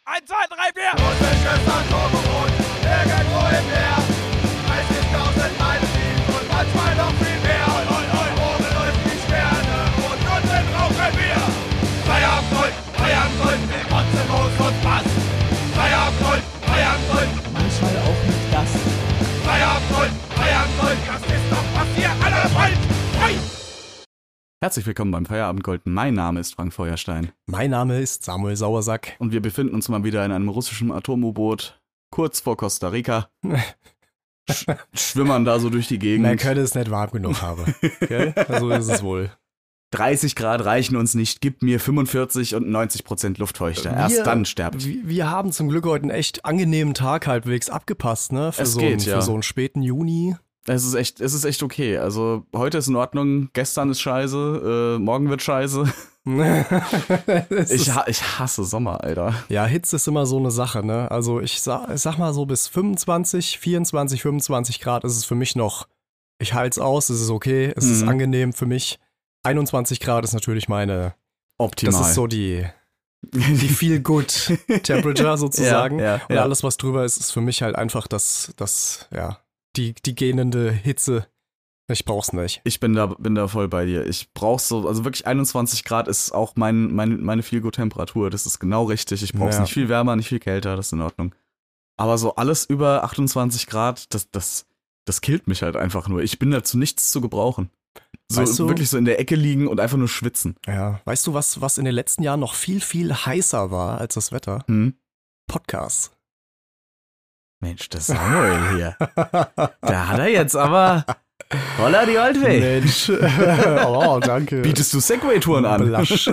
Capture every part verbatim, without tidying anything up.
Eins, zwei, drei, vier! Russisches Atomboot, irgendwo im Meer. dreißigtausend Meilen tief und manchmal noch viel mehr. Oben leuchten die Sterne und unten rauchen wir. Feierabend, Feierabend, mit Rotzemoos und Bass. Feierabend, Feierabend, manchmal auch mit Gast. Feierabend, Feierabend, das ist doch, was ihr alle wollt. Hey! Herzlich willkommen beim Feierabendgold. Mein Name ist Frank Feuerstein. Mein Name ist Samuel Sauersack. Und wir befinden uns mal wieder in einem russischen Atom-U-Boot, kurz vor Costa Rica. Sch schwimmern da so durch die Gegend. Man könnte es nicht warm genug haben. Okay? So ist es wohl. dreißig Grad reichen uns nicht, gib mir fünfundvierzig und neunzig Prozent Luftfeuchte. Erst Wir- dann sterbe ich. Wir, wir haben zum Glück heute einen echt angenehmen Tag halbwegs abgepasst, ne? Für, Es so, geht, einen, ja. für so einen späten Juni. Es ist echt, es ist echt okay. Also heute ist in Ordnung, gestern ist scheiße, äh, morgen wird scheiße. Es Ich, ist, ha ich hasse Sommer, Alter. ja, Hitze ist immer so eine Sache, ne? Also ich sag, ich sag mal so bis fünfundzwanzig, vierundzwanzig, fünfundzwanzig Grad ist es für mich noch, ich halte es aus, es ist okay, es ist Mhm. angenehm für mich. einundzwanzig Grad ist natürlich meine, Optimal. das ist so die, die Feel-Good-Temperature sozusagen. Ja, ja, Und ja. alles, was drüber ist, ist für mich halt einfach das, das, ja, die, die gähnende Hitze. Ich brauch's nicht. Ich bin da, bin da voll bei dir. Ich brauch so, also wirklich einundzwanzig Grad ist auch mein, mein, meine Feel-Good-Temperatur. Das ist genau richtig. Ich brauch's Ja. nicht viel wärmer, nicht viel kälter, das ist in Ordnung. Aber so alles über achtundzwanzig Grad, das, das, das killt mich halt einfach nur. Ich bin dazu nichts zu gebrauchen. So Weißt du- wirklich so in der Ecke liegen und einfach nur schwitzen. Ja. Weißt du, was, was in den letzten Jahren noch viel, viel heißer war als das Wetter? Hm? Podcasts. Mensch, das Samuel hier. Da hat er jetzt aber holla die Oldweg. Mensch. Oh, danke. Bietest du Segway-Touren an? Blasch.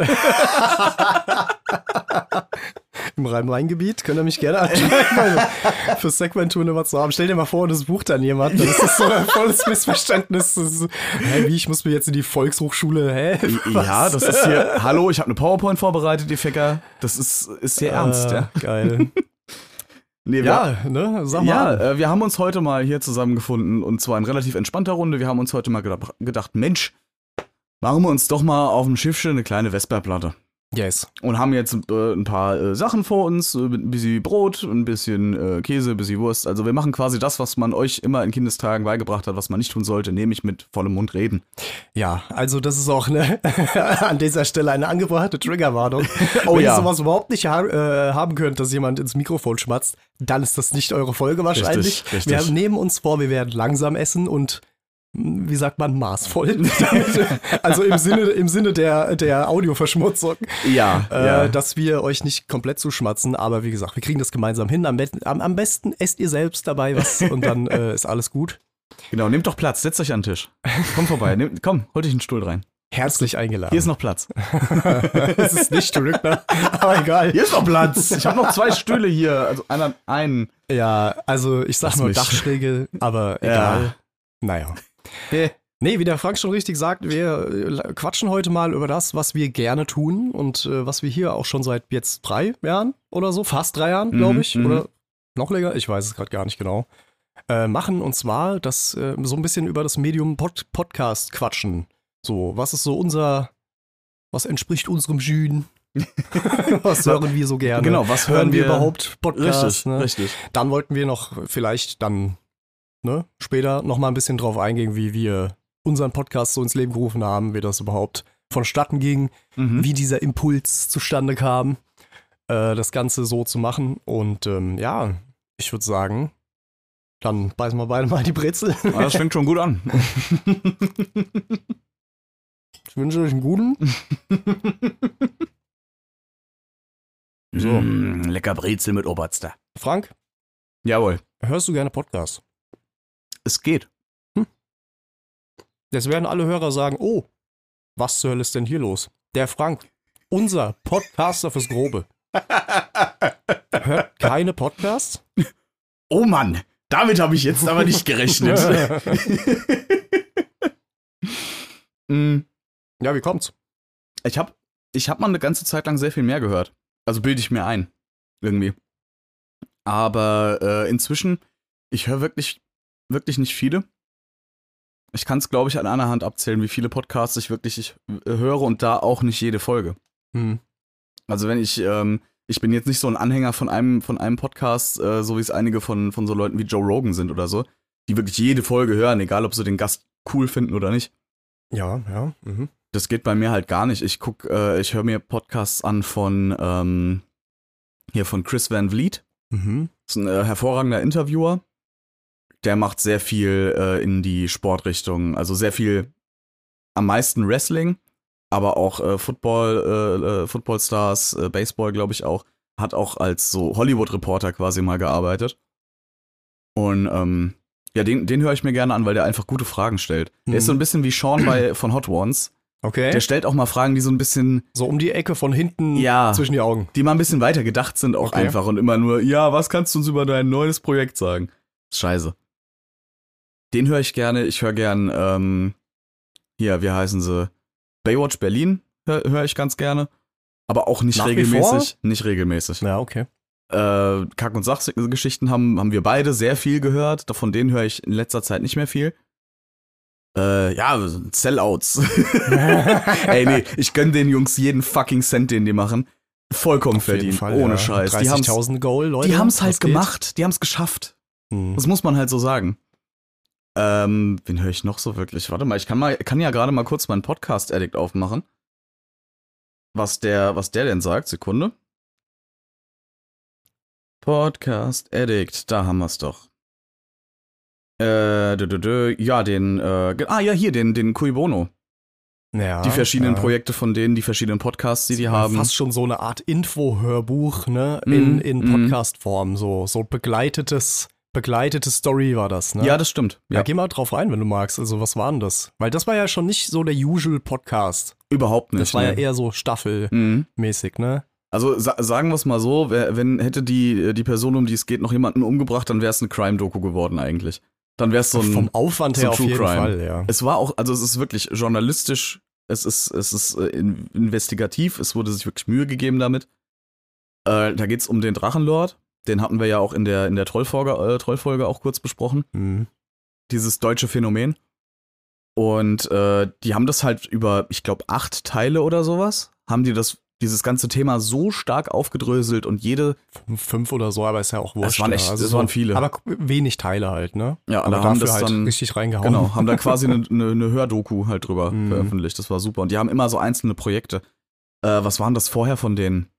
Im Rhein-Main-Gebiet könnt ihr mich gerne anschreiben, also für Segway-Touren was zu haben. Stell dir mal vor, das bucht dann jemand. Das ist so ein volles Missverständnis. Das ist, hä, wie, ich muss mir jetzt in die Volkshochschule, hä? Was? Ja, das ist hier, hallo, ich habe eine PowerPoint vorbereitet, ihr Ficker. Das ist, ist hier ernst, Äh, ja. Geil. Nee, wir- Ja, ne, sag mal. Ja, äh, wir haben uns heute mal hier zusammengefunden und zwar in relativ entspannter Runde. Wir haben uns heute mal gedacht, gedacht Mensch, machen wir uns doch mal auf dem Schiffchen eine kleine Vesperplatte. Yes. Und haben jetzt äh, ein paar äh, Sachen vor uns, äh, mit ein bisschen Brot, ein bisschen äh, Käse, ein bisschen Wurst. Also wir machen quasi das, was man euch immer in Kindestagen beigebracht hat, was man nicht tun sollte, nämlich mit vollem Mund reden. Ja, also das ist auch ne, an dieser Stelle eine angebrachte Triggerwarnung. Oh Wenn ja. ihr sowas überhaupt nicht ha äh, haben könnt, dass jemand ins Mikrofon schmatzt, dann ist das nicht eure Folge wahrscheinlich. Richtig, richtig. Wir nehmen uns vor, wir werden langsam essen und mh, wie sagt man, maßvoll. Also im Sinne, im Sinne der, der Audioverschmutzung, Ja, äh, ja. dass wir euch nicht komplett zuschmatzen, aber wie gesagt, wir kriegen das gemeinsam hin. Am, besten- am, am besten esst ihr selbst dabei was und dann äh, ist alles gut. Genau, nehmt doch Platz, setzt euch an den Tisch. Komm vorbei, nehmt, komm, hol dich einen Stuhl rein. Herzlich eingeladen. Hier ist noch Platz. Es ist nicht Rückner, aber egal. Hier ist noch Platz. Ich habe noch zwei Stühle hier, also einer, einen. Ja, also ich sag Lass nur mich. Dachschräge, aber Ja. egal. Naja. Nee, wie der Frank schon richtig sagt, wir äh, quatschen heute mal über das, was wir gerne tun und äh, was wir hier auch schon seit jetzt drei Jahren oder so, fast drei Jahren, glaube Mhm, ich, mhm. oder noch länger, ich weiß es gerade gar nicht genau, äh, machen. Und zwar das äh, so ein bisschen über das Medium Pod Podcast quatschen. So, was ist so unser, was entspricht unserem Gen? Was hören wir so gerne? Genau, was hören hören wir wir- überhaupt Podcasts? Richtig, ne? richtig. Dann wollten wir noch vielleicht dann ne, später noch mal ein bisschen drauf eingehen, wie wir unseren Podcast so ins Leben gerufen haben, wie das überhaupt vonstatten ging, Mhm. wie dieser Impuls zustande kam, äh, das Ganze so zu machen. Und ähm, ja, ich würde sagen, dann beißen wir beide mal in die Brezel. Ah, das fängt schon gut an. Ich wünsche euch einen guten. So, mm, lecker Brezel mit Oberster. Frank, Jawohl, hörst du gerne Podcasts? es geht. Jetzt werden alle Hörer sagen, oh, was zur Hölle ist denn hier los? Der Frank, unser Podcaster fürs Grobe. Hört keine Podcasts? Oh Mann, damit habe ich jetzt aber nicht gerechnet. Mm, Ja, wie kommt's? ich habe ich hab mal eine ganze Zeit lang sehr viel mehr gehört. Also bilde ich mir ein. Irgendwie. Aber äh, inzwischen, ich höre wirklich, wirklich nicht viele. Ich kann es, glaube ich, an einer Hand abzählen, wie viele Podcasts ich wirklich ich, äh, höre und da auch nicht jede Folge. Hm. Also wenn ich, ähm, ich bin jetzt nicht so ein Anhänger von einem, von einem Podcast, äh, so wie es einige von, von so Leuten wie Joe Rogan sind oder so, die wirklich jede Folge hören, egal ob sie den Gast cool finden oder nicht. Ja, ja. Mhm. Das geht bei mir halt gar nicht. Ich guck, äh, ich höre mir Podcasts an von, ähm, hier von Chris Van Vliet. Mhm. Das ist ein äh, hervorragender Interviewer. Der macht sehr viel äh, in die Sportrichtung, also sehr viel, am meisten Wrestling, aber auch äh, Football, äh, äh, Football-Stars, äh, Baseball, glaube ich auch. Hat auch als so Hollywood-Reporter quasi mal gearbeitet. Und ähm, ja, den, den höre ich mir gerne an, weil der einfach gute Fragen stellt. Der Mhm. ist so ein bisschen wie Sean bei, von Hot Ones. Okay. Der stellt auch mal Fragen, die so ein bisschen, So um die Ecke von hinten Ja. zwischen die Augen. die mal ein bisschen weiter gedacht sind auch Okay. einfach und immer nur, ja, was kannst du uns über dein neues Projekt sagen? Scheiße. Den höre ich gerne. Ich höre gern, ähm, hier, wie heißen sie? Baywatch Berlin höre hör ich ganz gerne. Aber auch nicht Nach wie regelmäßig. Nicht regelmäßig. Ja, okay. Äh, Kack- und Sachgeschichten haben, haben wir beide sehr viel gehört. Doch von denen höre ich in letzter Zeit nicht mehr viel. Äh, ja, Sellouts. Ey, nee, ich gönn den Jungs jeden fucking Cent, den die machen. Vollkommen Auf jeden verdient, Fall, ohne ja. Scheiß. Die haben's, dreißigtausend Goal, Leute. die haben's halt das geht. gemacht, die haben's geschafft. Mhm. Das muss man halt so sagen. Ähm, wen höre ich noch so wirklich? Warte mal, ich kann mal, kann ja gerade mal kurz meinen Podcast-Addict aufmachen. Was der, was der denn sagt, Sekunde. Podcast Addict, da haben wir's doch. Äh, dö, dö, dö, ja, den, äh, ge- ah ja, hier, den, den Cui Bono. Ja, Die verschiedenen ja. Projekte von denen, die verschiedenen Podcasts, die die Ja, haben. Fast schon so eine Art Info-Hörbuch, ne? In, Mhm, in mhm. Podcast-Form. So, so begleitetes, begleitete Story war das, ne? Ja, das stimmt. Ja. Ja, Geh mal drauf rein, wenn du magst. Also, was war denn das? Weil das war ja schon nicht so der usual Podcast. überhaupt nicht. Das war ja ne. eher so staffelmäßig, Mhm. ne? Also sa sagen wir es mal so, wer, wenn hätte die, die Person, um die es geht, noch jemanden umgebracht, dann wäre es eine Crime-Doku geworden eigentlich. Dann wäre es so ein... Vom Aufwand so her auf True jeden Crime. Fall, ja. Es war auch, also es ist wirklich journalistisch, es ist, es ist äh, in, investigativ, es wurde sich wirklich Mühe gegeben damit. Äh, da geht's um den Drachenlord, den hatten wir ja auch in der, in der Trollfolge, äh, Trollfolge auch kurz besprochen, Mhm. dieses deutsche Phänomen. Und äh, die haben das halt über, ich glaube, acht Teile oder sowas, haben die das, dieses ganze Thema so stark aufgedröselt und jede, Fünf, fünf oder so, aber ist ja auch wurscht. es waren echt, ja. es Also waren so- viele. Aber wenig Teile halt, ne? Ja, aber alle haben dafür das halt dann- richtig reingehauen. Genau, haben da quasi eine, eine, eine Hördoku halt drüber Mhm. veröffentlicht. Das war super. Und die haben immer so einzelne Projekte. Äh, was waren das vorher von denen?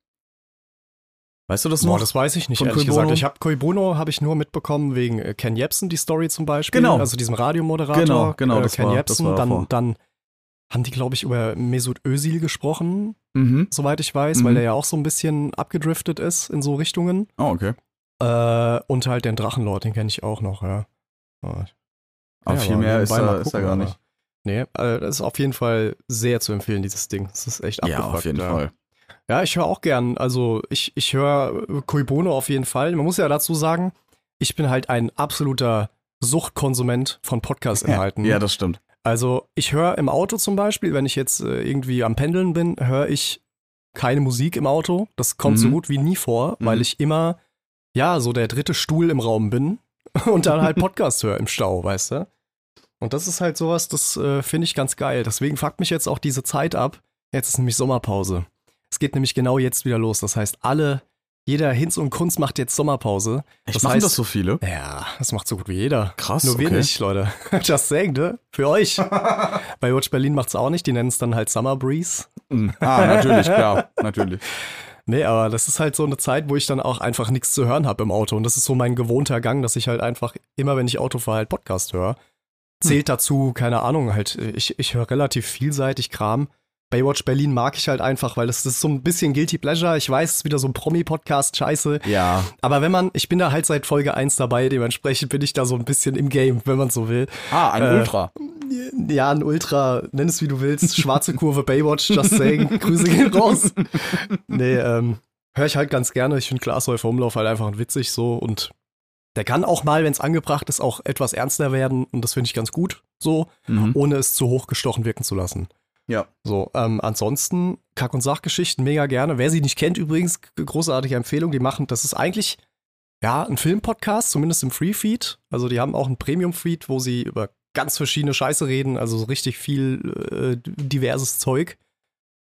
Weißt du das noch? Boah, das weiß ich nicht, Von ehrlich Cui Bono? gesagt. Ich habe Cui Bono habe ich nur mitbekommen wegen äh, Ken Jebsen, die Story zum Beispiel. Genau. Also diesem Radiomoderator. Genau, genau, äh, das Ken war- Jebsen. das war dann, vor. dann haben die, glaube ich, über Mesut Özil gesprochen, Mhm. soweit ich weiß, Mhm. weil der ja auch so ein bisschen abgedriftet ist in so Richtungen. Oh, okay. Äh, und halt den Drachenlord, den kenne ich auch noch, ja. Ja, Aber ja, viel aber mehr ist nebenbei da, mal ist da gucken, gar aber- nicht. Nee, äh, das ist auf jeden Fall sehr zu empfehlen, dieses Ding. Das ist echt Ja, abgefuckt. auf jeden ja. Fall. Ja, ich höre auch gern. Also ich, ich höre äh, Cui Bono auf jeden Fall. Man muss ja dazu sagen, ich bin halt ein absoluter Suchtkonsument von Podcast-Inhalten. Ja, das stimmt. Also ich höre im Auto zum Beispiel, wenn ich jetzt äh, irgendwie am Pendeln bin, höre ich keine Musik im Auto. Das kommt so Mhm. gut wie nie vor, Mhm. weil ich immer, ja, so der dritte Stuhl im Raum bin und dann halt Podcast höre im Stau, weißt du? Und das ist halt sowas, das äh, finde ich ganz geil. Deswegen fuckt mich jetzt auch diese Zeit ab. Jetzt ist nämlich Sommerpause. Es geht nämlich genau jetzt wieder los. Das heißt, alle, jeder Hinz und Kunz macht jetzt Sommerpause. Echt, Das machen heißt- das so viele? Ja, das macht so gut wie jeder. Krass, Nur wir okay. nicht, Leute. Just saying, ne? Für euch. Bei Watch Berlin macht's auch nicht. Die nennen es dann halt Summer Breeze. Mhm. Ah, natürlich, klar, natürlich. Nee, aber das ist halt so eine Zeit, wo ich dann auch einfach nichts zu hören habe im Auto. Und das ist so mein gewohnter Gang, dass ich halt einfach immer, wenn ich Auto fahre, halt Podcast höre. Zählt dazu, keine Ahnung, halt, ich, ich höre relativ vielseitig Kram. Baywatch Berlin mag ich halt einfach, weil das, das ist so ein bisschen Guilty Pleasure. Ich weiß, es ist wieder so ein Promi-Podcast, scheiße. Ja. Aber wenn man, ich bin da halt seit Folge eins dabei, dementsprechend bin ich da so ein bisschen im Game, wenn man so will. Ah, ein Äh, Ultra. Ja, ein Ultra, nenn es wie du willst, schwarze Kurve Baywatch, just saying, Grüße gehen raus. Nee, ähm, höre ich halt ganz gerne. Ich finde Glashäufer Umlauf halt einfach witzig so und der kann auch mal, wenn es angebracht ist, auch etwas ernster werden und das finde ich ganz gut so, Mhm. ohne es zu hochgestochen wirken zu lassen. Ja. So, ähm, ansonsten Kack- und Sachgeschichten mega gerne. Wer sie nicht kennt, übrigens, g- großartige Empfehlung, die machen, das ist eigentlich, ja, ein Filmpodcast, zumindest im Free-Feed. Also die haben auch einen Premium-Feed, wo sie über ganz verschiedene Scheiße reden, also so richtig viel äh, diverses Zeug.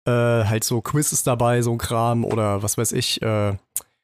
Äh, halt so Quizzes dabei, so ein Kram oder was weiß ich. Äh,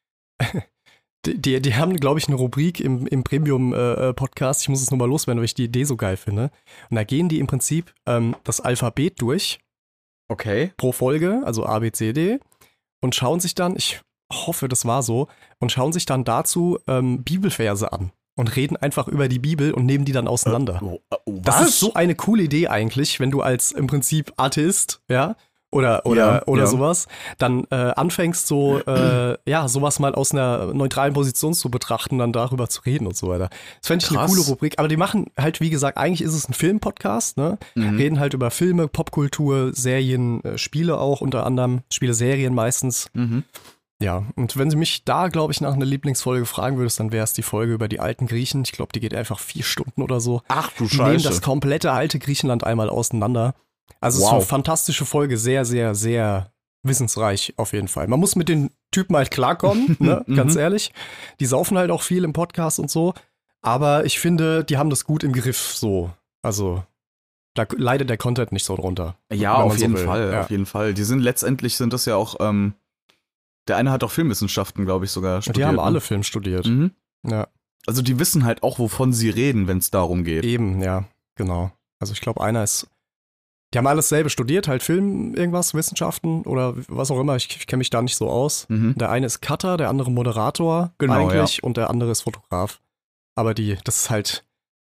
die, die, die haben, glaube ich, eine Rubrik im, im Premium-Podcast. Äh, ich muss es nochmal loswerden, weil ich die Idee so geil finde. Und da gehen die im Prinzip ähm, das Alphabet durch. Okay. Pro Folge, also A, B, C, D. Und schauen sich dann, ich hoffe, das war so, und schauen sich dann dazu ähm, Bibelverse an. Und reden einfach über die Bibel und nehmen die dann auseinander. Oh, oh, das ist so eine coole Idee eigentlich, wenn du als im Prinzip Atheist, ja, oder oder Ja, oder ja. sowas, dann äh, anfängst so, äh, ja, sowas mal aus einer neutralen Position zu betrachten, dann darüber zu reden und so weiter. Das fände ich eine Krass. coole Rubrik. Aber die machen halt, wie gesagt, eigentlich ist es ein Film-Podcast, ne? Mhm. Reden halt über Filme, Popkultur, Serien, äh, Spiele auch unter anderem, Spiele, Serien meistens. Mhm. Ja, und wenn du mich da, glaube ich, nach einer Lieblingsfolge fragen würdest, dann wäre es die Folge über die alten Griechen. Ich glaube, die geht einfach vier Stunden oder so. Ach du Die nehmen Scheiße. das komplette alte Griechenland einmal auseinander. Also es ist Wow. eine fantastische Folge, sehr, sehr, sehr wissensreich auf jeden Fall. Man muss mit den Typen halt klarkommen, ne? Mhm. Ganz ehrlich. Die saufen halt auch viel im Podcast und so. Aber ich finde, die haben das gut im Griff so. Also da leidet der Content nicht so drunter. Ja, wenn man auf so jeden will. Fall, Ja. auf jeden Fall. Die sind letztendlich sind das ja auch, ähm, der eine hat auch Filmwissenschaften, glaube ich, sogar studiert. Die haben ne? alle Film studiert. Mhm. Ja. Also die wissen halt auch, wovon sie reden, wenn es darum geht. Eben, ja, genau. Also ich glaube, einer ist, die haben alles selbe studiert, halt Film, irgendwas, Wissenschaften oder was auch immer, ich, ich kenne mich da nicht so aus. Mhm. Der eine ist Cutter, der andere Moderator Genau, eigentlich und der andere ist Fotograf. Aber die, das ist halt,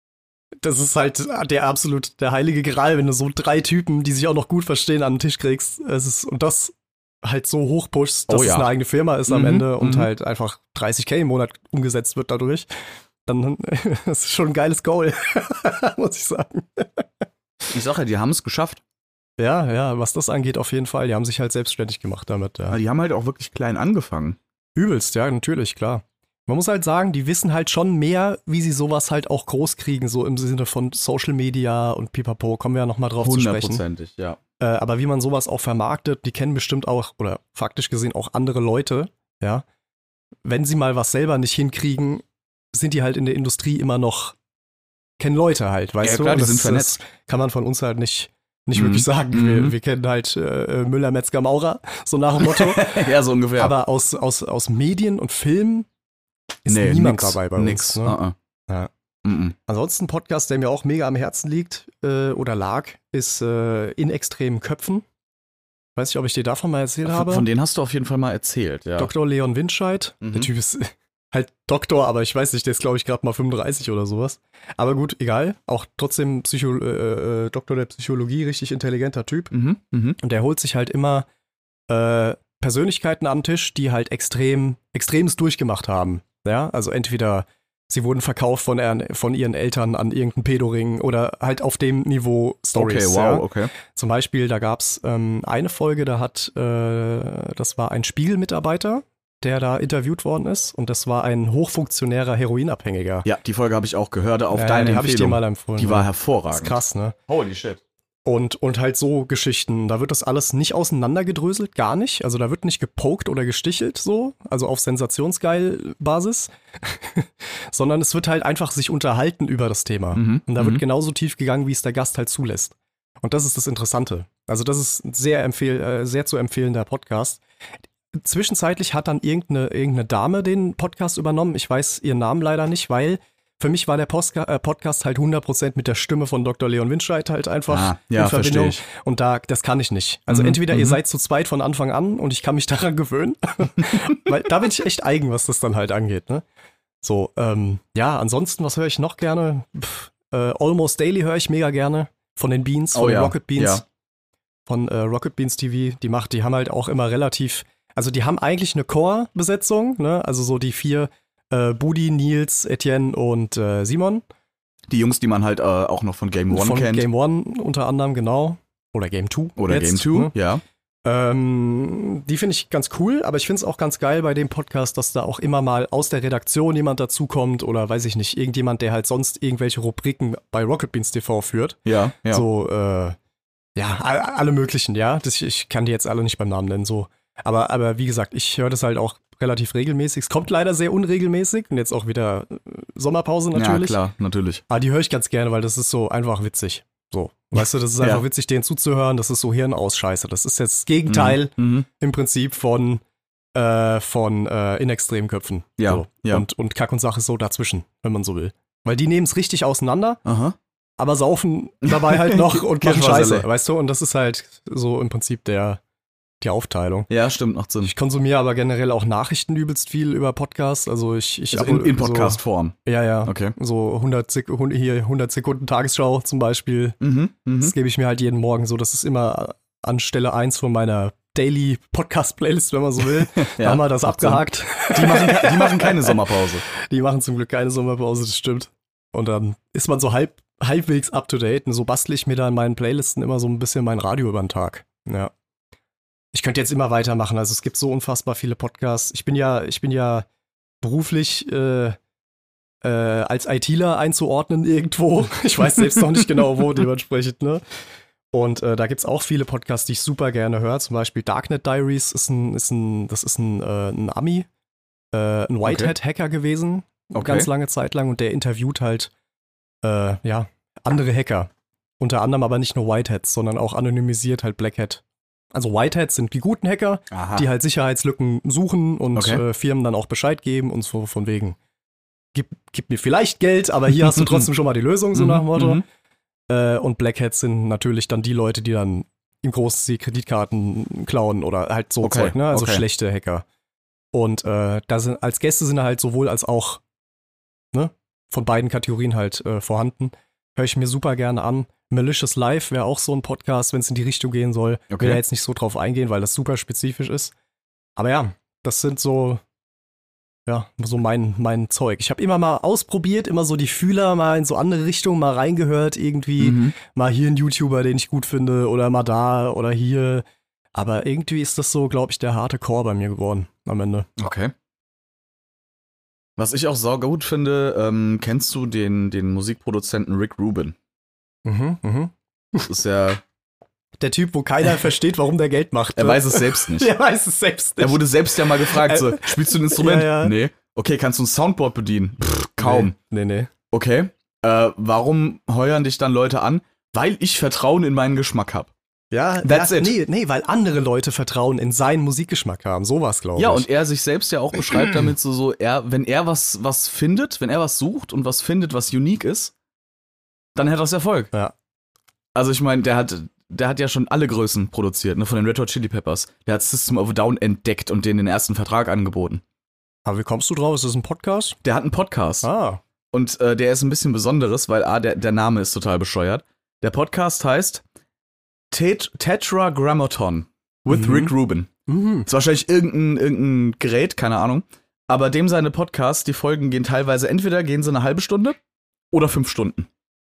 das ist halt der absolut, der heilige Gral, wenn du so drei Typen, die sich auch noch gut verstehen, an den Tisch kriegst. Es ist, und das halt so hochpushst, dass Oh ja. es eine eigene Firma ist am Mhm, Ende und mhm. halt einfach dreißig K im Monat umgesetzt wird dadurch. Dann das ist schon ein geiles Goal, muss ich sagen. Ich sag ja, die haben es geschafft. Ja, ja, was das angeht, auf jeden Fall. Die haben sich halt selbstständig gemacht damit. Ja. Aber die haben halt auch wirklich klein angefangen. Übelst, ja, natürlich, klar. Man muss halt sagen, die wissen halt schon mehr, wie sie sowas halt auch groß kriegen, so im Sinne von Social Media und Pipapo. Kommen wir ja nochmal drauf zu sprechen. Hundertprozentig, ja. Äh, aber wie man sowas auch vermarktet, die kennen bestimmt auch, oder faktisch gesehen auch andere Leute, ja. Wenn sie mal was selber nicht hinkriegen, sind die halt in der Industrie immer noch, kennen Leute halt, weißt Ja, du? klar, die das, sind vernetzt. Das kann man von uns halt nicht, nicht Mhm. wirklich sagen. Mhm. Wir, wir kennen halt äh, Müller, Metzger, Maurer, so nach dem Motto. Ja, so ungefähr. Aber aus, aus, aus Medien und Film ist nee, niemand nix, dabei bei nix. uns. Ne? Uh-uh. Ja. Mhm. Ansonsten ein Podcast, der mir auch mega am Herzen liegt äh, oder lag, ist äh, In extremen Köpfen. Weiß nicht, ob ich dir davon mal erzählt Von, habe. von denen hast du auf jeden Fall mal erzählt, ja. Doktor Leon Windscheid. Mhm. Der Typ ist halt Doktor, aber ich weiß nicht, der ist, glaube ich, gerade mal fünfunddreißig oder sowas. Aber gut, egal. Auch trotzdem Psycho äh, äh, Doktor der Psychologie, richtig intelligenter Typ. Mhm. Mhm. Und der holt sich halt immer äh, Persönlichkeiten an den Tisch, die halt extrem, extremes durchgemacht haben. Ja, also entweder sie wurden verkauft von, ihren- von ihren Eltern an irgendeinen Pedoring oder halt auf dem Niveau Stories. Okay, wow, ja. okay. Zum Beispiel, da gab es ähm, eine Folge, da hat, äh, das war ein Spiegel-Mitarbeiter, der da interviewt worden ist und das war ein hochfunktionärer Heroinabhängiger. Ja, die Folge habe ich auch gehört, auf Ja, deine die habe ich dir Empfehlung. mal empfohlen. Die ja. war Das hervorragend. ist krass, ne? Holy shit. Und, und halt so Geschichten, da wird das alles nicht auseinandergedröselt, gar nicht. Also da wird nicht gepokt oder gestichelt so, also auf Sensationsgeil-Basis, sondern es wird halt einfach sich unterhalten über das Thema. Mhm, Und da mhm. wird genauso tief gegangen, wie es der Gast halt zulässt. Und das ist das Interessante. Also das ist ein sehr, empfehl äh, sehr zu empfehlender Podcast. Zwischenzeitlich hat dann irgendeine, irgendeine Dame den Podcast übernommen. Ich weiß ihren Namen leider nicht, weil für mich war der Postka äh, Podcast halt hundert Prozent mit der Stimme von Doktor Leon Windscheid halt einfach Ah, ja, in Verbindung. verstehe ich. Und da, das kann ich nicht. Also Mhm, entweder mhm. ihr seid zu zweit von Anfang an und ich kann mich daran gewöhnen, weil da bin ich echt eigen, was das dann halt angeht. Ne? So, ähm, ja, ansonsten, was höre ich noch gerne? Pff, äh, Almost Daily höre ich mega gerne von den Beans, von Oh den ja, Rocket Beans. ja. Von äh, Rocket Beans T V, die macht, die haben halt auch immer relativ, also die haben eigentlich eine Core-Besetzung, ne? Also so die vier, äh, Budi, Nils, Etienne und äh, Simon. Die Jungs, die man halt äh, auch noch von Game One von kennt. Game One unter anderem, genau. Oder Game Two. Oder jetzt, Game Two, ne? ja. Ähm, die finde ich ganz cool, aber ich finde es auch ganz geil bei dem Podcast, dass da auch immer mal aus der Redaktion jemand dazukommt oder weiß ich nicht, irgendjemand, der halt sonst irgendwelche Rubriken bei Rocket Beans T V führt. Ja, ja. So, äh, ja, all- alle möglichen, ja. Das, ich kann die jetzt alle nicht beim Namen nennen, so. Aber, aber wie gesagt, ich höre das halt auch relativ regelmäßig. Es kommt leider sehr unregelmäßig und jetzt auch wieder äh, Sommerpause natürlich. Ja, klar, natürlich. Aber die höre ich ganz gerne, weil das ist so einfach witzig. So, weißt du, das ist einfach Ja. witzig, denen zuzuhören, das ist so Hirnausscheiße. Das ist jetzt das Gegenteil Mhm. im Prinzip von, äh, von äh, in extremen Köpfen. Ja, So. ja. Und, und Kack und Sache ist so dazwischen, wenn man so will. Weil die nehmen es richtig auseinander, Aha. aber saufen dabei halt noch und machen Kirschwasser. Scheiße, weißt du? Und das ist halt so im Prinzip der, die Aufteilung. Ja, stimmt, macht Sinn. Ich konsumiere aber generell auch Nachrichten übelst viel über Podcasts. Also ich, ich Also in, in so- Podcast-Form. Ja, ja. Okay. So hundert, Sek hund- hier hundert Sekunden Tagesschau zum Beispiel. Mhm. Mhm. Das gebe ich mir halt jeden Morgen so. Das ist immer an Stelle eins von meiner Daily Podcast-Playlist, wenn man so will. Da haben wir das macht Sinn. abgehakt. Die machen, ke- die machen keine Sommerpause. Die machen zum Glück keine Sommerpause, das stimmt. Und dann ist man so halb, halbwegs up to date. Und so bastle ich mir da in meinen Playlisten immer so ein bisschen mein Radio über den Tag. Ja. Ich könnte jetzt immer weitermachen. Also es gibt so unfassbar viele Podcasts. Ich bin ja, ich bin ja beruflich äh, äh, als ITler einzuordnen irgendwo. Ich weiß selbst noch nicht genau wo, dementsprechend, ne? Und äh, da gibt's auch viele Podcasts, die ich super gerne höre. Zum Beispiel Darknet Diaries ist ein, ist ein, das ist ein, äh, ein Ami, äh, ein Whitehead-Hacker gewesen, Okay. ganz lange Zeit lang. Und der interviewt halt, äh, ja, andere Hacker. Unter anderem aber nicht nur Whiteheads, sondern auch anonymisiert halt Blackhat. Also Whiteheads sind die guten Hacker, Aha. die halt Sicherheitslücken suchen und Okay. äh, Firmen dann auch Bescheid geben und so von wegen, gib, gib mir vielleicht Geld, aber hier hast du trotzdem schon mal die Lösung, so nach dem Motto. Mhm. Äh, und Black Hats sind natürlich dann die Leute, die dann im großen Stil Kreditkarten klauen oder halt so Okay, Zeug, ne? Also okay. schlechte Hacker. Und äh, da sind als Gäste sind da halt sowohl als auch, ne, von beiden Kategorien halt äh, vorhanden. Höre ich mir super gerne an. Malicious Life wäre auch so ein Podcast, wenn es in die Richtung gehen soll. Okay. Will da jetzt nicht so drauf eingehen, weil das super spezifisch ist. Aber ja, das sind so, ja, so mein, mein Zeug. Ich habe immer mal ausprobiert, immer so die Fühler mal in so andere Richtungen mal reingehört, irgendwie Mhm. mal hier ein YouTuber, den ich gut finde, oder mal da oder hier. Aber irgendwie ist das so, glaube ich, der harte Core bei mir geworden am Ende. Okay. Was ich auch saugut finde, ähm, kennst du den, den Musikproduzenten Rick Rubin? Mhm, mhm. Das ist ja, Der Typ, wo keiner versteht, warum der Geld macht. er ne? weiß es selbst nicht. Er weiß es selbst nicht. Er wurde selbst ja mal gefragt, so, spielst du ein Instrument? Ja, ja. Nee. Okay, kannst du ein Soundboard bedienen? Pff, kaum. Nee, nee. nee. Okay. Äh, warum heuern dich dann Leute an? Weil ich Vertrauen in meinen Geschmack habe. Ja, That's ja, it. Nee, nee, weil andere Leute Vertrauen in seinen Musikgeschmack haben. Sowas, glaube ich. Ja, und er sich selbst ja auch beschreibt damit so, so er, wenn er was, was findet, wenn er was sucht und was findet, was unique ist, dann hat das Erfolg. Ja. Also ich meine, der hat, der hat ja schon alle Größen produziert, ne, von den Red Hot Chili Peppers. Der hat System of a Down entdeckt und denen den ersten Vertrag angeboten. Aber wie kommst du drauf? Ist das ein Podcast? Der hat einen Podcast. Ah. Und äh, der ist ein bisschen Besonderes, weil A, der, der Name ist total bescheuert. Der Podcast heißt Tet- Tetragrammaton with Mhm. Rick Rubin. Mhm. Ist wahrscheinlich irgendein, irgendein Gerät, keine Ahnung. Aber dem seine Podcasts, die Folgen gehen teilweise, entweder gehen sie eine halbe Stunde oder fünf Stunden.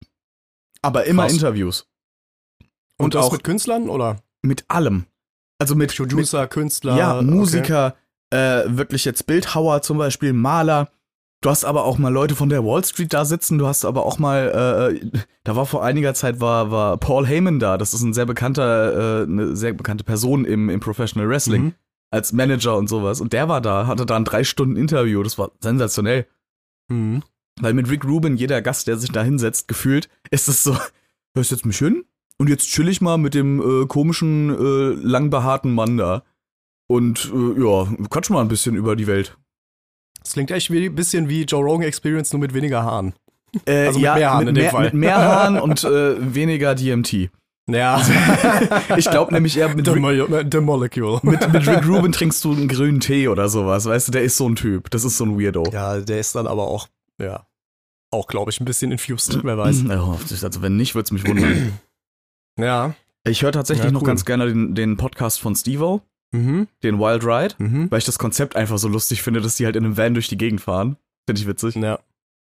Aber immer Krass. Interviews. Und, Und das auch mit Künstlern oder? mit allem. Also mit Producer, Künstler? Ja, okay. Musiker, äh, wirklich jetzt Bildhauer zum Beispiel, Maler. Du hast aber auch mal Leute von der Wall Street da sitzen. Du hast aber auch mal, äh, da war vor einiger Zeit war, war Paul Heyman da. Das ist ein sehr bekannter, äh, eine sehr bekannte Person im, im Professional Wrestling Mhm. als Manager und sowas. Und der war da, hatte da ein drei Stunden Interview. Das war sensationell. Mhm. Weil mit Rick Rubin, jeder Gast, der sich da hinsetzt, gefühlt, ist es so, hörst jetzt mich hin? Und jetzt chill ich mal mit dem äh, komischen, äh, langbehaarten Mann da. Und äh, ja, quatsch mal ein bisschen über die Welt. Das klingt echt wie ein bisschen wie Joe Rogan Experience, nur mit weniger Haaren. Äh, Also mit mehr Haaren in dem mehr, Fall. Mit mehr Haaren und äh, weniger D M T. Ja. Ich glaube nämlich eher mit, The, Rick- Mo The Molecule. mit, mit Rick Rubin trinkst du einen grünen Tee oder sowas. Weißt du, der ist so ein Typ. Das ist so ein Weirdo. Ja, der ist dann aber auch, ja, auch, glaube ich, ein bisschen infused, wer weiß. Also wenn nicht, würde es mich wundern. Ja. Ich höre tatsächlich Ja, noch cool. ganz gerne den, den Podcast von Steve-O, Mhm. den Wild Ride. Mhm. Weil ich das Konzept einfach so lustig finde, dass die halt in einem Van durch die Gegend fahren. Finde ich witzig. Ja.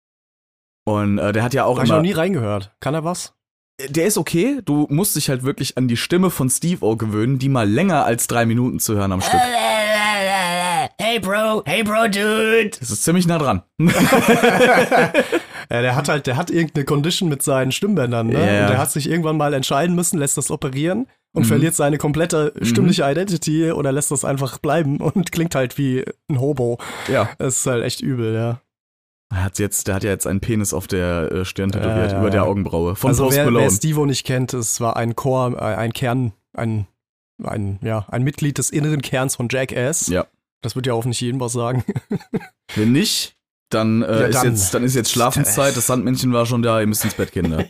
Und äh, der hat ja auch Hab ich noch immer. nie reingehört. Kann er was? Der ist okay. Du musst dich halt wirklich an die Stimme von Steve-O gewöhnen, die mal länger als drei Minuten zu hören am Stück. Hey Bro, hey Bro, dude. Das ist ziemlich nah dran. Ja, der hat halt, der hat irgendeine Condition mit seinen Stimmbändern, ne? Ja. Und der hat sich irgendwann mal entscheiden müssen, lässt das operieren und Mhm. verliert seine komplette stimmliche Identity oder lässt das einfach bleiben und klingt halt wie ein Hobo. Ja. Das ist halt echt übel, ja. Er hat jetzt, der hat ja jetzt einen Penis auf der äh, Stirn tätowiert, Ja, ja, über der ja. Augenbraue. Von also Post wer, Malone. wer Steve-O nicht kennt, es war ein Chor, äh, ein Kern, ein, ein, ja, ein Mitglied des inneren Kerns von Jackass. Ja. Das wird ja auch nicht jedem was sagen. Wenn nicht, dann, äh, Ja, ist dann- jetzt, dann ist jetzt Schlafenszeit, das Sandmännchen war schon da, ihr müsst ins Bett, Kinder.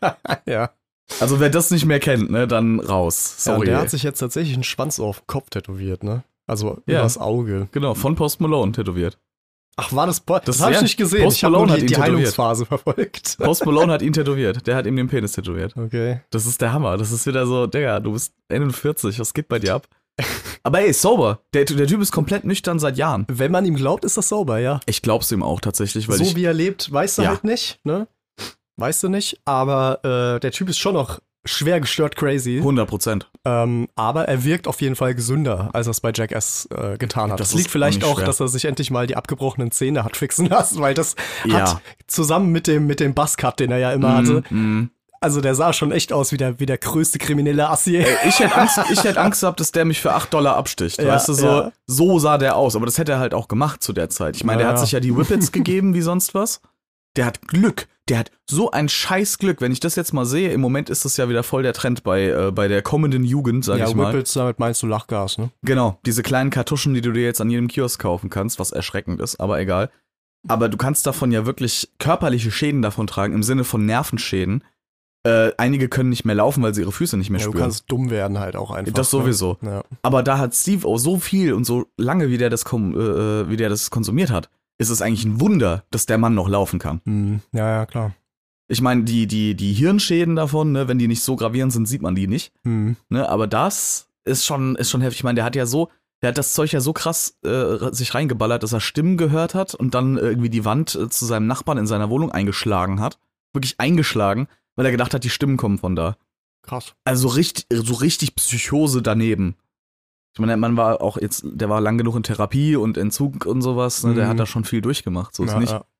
ja. Also wer das nicht mehr kennt, ne, dann raus. ja und Sorry. der hat sich jetzt tatsächlich einen Schwanz auf den Kopf tätowiert, ne? Also Ja. übers Auge. genau, von Post Malone tätowiert. Ach, war das Post? Das, Das- habe ich ja, nicht gesehen. Post ich habe nur Malone die, hat ihn die tätowiert. Heilungsphase verfolgt. Post Malone hat ihn tätowiert. Der hat ihm den Penis tätowiert. Okay. Das ist der Hammer. Das ist wieder so, Digga, du bist einundvierzig, was geht bei dir ab? Aber ey, sober. Der, der Typ ist komplett nüchtern seit Jahren. Wenn man ihm glaubt, ist das sauber, ja. Ich glaub's ihm auch tatsächlich, weil so ich. wie er lebt, weißt du Ja. halt nicht, ne? Weißt du nicht, aber äh, der Typ ist schon noch schwer gestört crazy. hundert Prozent. Ähm, aber er wirkt auf jeden Fall gesünder, als er es bei Jackass äh, getan hat. Das Das, ist liegt vielleicht auch nicht auch, schwer. dass er sich endlich mal die abgebrochenen Zähne hat fixen lassen, weil das Ja. hat zusammen mit dem, mit dem Buzzcut, den er ja immer hatte, Mm. also der sah schon echt aus wie der, wie der größte kriminelle Assi. Ich hätte Angst, ich hätte Angst gehabt, dass der mich für acht Dollar absticht. Ja, weißt du, so, ja. so sah der aus. Aber das hätte er halt auch gemacht zu der Zeit. Ich meine, der Ja, hat ja. sich ja die Whippets gegeben wie sonst was. Der hat Glück. Der hat so ein scheiß Glück. Wenn ich das jetzt mal sehe, im Moment ist das ja wieder voll der Trend bei, äh, bei der kommenden Jugend, sag ja, ich mal. Whippets, damit meinst du Lachgas, ne? Genau, diese kleinen Kartuschen, die du dir jetzt an jedem Kiosk kaufen kannst, was erschreckend ist, aber egal. Aber du kannst davon ja wirklich körperliche Schäden davon tragen, im Sinne von Nervenschäden. Äh, einige können nicht mehr laufen, weil sie ihre Füße nicht mehr Ja, du spüren. kannst dumm werden halt auch einfach. Das sowieso. Ne? Ja. Aber da hat Steve auch so viel und so lange, wie der das, kom äh, wie der das konsumiert hat, ist es eigentlich ein Wunder, dass der Mann noch laufen kann. Hm. ja, ja, klar. Ich meine, die, die, die Hirnschäden davon, ne, wenn die nicht so gravierend sind, sieht man die nicht. Hm. Ne? Aber das ist schon, ist schon heftig. Ich meine, der hat ja so, der hat das Zeug ja so krass äh, sich reingeballert, dass er Stimmen gehört hat und dann irgendwie die Wand äh, zu seinem Nachbarn in seiner Wohnung eingeschlagen hat. Wirklich eingeschlagen, weil er gedacht hat, die Stimmen kommen von da. Krass. Also so richtig, so richtig Psychose daneben. Ich meine, der Mann war auch jetzt, der war lang genug in Therapie und Entzug und sowas, ne? Der Mhm. hat da schon viel durchgemacht, so ist ja, nicht. Ja.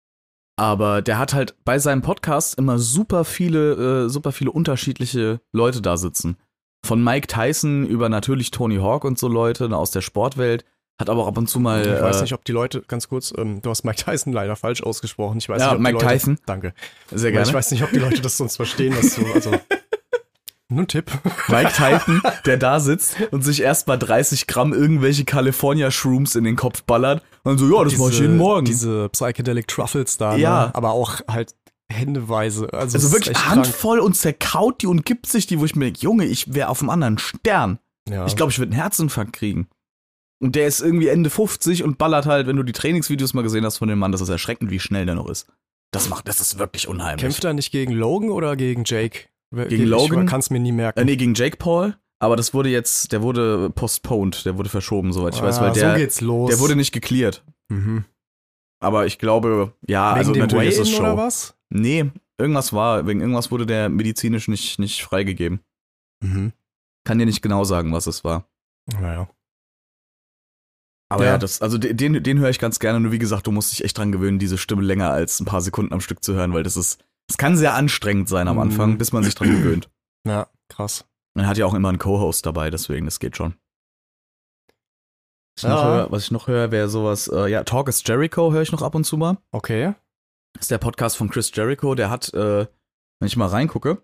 Aber der hat halt bei seinem Podcast immer super viele, äh, super viele unterschiedliche Leute da sitzen. Von Mike Tyson über natürlich Tony Hawk und so Leute ne, aus der Sportwelt. Hat aber auch ab und zu mal. Ich weiß äh, nicht, ob die Leute, ganz kurz, ähm, du hast Mike Tyson leider falsch ausgesprochen. Ich weiß Ja, nicht, ob Mike die Leute, Tyson. Danke. Sehr Aber gerne. ich weiß nicht, ob die Leute das sonst verstehen, was du, also. Nur ein Tipp. Mike Tyson, der da sitzt und sich erstmal dreißig Gramm irgendwelche California Shrooms in den Kopf ballert und so, ja, das mach ich jeden Morgen. Diese Psychedelic Truffles da, Ja. ne? Aber auch halt händeweise. Also, Also es ist wirklich echt krank. handvoll und zerkaut die und gibt sich die, wo ich mir denke, Junge, ich wäre auf einem anderen Stern. Ja. Ich glaube, ich würde einen Herzinfarkt kriegen. Und der ist irgendwie Ende fünfzig und ballert halt, wenn du die Trainingsvideos mal gesehen hast von dem Mann, das ist erschreckend, wie schnell der noch ist. Das macht, das ist wirklich unheimlich. Kämpft er nicht gegen Logan oder gegen Jake? Gegen Logan? Ich kann es mir nie merken. Äh, nee, gegen Jake Paul, aber das wurde jetzt, der wurde postponed, der wurde verschoben, soweit ich weiß, weil Ah, der, so geht's los. der wurde nicht gecleared. Mhm. Aber ich glaube, ja, Wegen also dem natürlich ist es Weigh-In Show. oder was? Nee, irgendwas war, wegen irgendwas wurde der medizinisch nicht, nicht freigegeben. Mhm. Kann dir nicht genau sagen, was es war. Naja. Aber ja, Ja. das, also den, den, den höre ich ganz gerne, nur wie gesagt, du musst dich echt dran gewöhnen, diese Stimme länger als ein paar Sekunden am Stück zu hören, weil das ist, das kann sehr anstrengend sein am Mhm. Anfang, bis man sich dran gewöhnt. Ja, krass. Man hat ja auch immer einen Co-Host dabei, deswegen, das geht schon. Was ich, noch Ja. höre, was ich noch höre, wäre sowas, äh, ja, Talk is Jericho höre ich noch ab und zu mal. Okay. Das ist der Podcast von Chris Jericho, der hat, äh, wenn ich mal reingucke,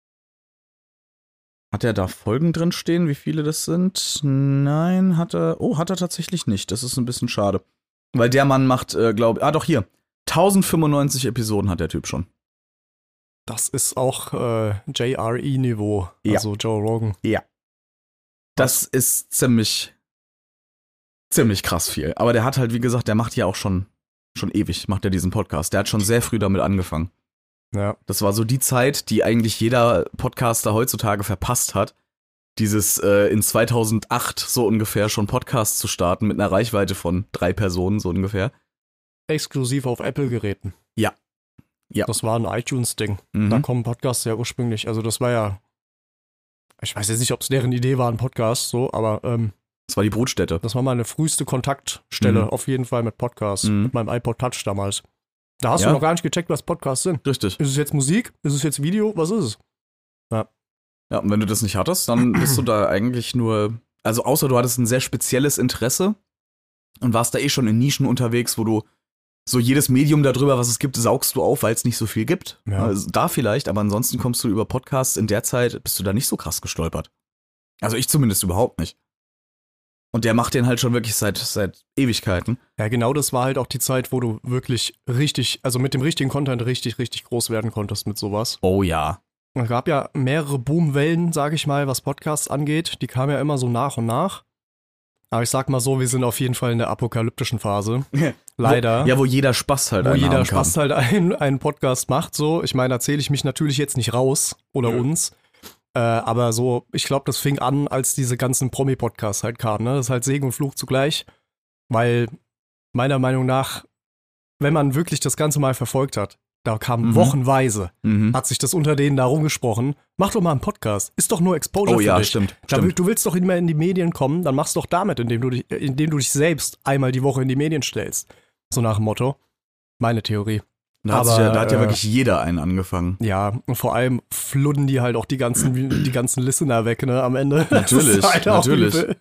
hat er da Folgen drin stehen, wie viele das sind? Nein, hat er, oh, hat er tatsächlich nicht, das ist ein bisschen schade. Weil der Mann macht, äh, glaube ich, ah doch hier, tausendfünfundneunzig Episoden hat der Typ schon. Das ist auch äh, J R E-Niveau. Ja. Also Joe Rogan. Das ist ziemlich, ziemlich krass viel. Aber der hat halt, wie gesagt, der macht ja auch schon, schon ewig, macht er diesen Podcast. Der hat schon sehr früh damit angefangen. Ja. Das war so die Zeit, die eigentlich jeder Podcaster heutzutage verpasst hat. Dieses äh, in zweitausendacht so ungefähr schon Podcast zu starten mit einer Reichweite von drei Personen so ungefähr. Exklusiv auf Apple-Geräten. Ja. Ja. Das war ein iTunes-Ding. Mhm. Da kommen Podcasts ja ursprünglich. Also das war ja, ich weiß jetzt nicht, ob es deren Idee war, ein Podcast, so, aber ähm, Das war die Brutstätte. das war meine früheste Kontaktstelle, Mhm. auf jeden Fall mit Podcasts, Mhm. mit meinem iPod Touch damals. Da hast Ja. du noch gar nicht gecheckt, was Podcasts sind. Richtig. Ist es jetzt Musik? Ist es jetzt Video? Was ist es? Ja, und wenn du das nicht hattest, dann bist du da eigentlich nur, also außer du hattest ein sehr spezielles Interesse und warst da eh schon in Nischen unterwegs, wo du so jedes Medium darüber, was es gibt, saugst du auf, weil es nicht so viel gibt. Ja. Also da vielleicht, aber ansonsten kommst du über Podcasts in der Zeit, bist du da nicht so krass gestolpert. Also ich zumindest überhaupt nicht. Und der macht den halt schon wirklich seit, seit Ewigkeiten. Ja, genau, das war halt auch die Zeit, wo du wirklich richtig, also mit dem richtigen Content richtig, richtig groß werden konntest mit sowas. Oh ja. Es gab ja mehrere Boomwellen, sag ich mal, was Podcasts angeht. Die kamen ja immer so nach und nach. Aber ich sag mal so, wir sind auf jeden Fall in der apokalyptischen Phase. Leider. Wo, ja, wo jeder Spaß halt Wo einen jeder haben Spaß kann. halt einen, einen Podcast macht, so. Ich meine, erzähle ich mich natürlich jetzt nicht raus oder Ja. uns. Äh, aber so, ich glaube, das fing an, als diese ganzen Promi-Podcasts halt kamen, ne? Das ist halt Segen und Fluch zugleich. Weil, meiner Meinung nach, wenn man wirklich das Ganze mal verfolgt hat, da kam Mhm. wochenweise, Mhm. hat sich das unter denen da rumgesprochen. Mach doch mal einen Podcast. Ist doch nur Exposure Oh für ja, dich. stimmt. Da, stimmt. du willst doch immer in die Medien kommen, dann mach's doch damit, indem du, dich, indem du dich selbst einmal die Woche in die Medien stellst. So nach dem Motto. Meine Theorie. Da hat, aber, sich ja, da hat ja äh, wirklich jeder einen angefangen. Ja, und vor allem fludden die halt auch die ganzen, die ganzen Listener weg, ne, am Ende. Natürlich, Das ist halt auch natürlich. übel.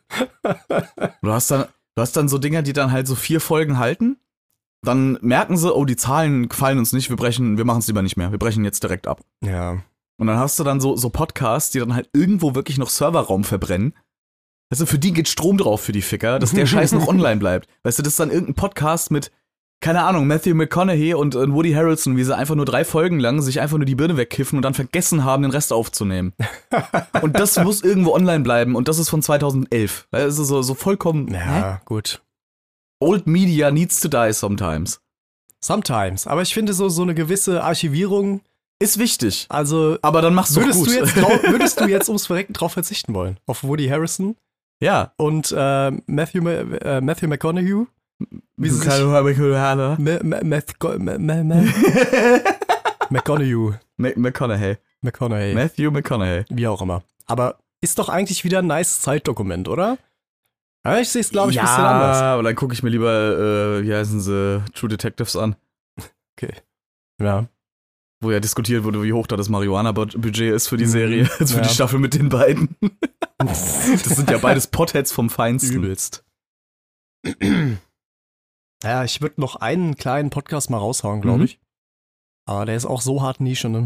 Du hast dann, du hast dann so Dinger, die dann halt so vier Folgen halten. Dann merken sie, oh, die Zahlen gefallen uns nicht, wir brechen, wir machen es lieber nicht mehr. Wir brechen jetzt direkt ab. Ja. Und dann hast du dann so, so Podcasts, die dann halt irgendwo wirklich noch Serverraum verbrennen. Weißt du, für die geht Strom drauf für die Ficker, dass der Scheiß noch online bleibt. Weißt du, das ist dann irgendein Podcast mit, keine Ahnung, Matthew McConaughey und äh, Woody Harrelson, wie sie einfach nur drei Folgen lang sich einfach nur die Birne wegkiffen und dann vergessen haben, den Rest aufzunehmen. Und das muss irgendwo online bleiben und das ist von zweitausendelf. Das ist so, so vollkommen, hä? Ja, gut. Old Media needs to die sometimes. Sometimes. Aber ich finde so, so eine gewisse Archivierung, Ist wichtig. also Aber dann machst du würdest gut. du, jetzt drauf, würdest du jetzt ums Verrecken drauf verzichten wollen? Auf Woody Harrison ja. und äh, Matthew, Ma- äh, Matthew McConaughey? Wie sie sich... McConaughey. Ma- Ma- Math- Ma- Ma- Ma- McConaughey. McConaughey. McConaughey. Matthew McConaughey. Wie auch immer. Aber ist doch eigentlich wieder ein nice Zeitdokument, oder? Ja, ich sehe es, glaube ich, ein bisschen anders. Ja, aber dann gucke ich mir lieber, äh, wie heißen sie, True Detectives an, Ja. wo ja diskutiert wurde, wie hoch da das Marihuana-Budget ist für die Mhm. Serie, als für Ja. die Staffel mit den beiden. Das sind ja beides Potheads vom Feinsten. Übelst. Ja, ich würde noch einen kleinen Podcast mal raushauen, glaube Mhm. ich. Aber der ist auch so hart Nische, ne?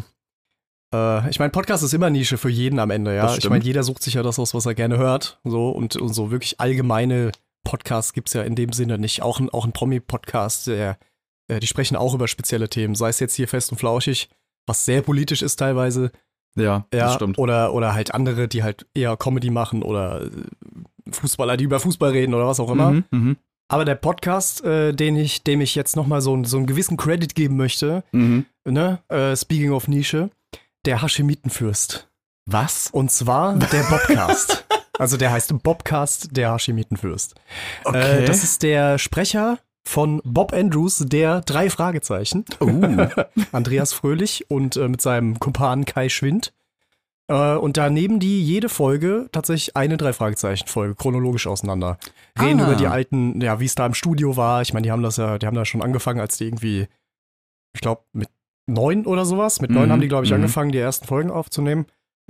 Äh, ich meine, Podcast ist immer Nische für jeden am Ende, ja. Das Ich stimmt. meine, jeder sucht sich ja das aus, was er gerne hört. So, und, und so wirklich allgemeine Podcasts gibt's ja in dem Sinne nicht. Auch ein, auch ein Promi-Podcast, der, äh, die sprechen auch über spezielle Themen. Sei es jetzt hier Fest und Flauschig, was sehr politisch ist teilweise. Ja, Ja, das stimmt. Oder, oder halt andere, die halt eher Comedy machen oder äh, Fußballer, die über Fußball reden oder was auch immer. Mhm, mhm, Aber der Podcast, äh, den ich, dem ich jetzt nochmal so, so einen gewissen Credit geben möchte, mhm. ne, äh, speaking of Nische, der Haschemitenfürst. Was? Und zwar der Bobcast. Also der heißt Bobcast, der Haschemitenfürst. Okay. Äh, das ist der Sprecher von Bob Andrews, der drei Fragezeichen. uh. Andreas Fröhlich und äh, mit seinem Kumpan Kai Schwind. Äh, und da nehmen die jede Folge tatsächlich eine Drei-Fragezeichen-Folge chronologisch auseinander. Reden Ah. über die alten, ja, wie es da im Studio war. Ich meine, die haben das ja, die haben da schon angefangen, als die irgendwie, ich glaube, mit neun oder sowas. Mit neun Mhm, haben die, glaube ich, mhm. angefangen, die ersten Folgen aufzunehmen.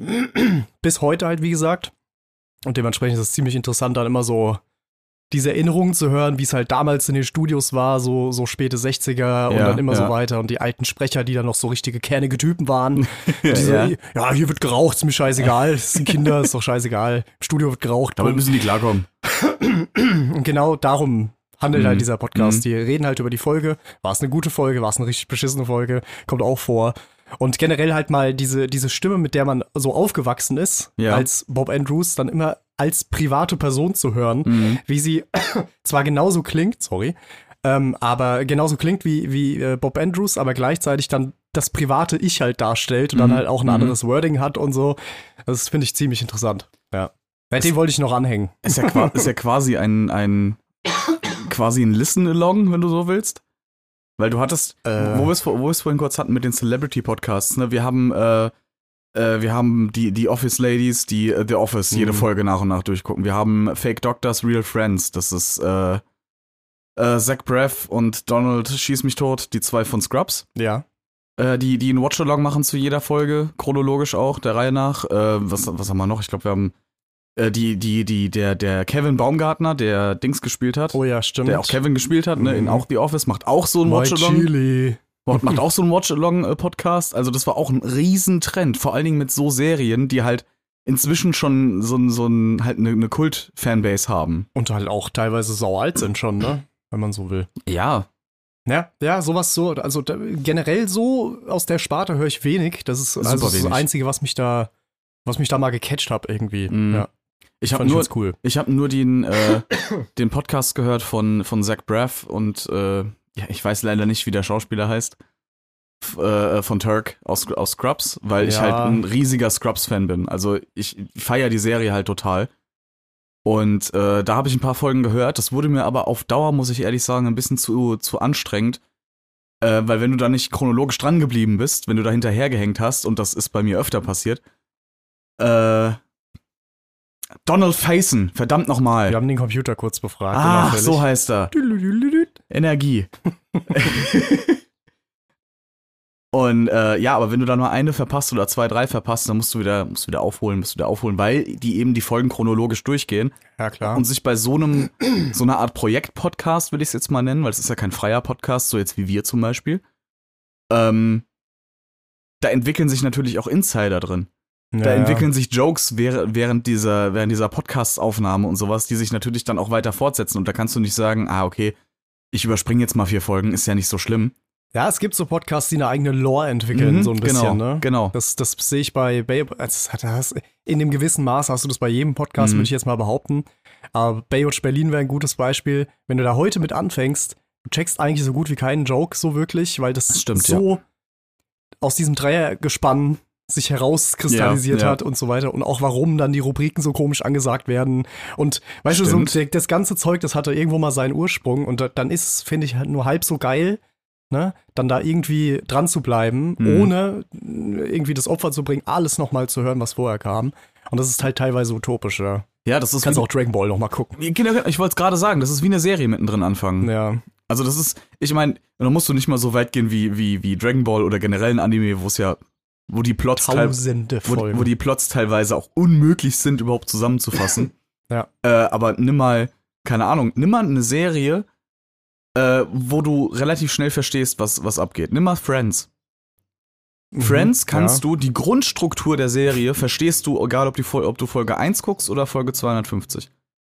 Bis heute halt, wie gesagt. Und dementsprechend ist es ziemlich interessant, dann immer so diese Erinnerungen zu hören, wie es halt damals in den Studios war, so, so späte sechziger und Ja, dann immer ja. so weiter. Und die alten Sprecher, die dann noch so richtige kernige Typen waren. ja, Die so, ja. ja, hier wird geraucht, ist mir scheißegal. Das sind Kinder, ist doch scheißegal. Im Studio wird geraucht. Damit müssen die klarkommen. Und genau darum handelt Mhm. halt dieser Podcast. Mhm. Die reden halt über die Folge. War es eine gute Folge? War es eine richtig beschissene Folge? Kommt auch vor. Und generell halt mal diese, diese Stimme, mit der man so aufgewachsen ist, Ja. als Bob Andrews, dann immer als private Person zu hören, Mhm. wie sie zwar genauso klingt, sorry, ähm, aber genauso klingt wie, wie äh, Bob Andrews, aber gleichzeitig dann das private Ich halt darstellt und dann Mhm. halt auch ein Mhm. anderes Wording hat und so. Das finde ich ziemlich interessant. Ja. Bei dem wollte ich noch anhängen. Ist ja, qua- ist ja quasi ein, ein quasi ein Listen-Along, wenn du so willst. Weil du hattest, Äh. wo wir es vor- wo wir es vorhin kurz hatten mit den Celebrity-Podcasts, ne? Wir haben, äh, äh, wir haben die, die Office-Ladies, die äh, The Office jede Mhm. Folge nach und nach durchgucken. Wir haben Fake Doctors, Real Friends. Das ist äh, äh, Zach Braff und Donald Schieß mich tot, die zwei von Scrubs. Ja. Äh, die, die einen Watch-Along machen zu jeder Folge, chronologisch auch, der Reihe nach. Äh, was, was haben wir noch? Ich glaube, wir haben Äh, die, die, die, der, der Kevin Baumgartner, der Dings gespielt hat, Oh ja, stimmt. der auch Kevin gespielt hat, ne, in Mhm. auch The Office, macht auch so ein My Watch-Along. Chili. Macht macht auch so einen Watch-Along-Podcast. Also das war auch ein Riesentrend. Vor allen Dingen mit so Serien, die halt inzwischen schon so, ein- so ein, halt eine, eine Kult-Fanbase haben. Und halt auch teilweise saualt sind schon, ne? Wenn man so will. Ja. Ja, ja, sowas so, also da, generell so aus der Sparte höre ich wenig. Das ist Super also das, ist das wenig. Einzige, was mich da, was mich da mal gecatcht hat irgendwie. Mhm. Ja, Ich habe fand nur, ich ganz cool. ich hab nur den, äh, den Podcast gehört von, von Zach Braff und äh, ja, ich weiß leider nicht, wie der Schauspieler heißt. F äh, von Turk aus, aus Scrubs, weil ich Ja. halt ein riesiger Scrubs-Fan bin. Also ich feiere die Serie halt total. Und äh, da habe ich ein paar Folgen gehört. Das wurde mir aber auf Dauer, muss ich ehrlich sagen, ein bisschen zu, zu anstrengend. Äh, weil wenn du da nicht chronologisch dran geblieben bist, wenn du da hinterhergehängt hast, und das ist bei mir öfter passiert, äh, Donald Faison, verdammt nochmal. Wir haben den Computer kurz befragt. Ach, unauffällig. so heißt er. Energie. Und äh, ja, aber wenn du da nur eine verpasst oder zwei, drei verpasst, dann musst du wieder, musst du wieder aufholen, musst du wieder aufholen, weil die eben die Folgen chronologisch durchgehen Ja, klar. und sich bei so einem, so einer Art Projekt-Podcast, will ich es jetzt mal nennen, weil es ist ja kein freier Podcast, so jetzt wie wir zum Beispiel, ähm, da entwickeln sich natürlich auch Insider drin. Da Ja, entwickeln sich Jokes während, während dieser, während dieser Podcast-Aufnahme und sowas, die sich natürlich dann auch weiter fortsetzen. Und da kannst du nicht sagen, ah, okay, ich überspringe jetzt mal vier Folgen, ist ja nicht so schlimm. Ja, es gibt so Podcasts, die eine eigene Lore entwickeln, Mhm, so ein bisschen, genau, ne? genau. Das, das sehe ich bei Baywatch, das hat das, in dem gewissen Maß hast du das bei jedem Podcast, Mhm. würde ich jetzt mal behaupten. Aber Baywatch Berlin wäre ein gutes Beispiel. Wenn du da heute mit anfängst, du checkst eigentlich so gut wie keinen Joke so wirklich, weil das, Das stimmt, so aus diesem Dreiergespann sich herauskristallisiert Ja, ja. hat und so weiter. Und auch warum dann die Rubriken so komisch angesagt werden. Und weißt du, so, Stimmt. der- das ganze Zeug, das hatte irgendwo mal seinen Ursprung. Und da, dann ist es, finde ich, halt nur halb so geil, ne, dann da irgendwie dran zu bleiben, Mhm. ohne irgendwie das Opfer zu bringen, alles nochmal zu hören, was vorher kam. Und das ist halt teilweise utopisch, ja. Ja, das ist Kannst wie, auch Dragon Ball nochmal gucken. Genau, ich wollte es gerade sagen, das ist wie eine Serie mittendrin anfangen. Ja. Also das ist, ich meine, da musst du nicht mal so weit gehen wie, wie, wie Dragon Ball oder generell ein Anime, wo es ja, wo die Plots teil- Tausende wo, Folgen. wo die Plots teilweise auch unmöglich sind, überhaupt zusammenzufassen. Ja. Äh, aber nimm mal, keine Ahnung, nimm mal eine Serie, äh, wo du relativ schnell verstehst, was, was abgeht. Nimm mal Friends. Mhm, Friends kannst ja. du, die Grundstruktur der Serie verstehst du, egal ob, die, Fol- ob du Folge eins guckst oder Folge zweihundertfünfzig.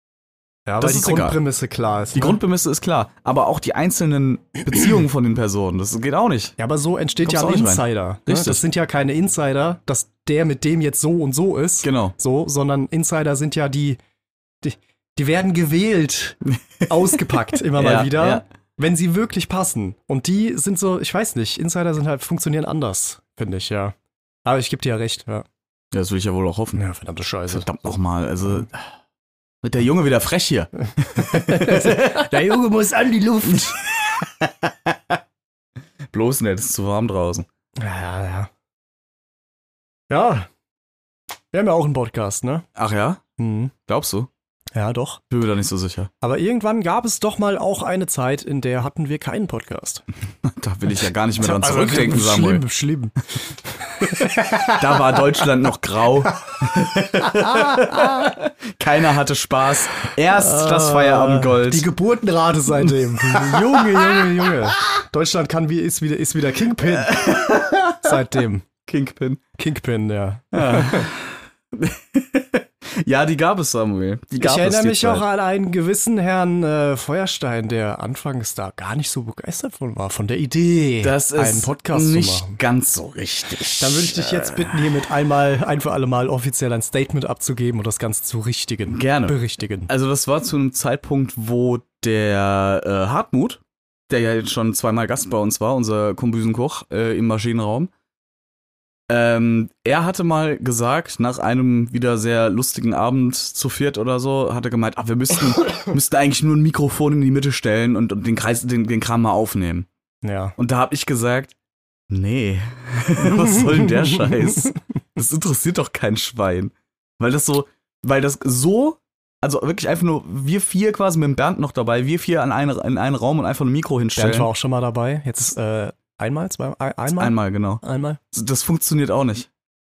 Ja, das weil die ist egal. Grundprämisse klar ist. Die ne? Grundprämisse ist klar, aber auch die einzelnen Beziehungen von den Personen, das geht auch nicht. Ja, aber so entsteht Kommst ja auch ein nicht rein. Insider. Ne? Richtig. Das sind ja keine Insider, dass der mit dem jetzt so und so ist. Genau. So, sondern Insider sind ja die, die, die werden gewählt, ausgepackt immer mal Ja, wieder, ja. wenn sie wirklich passen. Und die sind so, ich weiß nicht, Insider sind halt, funktionieren anders, finde ich, ja. Aber ich gebe dir ja recht, ja. Ja, das will ich ja wohl auch hoffen. Ja, verdammte Scheiße. Verdammt nochmal, also wird der Junge wieder frech hier. Der Junge muss an die Luft. Bloß nicht, es ist zu warm draußen. Ja, ja, ja. Ja. Wir haben ja auch einen Podcast, ne? Ach ja? Mhm. Glaubst du? Ja, doch. Bin mir da nicht so sicher. Aber irgendwann gab es doch mal auch eine Zeit, in der hatten wir keinen Podcast. Da will ich ja gar nicht mehr dran Also, zurückdenken, Samuel. Schlimm, schlimm. Da war Deutschland noch grau. Keiner hatte Spaß. Erst das Feierabendgold. Die Geburtenrate seitdem. Junge, Junge, Junge. Deutschland kann wie, ist wieder, ist wieder Kingpin. Seitdem. Kingpin. Kingpin, ja. Ja. Ja, die gab es, Samuel. Die gab Ich erinnere es, die mich Zeit. auch an einen gewissen Herrn äh, Feuerstein, der anfangs da gar nicht so begeistert von war, von der Idee, Das ist einen Podcast nicht zu machen. ganz so richtig. Dann würde ich dich jetzt bitten, hiermit einmal, ein für alle Mal offiziell ein Statement abzugeben und das Ganze zu richtigen. Gerne. Berichtigen. Also das war zu einem Zeitpunkt, wo der äh, Hartmut, der ja jetzt schon zweimal Gast bei uns war, unser Kombüsenkoch äh, im Maschinenraum, ähm, er hatte mal gesagt, nach einem wieder sehr lustigen Abend zu viert oder so, hat er gemeint, ach, wir müssten, müssten eigentlich nur ein Mikrofon in die Mitte stellen und, und den Kreis, den, den Kram mal aufnehmen. Ja. Und da hab ich gesagt, nee, was soll denn der Scheiß? Das interessiert doch kein Schwein. Weil das so, weil das so, also wirklich einfach nur, wir vier quasi mit dem Bernd noch dabei, wir vier an einen, in einen Raum und einfach ein Mikro hinstellen. Bernd war auch schon mal dabei. Jetzt äh, einmal, zwei, ein- einmal? Einmal, genau. Einmal. Das funktioniert auch nicht.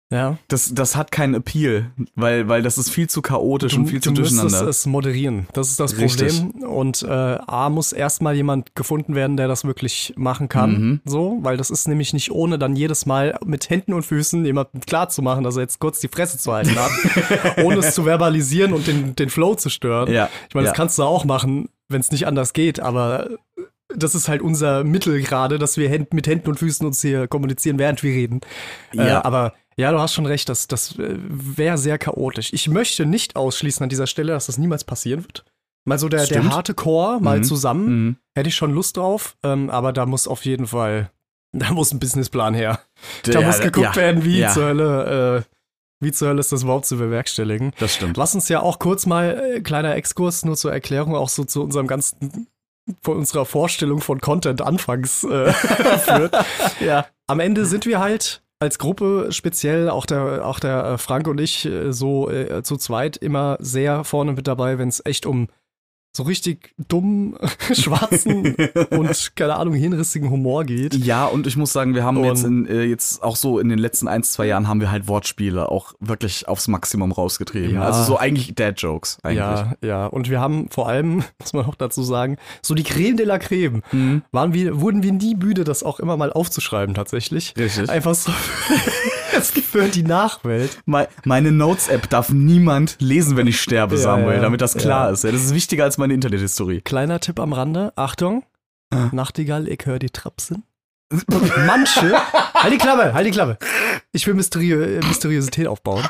Ja. Das, das hat keinen Appeal, weil, weil das ist viel zu chaotisch und viel zu du durcheinander. Du müsstest es moderieren. Das ist das Richtig. Problem. Und äh, A, muss erstmal jemand gefunden werden, der das wirklich machen kann. Mhm. So, weil das ist nämlich nicht ohne dann jedes Mal mit Händen und Füßen jemandem klarzumachen, dass er jetzt kurz die Fresse zu halten hat, ohne es zu verbalisieren und den, den Flow zu stören. Ja. Ich meine, ja. das kannst du auch machen, wenn es nicht anders geht, aber das ist halt unser Mittel gerade, dass wir Händ, mit Händen und Füßen uns hier kommunizieren, während wir reden. Ja. Äh, aber ja, du hast schon recht, das, das wäre sehr chaotisch. Ich möchte nicht ausschließen an dieser Stelle, dass das niemals passieren wird. Mal so der, der harte Core, mal Mhm. zusammen, Mhm. hätte ich schon Lust drauf, ähm, aber da muss auf jeden Fall, da muss ein Businessplan her. Da Ja, muss geguckt ja. werden, wie Ja. zur Hölle, äh, wie zur Hölle ist das überhaupt zu bewerkstelligen. Das stimmt. Was uns ja auch kurz mal, äh, kleiner Exkurs, nur zur Erklärung, auch so zu unserem ganzen, von unserer Vorstellung von Content anfangs äh, führt. Ja. Am Ende sind wir halt als Gruppe speziell, auch der, auch der äh, Frank und ich, äh, so äh, zu zweit immer sehr vorne mit dabei, wenn es echt um so richtig dummen, schwarzen und, keine Ahnung, hinrissigen Humor geht. Ja, und ich muss sagen, wir haben Und- jetzt, in, äh, jetzt auch so in den letzten ein, zwei Jahren haben wir halt Wortspiele auch wirklich aufs Maximum rausgetrieben. Ja. Also so eigentlich Dad-Jokes eigentlich. Ja, ja. Und wir haben vor allem, muss man auch dazu sagen, so die Creme de la Creme. Mhm. Waren wir, wurden wir nie müde, das auch immer mal aufzuschreiben tatsächlich. Richtig. Einfach so für die Nachwelt. Me- Meine Notes-App darf niemand lesen, wenn ich sterbe, Ja, Samuel, ja. damit das klar Ja. ist. Ja, das ist wichtiger als meine Internethistorie. Kleiner Tipp am Rande, Achtung, Ah. Nachtigall, ich höre die Trapsen. Manche, halt die Klappe, halt die Klappe. Ich will Mysterio Mysteriosität aufbauen.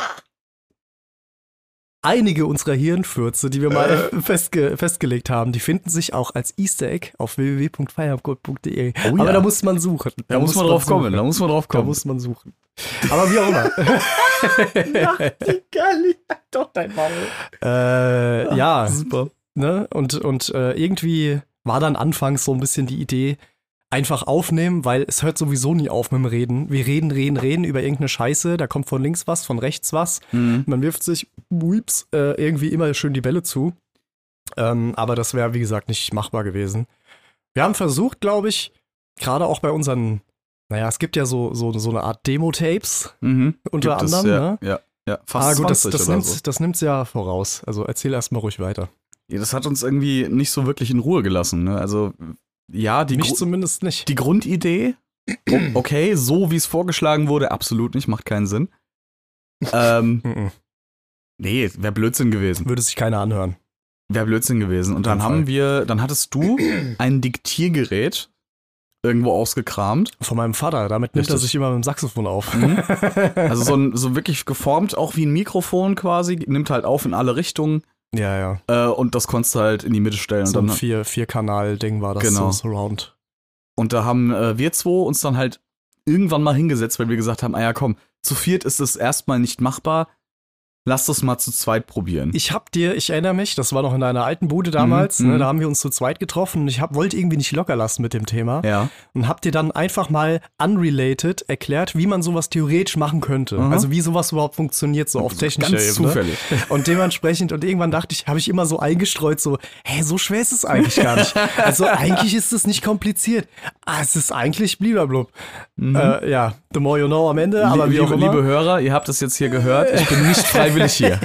Einige unserer Hirnfürze, die wir mal festge festgelegt haben, die finden sich auch als Easter Egg auf w w w punkt feierabend punkt de. Oh ja. Aber da muss man suchen. Da, muss man drauf suchen. kommen, da muss man drauf Da kommen. muss man suchen. Aber wie auch immer. Nachtigall, doch dein Maul. äh, ja, Super. ne? Und, und äh, irgendwie war dann anfangs so ein bisschen die Idee, einfach aufnehmen, weil es hört sowieso nie auf mit dem Reden. Wir reden, reden, reden über irgendeine Scheiße, da kommt von links was, von rechts was. Mhm. Man wirft sich, uips, äh, irgendwie immer schön die Bälle zu. Ähm, aber das wäre, wie gesagt, nicht machbar gewesen. Wir haben versucht, glaube ich, gerade auch bei unseren, naja, es gibt ja so, so, so eine Art Demo-Tapes, Mhm. unter Gibt es, anderem, ja, ne? ja, ja. Fast Ah, gut, das, zwanzig das, oder nimmt, so. das nimmt's ja voraus. Also erzähl erstmal ruhig weiter. Ja, das hat uns irgendwie nicht so wirklich in Ruhe gelassen. Ne? Also, ja, die, Nicht Gru zumindest nicht. die Grundidee, o- okay, so wie es vorgeschlagen wurde, absolut nicht, macht keinen Sinn. Ähm, Mhm. nee, wäre Blödsinn gewesen. Würde sich keiner anhören. Wäre Blödsinn gewesen. Und dann Fall. haben wir, dann hattest du ein Diktiergerät irgendwo ausgekramt. Von meinem Vater, damit nimmt er Richtig. sich immer mit dem Saxophon auf. Mhm. Also so, ein, so wirklich geformt, auch wie ein Mikrofon quasi, nimmt halt auf in alle Richtungen Ja, ja. äh, und das konntest du halt in die Mitte stellen. So und ein dann, vier, Vier-Kanal-Ding war das, Genau. so Surround. Und da haben äh, wir zwei uns dann halt irgendwann mal hingesetzt, weil wir gesagt haben, ah ja komm, zu viert ist es erstmal nicht machbar, lass das mal zu zweit probieren. Ich hab dir, ich erinnere mich, das war noch in deiner alten Bude damals, Mhm, ne, mhm. da haben wir uns zu zweit getroffen und ich hab, wollte irgendwie nicht locker lassen mit dem Thema ja. und hab dir dann einfach mal unrelated erklärt, wie man sowas theoretisch machen könnte. Mhm. Also wie sowas überhaupt funktioniert, so auf technischer Ganz Ebene. zufällig. Und dementsprechend, und irgendwann dachte ich, habe ich immer so eingestreut, so, hä, so schwer ist es eigentlich gar nicht. Also eigentlich ist es nicht kompliziert. Ah, es ist eigentlich bliblablub. Äh, ja, the more you know am Ende, aber wie liebe, auch immer. liebe Hörer, ihr habt es jetzt hier gehört, ich bin nicht freiwillig hier.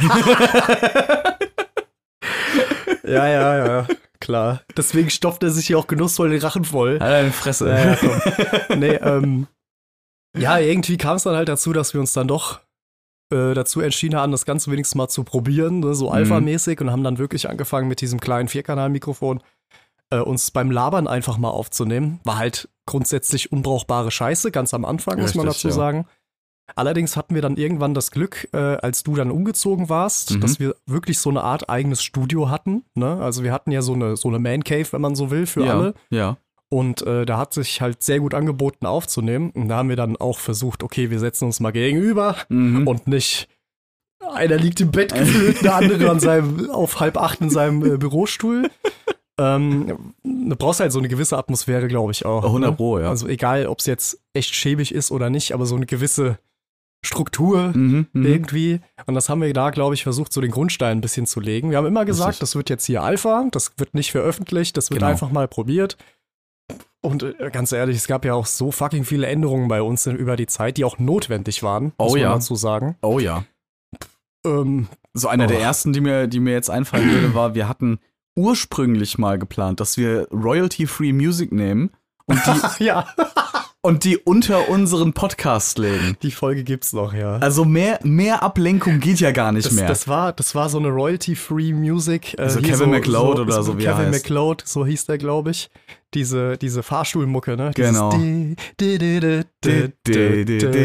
Ja, ja, ja, klar. Deswegen stopft er sich hier auch genussvoll den Rachen voll. Halt deine Fresse. Ja, ja, komm. Nee, ähm, ja, irgendwie kam es dann halt dazu, dass wir uns dann doch äh, dazu entschieden haben, das Ganze wenigstens mal zu probieren, ne, so Mhm. alpha-mäßig, und haben dann wirklich angefangen mit diesem kleinen Vierkanal-Mikrofon äh, uns beim Labern einfach mal aufzunehmen. War halt grundsätzlich unbrauchbare Scheiße, ganz am Anfang, muss man Richtig, dazu ja. sagen. Allerdings hatten wir dann irgendwann das Glück, äh, als du dann umgezogen warst, Mhm. dass wir wirklich so eine Art eigenes Studio hatten. Ne? Also wir hatten ja so eine, so eine Man Cave, wenn man so will, für ja, alle. Ja. Und äh, da hat sich halt sehr gut angeboten aufzunehmen. Und da haben wir dann auch versucht, okay, wir setzen uns mal gegenüber Mhm. und nicht einer liegt im Bett gefühlt, der andere an seinem, auf halb acht in seinem äh, Bürostuhl. Ähm, du brauchst halt so eine gewisse Atmosphäre, glaube ich auch. hundert ne? Pro, ja. Also egal, ob es jetzt echt schäbig ist oder nicht, aber so eine gewisse Struktur Mhm, mhm. irgendwie. Und das haben wir da, glaube ich, versucht, so den Grundstein ein bisschen zu legen. Wir haben immer gesagt, Richtig. das wird jetzt hier Alpha, das wird nicht veröffentlicht, das wird Genau. einfach mal probiert. Und äh, ganz ehrlich, es gab ja auch so fucking viele Änderungen bei uns über die Zeit, die auch notwendig waren, Oh muss man ja. dazu sagen. Oh ja. Ähm, So einer Oh. der ersten, die mir, die mir jetzt einfallen würde, war, wir hatten ursprünglich mal geplant, dass wir Royalty-Free Music nehmen und die, ja, und die unter unseren Podcast legen. die Folge gibt's noch, ja. Also mehr, mehr Ablenkung geht ja gar nicht Das, mehr. das, war, das war so eine Royalty-Free Music. Äh, Also hier Kevin MacLeod oder so, wie er Kevin heißt. MacLeod, so hieß der, glaube ich. Diese, diese Fahrstuhlmucke, ne? Dieses Genau. di- di- di- di- di- di-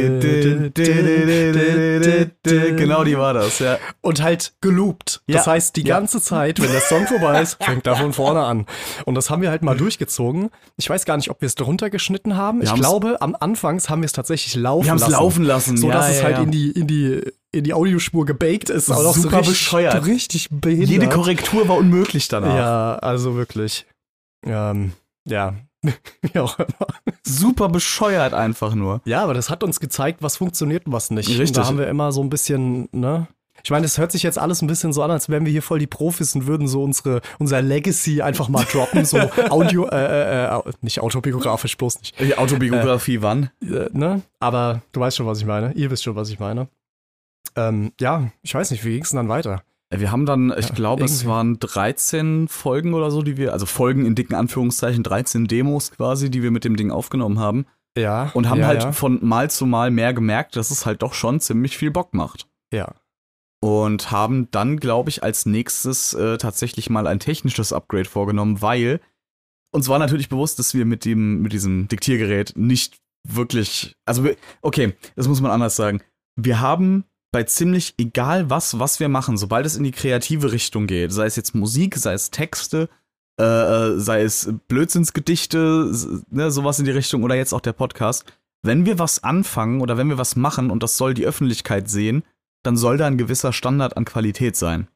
di- Genau, die war das, ja. Und halt geloopt. Das Ja. heißt, die Ja. ganze Zeit, wenn der Song vorbei ist, fängt da von vorne an. Und das haben wir halt mal durchgezogen. Ich weiß gar nicht, ob wir es drunter geschnitten haben. Wir Ich haben's- glaube, am Anfangs haben wir es tatsächlich laufen Wir haben es lassen. laufen lassen, So ja, dass es ja, halt ja. in die, in die, in die Audiospur gebaked ist. Aber auch so Super richtig, bescheuert. richtig behindert. Jede Korrektur war unmöglich danach. Ja, also wirklich. Ähm, ja. Wie auch immer. Super bescheuert einfach nur. Ja, aber das hat uns gezeigt, was funktioniert und was nicht. Richtig. Und da haben wir immer so ein bisschen, ne? Ich meine, es hört sich jetzt alles ein bisschen so an, als wären wir hier voll die Profis und würden so unsere, unser Legacy einfach mal droppen, so Audio, äh, äh, äh, nicht autobiografisch, bloß nicht. Die Autobiografie wann? Äh, ne? Aber du weißt schon, was ich meine. Ihr wisst schon, was ich meine. Ähm, ja, ich weiß nicht, wie ging es denn dann weiter? Wir haben dann, ich Ja, glaube, es irgendwie. waren dreizehn Folgen oder so, die wir, also Folgen in dicken Anführungszeichen, dreizehn Demos quasi, die wir mit dem Ding aufgenommen haben. Ja. Und haben ja, halt ja. von Mal zu Mal mehr gemerkt, dass es halt doch schon ziemlich viel Bock macht. Ja. Und haben dann, glaube ich, als nächstes äh, tatsächlich mal ein technisches Upgrade vorgenommen, weil uns war natürlich bewusst, dass wir mit dem, mit diesem Diktiergerät nicht wirklich, also wir, okay, das muss man anders sagen. Wir haben bei ziemlich egal was, was wir machen, sobald es in die kreative Richtung geht, sei es jetzt Musik, sei es Texte, äh, sei es Blödsinnsgedichte, s- ne, sowas in die Richtung oder jetzt auch der Podcast, wenn wir was anfangen oder wenn wir was machen und das soll die Öffentlichkeit sehen, dann soll da ein gewisser Standard an Qualität sein.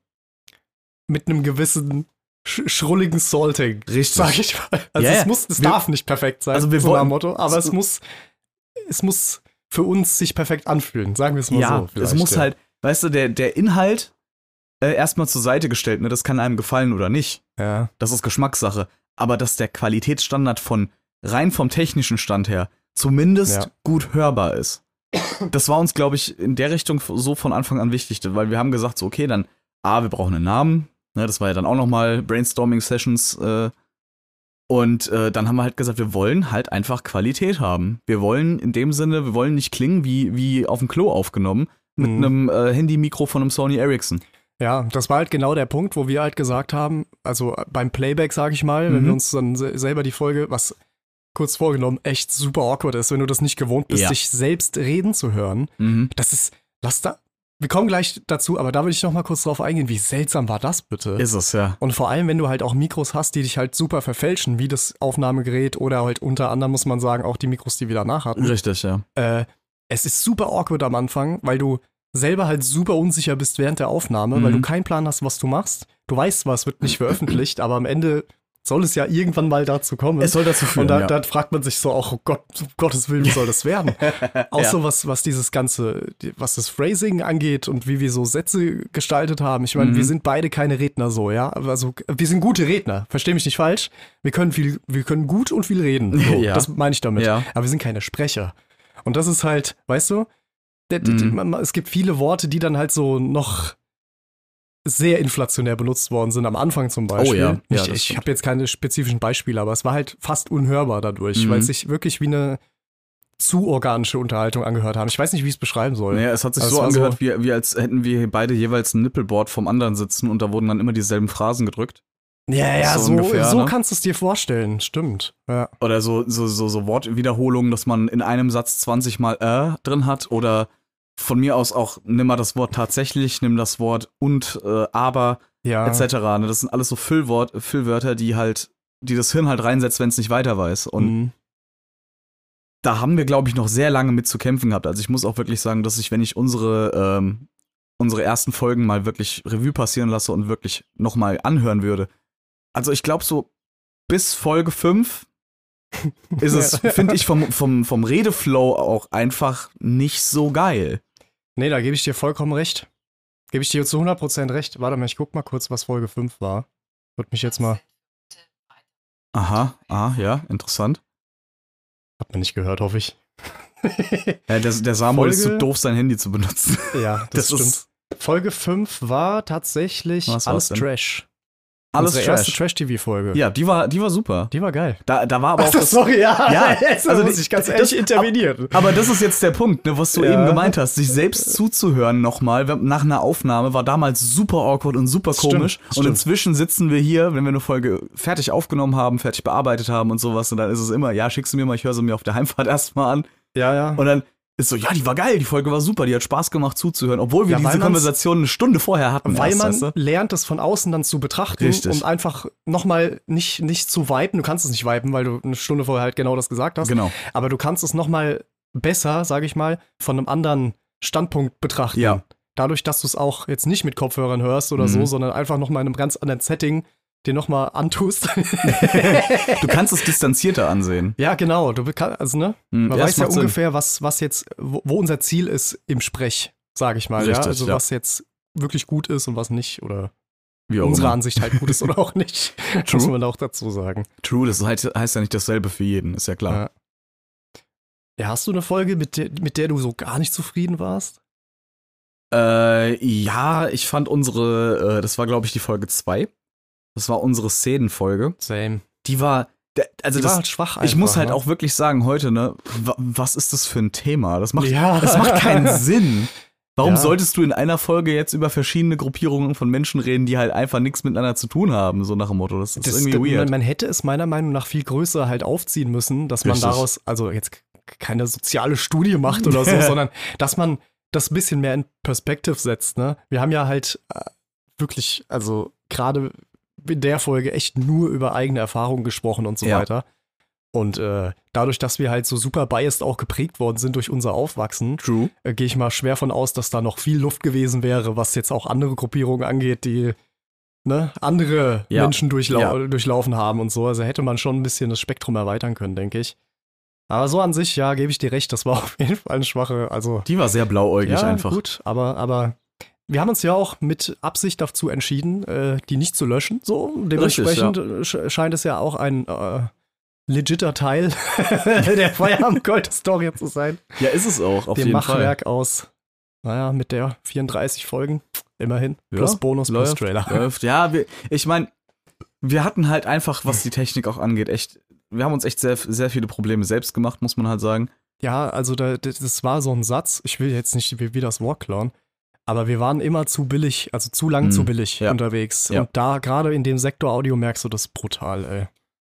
Mit einem gewissen sch schrulligen Salting. Richtig. Sag ich mal. Also Ja, es ja. muss, es Wir- darf nicht perfekt sein, Also wir so wollen- nach dem Motto, aber es so- muss, es muss für uns sich perfekt anfühlen, sagen wir es mal Ja, so. es vielleicht, muss ja. halt, weißt du, der, der Inhalt äh, erstmal zur Seite gestellt, ne, das kann einem gefallen oder nicht. Ja. Das ist Geschmackssache. Aber dass der Qualitätsstandard von rein vom technischen Stand her zumindest Ja. gut hörbar ist. Das war uns, glaube ich, in der Richtung so von Anfang an wichtig, weil wir haben gesagt, so, okay, dann, A, wir brauchen einen Namen, ne, das war ja dann auch nochmal Brainstorming-Sessions, äh, und äh, dann haben wir halt gesagt, wir wollen halt einfach Qualität haben. Wir wollen in dem Sinne, wir wollen nicht klingen wie, wie auf dem Klo aufgenommen, mit Mhm. einem äh, Handy-Mikro von einem Sony Ericsson. Ja, das war halt genau der Punkt, wo wir halt gesagt haben, also beim Playback, sag ich mal, wenn Mhm. wir uns dann se selber die Folge, was kurz vorgenommen, echt super awkward ist, wenn du das nicht gewohnt bist, Ja. dich selbst reden zu hören. Mhm. Das ist, lass da, wir kommen gleich dazu, aber da will ich noch mal kurz drauf eingehen, wie seltsam war das bitte? Ist es, ja. Und vor allem, wenn du halt auch Mikros hast, die dich halt super verfälschen, wie das Aufnahmegerät oder halt unter anderem, muss man sagen, auch die Mikros, die wir danach hatten. Richtig, ja. Äh, es ist super awkward am Anfang, weil du selber halt super unsicher bist während der Aufnahme, Mhm. weil du keinen Plan hast, was du machst. Du weißt zwar, es wird nicht veröffentlicht, aber am Ende soll es ja irgendwann mal dazu kommen. Es soll dazu führen, Und da, ja. da fragt man sich so auch, oh Gott, um Gottes Willen, wie soll das werden? Auch Ja. so was, was dieses ganze, die- was das Phrasing angeht und wie wir so Sätze gestaltet haben. Ich meine, Mhm. wir sind beide keine Redner so, ja. Also wir sind gute Redner, versteh mich nicht falsch. Wir können viel, wir können gut und viel reden. So, Ja. Das meine ich damit. Ja. Aber wir sind keine Sprecher. Und das ist halt, weißt du, der, der, Mhm. man- es gibt viele Worte, die dann halt so noch sehr inflationär benutzt worden sind, am Anfang zum Beispiel. Oh ja. Ja, ich das ich stimmt. habe jetzt keine spezifischen Beispiele, aber es war halt fast unhörbar dadurch, Mhm. weil es sich wirklich wie eine zu organische Unterhaltung angehört haben. Ich weiß nicht, wie ich es beschreiben soll. Naja, es hat sich Also so es war angehört, wie, wie als hätten wir beide jeweils ein Nippelboard vom anderen sitzen und da wurden dann immer dieselben Phrasen gedrückt. Ja, ja, So so, ungefähr, so ne? kannst du es dir vorstellen, stimmt. Ja. Oder so, so, so, so Wortwiederholungen, dass man in einem Satz zwanzig Mal äh drin hat. Oder von mir aus auch, nimm mal das Wort tatsächlich, nimm das Wort und, äh, aber, Ja. et cetera. Ne? Das sind alles so Füllwort, Füllwörter, die halt, die das Hirn halt reinsetzt, wenn es nicht weiter weiß. Und Mhm. da haben wir, glaube ich, noch sehr lange mit zu kämpfen gehabt. Also ich muss auch wirklich sagen, dass ich, wenn ich unsere, ähm, unsere ersten Folgen mal wirklich Revue passieren lasse und wirklich nochmal anhören würde. Also ich glaube so bis Folge fünf ist es, finde ich, vom, vom, vom Redeflow auch einfach nicht so geil. Nee, da gebe ich dir vollkommen recht. Gebe ich dir zu hundert Prozent recht. Warte mal, ich guck mal kurz, was Folge fünf war. Würde mich jetzt mal. Aha, ah, ja, interessant. Hat man nicht gehört, hoffe ich. Ja, der, der Samuel ist Folge- zu doof, sein Handy zu benutzen. Ja, das, Das stimmt. ist- Folge fünf war tatsächlich Was war's alles denn? Trash. Alles Unsere erste Trash. Trash-T V-Folge. Ja, die war, die war super. Die war geil. Da, da war aber auch das, sorry, ja. Ja, Jetzt also muss die- ich ganz das- ehrlich intervenieren. Aber das ist jetzt der Punkt, ne, was du Ja. eben gemeint hast. Sich selbst zuzuhören nochmal nach einer Aufnahme war damals super awkward und super Stimmt, komisch. stimmt. Und inzwischen sitzen wir hier, wenn wir eine Folge fertig aufgenommen haben, fertig bearbeitet haben und sowas. Und dann ist es immer, ja, schickst du mir mal, ich höre sie mir auf der Heimfahrt erstmal an. Ja, ja. Und dann ist so, ja, die war geil, die Folge war super, die hat Spaß gemacht zuzuhören. Obwohl wir Ja, weil diese man's- Konversation eine Stunde vorher hatten. Weil erst, man weißt du? lernt, es von außen dann zu betrachten Richtig. und einfach nochmal nicht, nicht zu viben. Du kannst es nicht viben, weil du eine Stunde vorher halt genau das gesagt hast. Genau. Aber du kannst es nochmal besser, sage ich mal, von einem anderen Standpunkt betrachten. Ja. Dadurch, dass du es auch jetzt nicht mit Kopfhörern hörst oder Mhm. so, sondern einfach nochmal in einem ganz anderen Setting dir nochmal antust. Du kannst es distanzierter ansehen. Ja, genau. Du beka- also, ne? Mhm, Man ja, weiß es ja macht Sinn. ungefähr, was, was jetzt, wo, wo unser Ziel ist im Sprech, sage ich mal. ja? Richtig, Also ja. was jetzt wirklich gut ist und was nicht. Oder Wie auch unserer immer. Ansicht halt gut ist oder auch nicht. Muss man auch dazu sagen. True, das heißt, heißt ja nicht dasselbe für jeden, ist ja klar. Ja. Ja, hast du eine Folge, mit der, mit der du so gar nicht zufrieden warst? Äh, ja, ich fand unsere, äh, das war glaube ich die Folge zwei. Das war unsere Szenenfolge. Same. Die war, der- also Die das, war halt schwach ich muss einfach, halt ne? auch wirklich sagen heute, ne, wa- was ist das für ein Thema? Das macht, Ja. das macht keinen Sinn. Warum Ja. solltest du in einer Folge jetzt über verschiedene Gruppierungen von Menschen reden, die halt einfach nichts miteinander zu tun haben, so nach dem Motto? Das ist Das, irgendwie man, weird. man hätte es meiner Meinung nach viel größer halt aufziehen müssen, dass man Richtig. daraus, also jetzt k- keine soziale Studie macht oder so, sondern dass man das ein bisschen mehr in Perspektive setzt, ne? Wir haben ja halt äh, wirklich, also gerade in der Folge echt nur über eigene Erfahrungen gesprochen und so Ja. weiter. Und äh, dadurch, dass wir halt so super biased auch geprägt worden sind durch unser Aufwachsen, True. äh, gehe ich mal schwer von aus, dass da noch viel Luft gewesen wäre, was jetzt auch andere Gruppierungen angeht, die ne, andere Ja. Menschen durchlau Ja. durchlaufen haben und so. Also hätte man schon ein bisschen das Spektrum erweitern können, denke ich. Aber so an sich, ja, gebe ich dir recht, das war auf jeden Fall eine schwache, also Die war sehr blauäugig ja, einfach. gut, aber, aber wir haben uns ja auch mit Absicht dazu entschieden, äh, die nicht zu löschen, so. Dementsprechend äh, sch scheint es ja auch ein äh, legitter Teil der Feierabend-Gold-Story zu sein. Ja, ist es auch, auf Dem jeden Machwerk aus, naja, mit der vierunddreißig Folgen, immerhin, Ja, plus Bonus, plus läuft, Trailer. Läuft. Ja, wir, ich meine, wir hatten halt einfach, was die Technik auch angeht, echt, wir haben uns echt sehr, sehr viele Probleme selbst gemacht, muss man halt sagen. Ja, also da, das war so ein Satz, ich will jetzt nicht wie, wie das Wort klauen, aber wir waren immer zu billig, also zu lang Mhm, zu billig ja. unterwegs. Ja. Und da, gerade in dem Sektor Audio, merkst du das brutal, ey.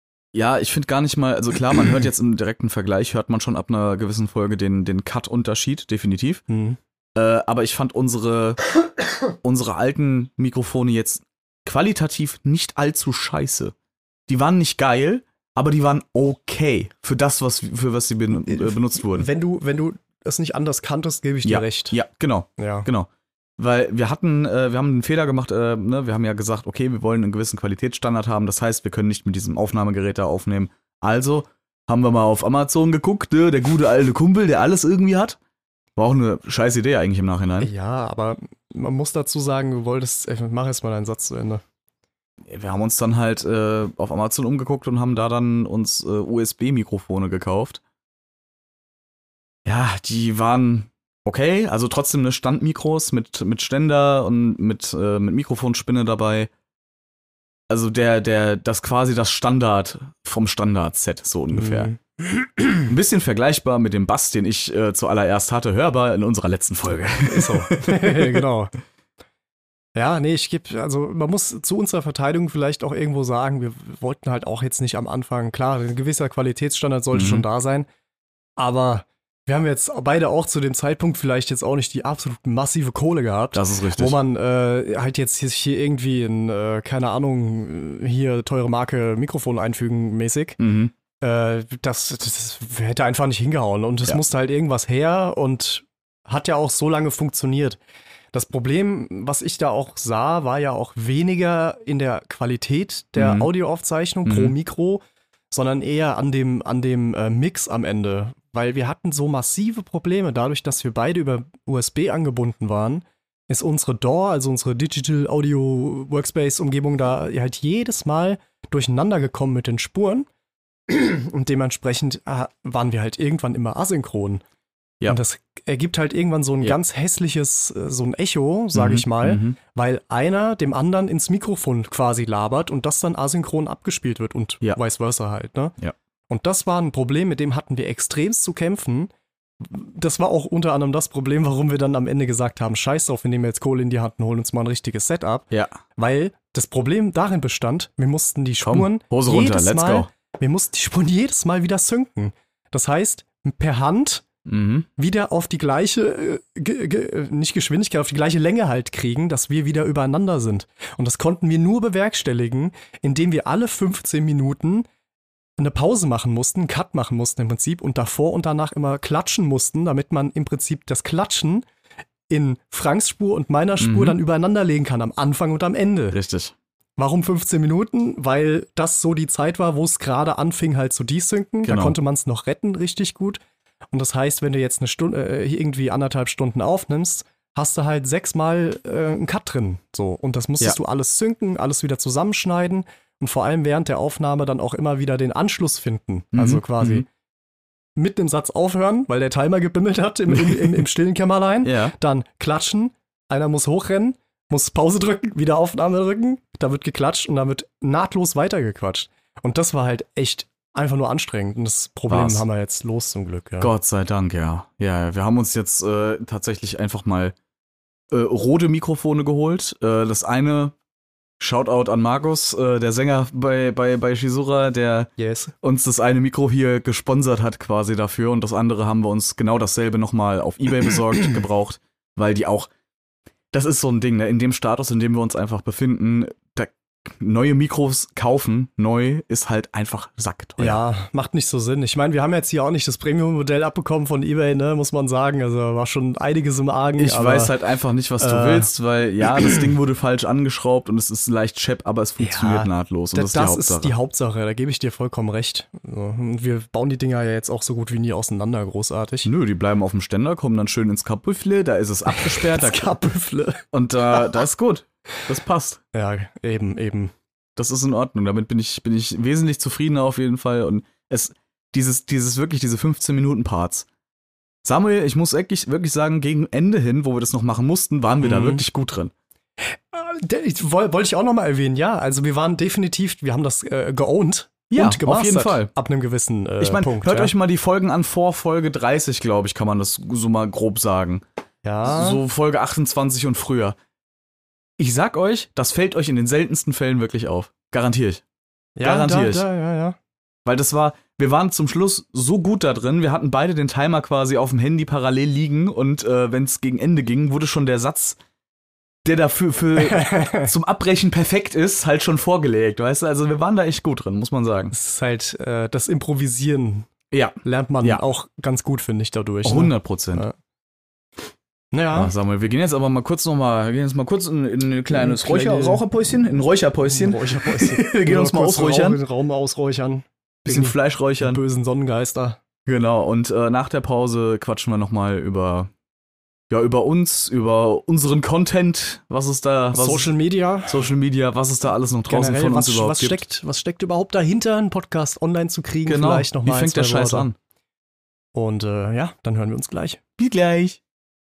Ja, ich finde gar nicht mal, also klar, man hört jetzt im direkten Vergleich, hört man schon ab einer gewissen Folge den, den Cut-Unterschied, definitiv. Mhm. Äh, aber ich fand unsere, unsere alten Mikrofone jetzt qualitativ nicht allzu scheiße. Die waren nicht geil, aber die waren okay für das, was, für was sie ben, äh, benutzt wurden. Wenn du, wenn du es nicht anders kanntest, gebe ich dir Ja, recht. ja, genau. Ja. Genau. Weil wir hatten, äh, wir haben einen Fehler gemacht, äh, ne? Wir haben ja gesagt, okay, wir wollen einen gewissen Qualitätsstandard haben, das heißt, wir können nicht mit diesem Aufnahmegerät da aufnehmen. Also haben wir mal auf Amazon geguckt, ne? Der gute alte Kumpel, der alles irgendwie hat. War auch eine scheiß Idee eigentlich im Nachhinein. Ja, aber man muss dazu sagen, du wolltest, ey, mach jetzt mal deinen Satz zu Ende. Wir haben uns dann halt äh, auf Amazon umgeguckt und haben da dann uns äh, U S B-Mikrofone gekauft. Ja, die waren okay, also trotzdem eine Standmikros mit, mit Ständer und mit, äh, mit Mikrofonspinne dabei. Also der, der, das quasi das Standard vom Standard-Set, so ungefähr. Mhm. Ein bisschen vergleichbar mit dem Bass, den ich äh, zuallererst hatte, hörbar in unserer letzten Folge. Ist so. Genau. Ja, nee, ich gebe, also man muss zu unserer Verteidigung vielleicht auch irgendwo sagen, wir wollten halt auch jetzt nicht am Anfang, klar, ein gewisser Qualitätsstandard sollte Mhm. schon da sein, aber wir haben jetzt beide auch zu dem Zeitpunkt vielleicht jetzt auch nicht die absolut massive Kohle gehabt, Das ist richtig. wo man äh, halt jetzt hier irgendwie in, äh, keine Ahnung, hier teure Marke Mikrofon einfügen mäßig. Mhm. Äh, das, das hätte einfach nicht hingehauen und es Ja. musste halt irgendwas her und hat ja auch so lange funktioniert. Das Problem, was ich da auch sah, war ja auch weniger in der Qualität der Mhm. Audioaufzeichnung pro Mhm. Mikro, sondern eher an dem, an dem äh, Mix am Ende. Weil wir hatten so massive Probleme. Dadurch, dass wir beide über U S B angebunden waren, ist unsere D A W, also unsere Digital Audio Workspace Umgebung, da halt jedes Mal durcheinander gekommen mit den Spuren. Und dementsprechend äh, waren wir halt irgendwann immer asynchron. Ja. Und das ergibt halt irgendwann so ein Ja. ganz hässliches, äh, so ein Echo, sage Mhm, ich mal, mhm. weil einer dem anderen ins Mikrofon quasi labert und das dann asynchron abgespielt wird und Ja. vice versa halt, ne? Ja. Und das war ein Problem, mit dem hatten wir extremst zu kämpfen. Das war auch unter anderem das Problem, warum wir dann am Ende gesagt haben, scheiß drauf, wir nehmen jetzt Kohle in die Hand und holen uns mal ein richtiges Setup. Ja. Weil das Problem darin bestand, wir mussten die Komm, Spuren Hose runter, jedes let's Mal, go. wir mussten die Spuren jedes Mal wieder synken. Das heißt, per Hand Mhm. wieder auf die gleiche, äh, ge, ge, äh, nicht Geschwindigkeit, auf die gleiche Länge halt kriegen, dass wir wieder übereinander sind. Und das konnten wir nur bewerkstelligen, indem wir alle fünfzehn Minuten eine Pause machen mussten, einen Cut machen mussten im Prinzip und davor und danach immer klatschen mussten, damit man im Prinzip das Klatschen in Franks Spur und meiner Spur Mhm. dann übereinander legen kann, am Anfang und am Ende. Richtig. Warum fünfzehn Minuten? Weil das so die Zeit war, wo es gerade anfing halt zu desynken. Da Genau. konnte man es noch retten, richtig gut. Und das heißt, wenn du jetzt eine Stunde, äh, irgendwie anderthalb Stunden aufnimmst, hast du halt sechsmal äh, einen Cut drin. So. Und das musstest Ja. du alles synken, alles wieder zusammenschneiden und vor allem während der Aufnahme dann auch immer wieder den Anschluss finden. Mhm. Also quasi Mhm. mitten im Satz aufhören, weil der Timer gebimmelt hat im, im, im, im stillen Kämmerlein. Ja. Dann klatschen, einer muss hochrennen, muss Pause drücken, wieder Aufnahme drücken, da wird geklatscht und dann wird nahtlos weitergequatscht. Und das war halt echt einfach nur anstrengend. Und das Problem War's. haben wir jetzt los zum Glück. Ja. Gott sei Dank, ja. Ja, wir haben uns jetzt äh, tatsächlich einfach mal äh, rote Mikrofone geholt. Äh, das eine, Shoutout an Markus, äh, der Sänger bei, bei, bei Shizura, der Yes. uns das eine Mikro hier gesponsert hat quasi dafür. Und das andere haben wir uns genau dasselbe nochmal auf Ebay besorgt, gebraucht, weil die auch, das ist so ein Ding, ne? In dem Status, in dem wir uns einfach befinden, da neue Mikros kaufen, neu, ist halt einfach sackteuer. Ja, macht nicht so Sinn. Ich meine, wir haben jetzt hier auch nicht das Premium-Modell abbekommen von eBay, ne, muss man sagen. Also war schon einiges im Argen. Ich aber, weiß halt einfach nicht, was du äh, willst, weil ja, das Ding wurde falsch angeschraubt und es ist leicht schepp, aber es funktioniert Ja, nahtlos und Da- das, das ist die Hauptsache. ist die Hauptsache, da gebe ich dir vollkommen recht. So, und wir bauen die Dinger ja jetzt auch so gut wie nie auseinander, großartig. Nö, die bleiben auf dem Ständer, kommen dann schön ins Kapüffle, da ist es abgesperrt da, Das Kapüffle. und da, da ist gut. Das passt. Ja, eben, eben. Das ist in Ordnung. Damit bin ich, bin ich wesentlich zufriedener auf jeden Fall. Und es, dieses, dieses wirklich, diese fünfzehn-Minuten-Parts. Samuel, ich muss wirklich, wirklich sagen, gegen Ende hin, wo wir das noch machen mussten, waren wir da Mhm. wirklich gut drin. Äh, ich- woll- Wollte ich auch nochmal erwähnen, ja. Also wir waren definitiv, wir haben das äh, geowned Ja, und gemastert. auf jeden Fall. Ab einem gewissen äh, Ich meine, Punkt. hört ja. euch mal die Folgen an vor Folge dreißig, glaube ich, kann man das so mal grob sagen. Ja. So Folge achtundzwanzig und früher. Ich sag euch, das fällt euch in den seltensten Fällen wirklich auf. Garantiere ich. ja, garantiere da, ich. Da, ja, ja. Weil das war, wir waren zum Schluss so gut da drin, wir hatten beide den Timer quasi auf dem Handy parallel liegen und äh, wenn es gegen Ende ging, wurde schon der Satz, der dafür für zum Abbrechen perfekt ist, halt schon vorgelegt, weißt du? Also wir waren da echt gut drin, muss man sagen. Das ist halt äh, das Improvisieren Ja, lernt man Ja. auch ganz gut, finde ich, dadurch. Ne? hundert Prozent. Ja. Naja. Ja, Samuel, wir gehen jetzt aber mal kurz noch mal, wir gehen jetzt mal kurz in, in ein kleines Ein kleine- Räucher, Raucherpäuschen, in ein Räucherpäuschen, Räucherpäuschen. Wir gehen uns mal Kurz ausräuchern. Den Raum ausräuchern. bisschen Gegen Fleisch die räuchern. bösen Sonnengeister. Genau, und äh, nach der Pause quatschen wir noch mal über, ja, über uns, über unseren Content, was ist da, was Social Media. Social Media, was es da alles noch draußen Generell, von uns was, überhaupt was, gibt. steckt, was steckt überhaupt dahinter, einen Podcast online zu kriegen? Genau, Vielleicht noch wie mal ein, fängt der zwei Scheiß Worte. an? Und äh, ja, dann hören wir uns gleich. Bis gleich.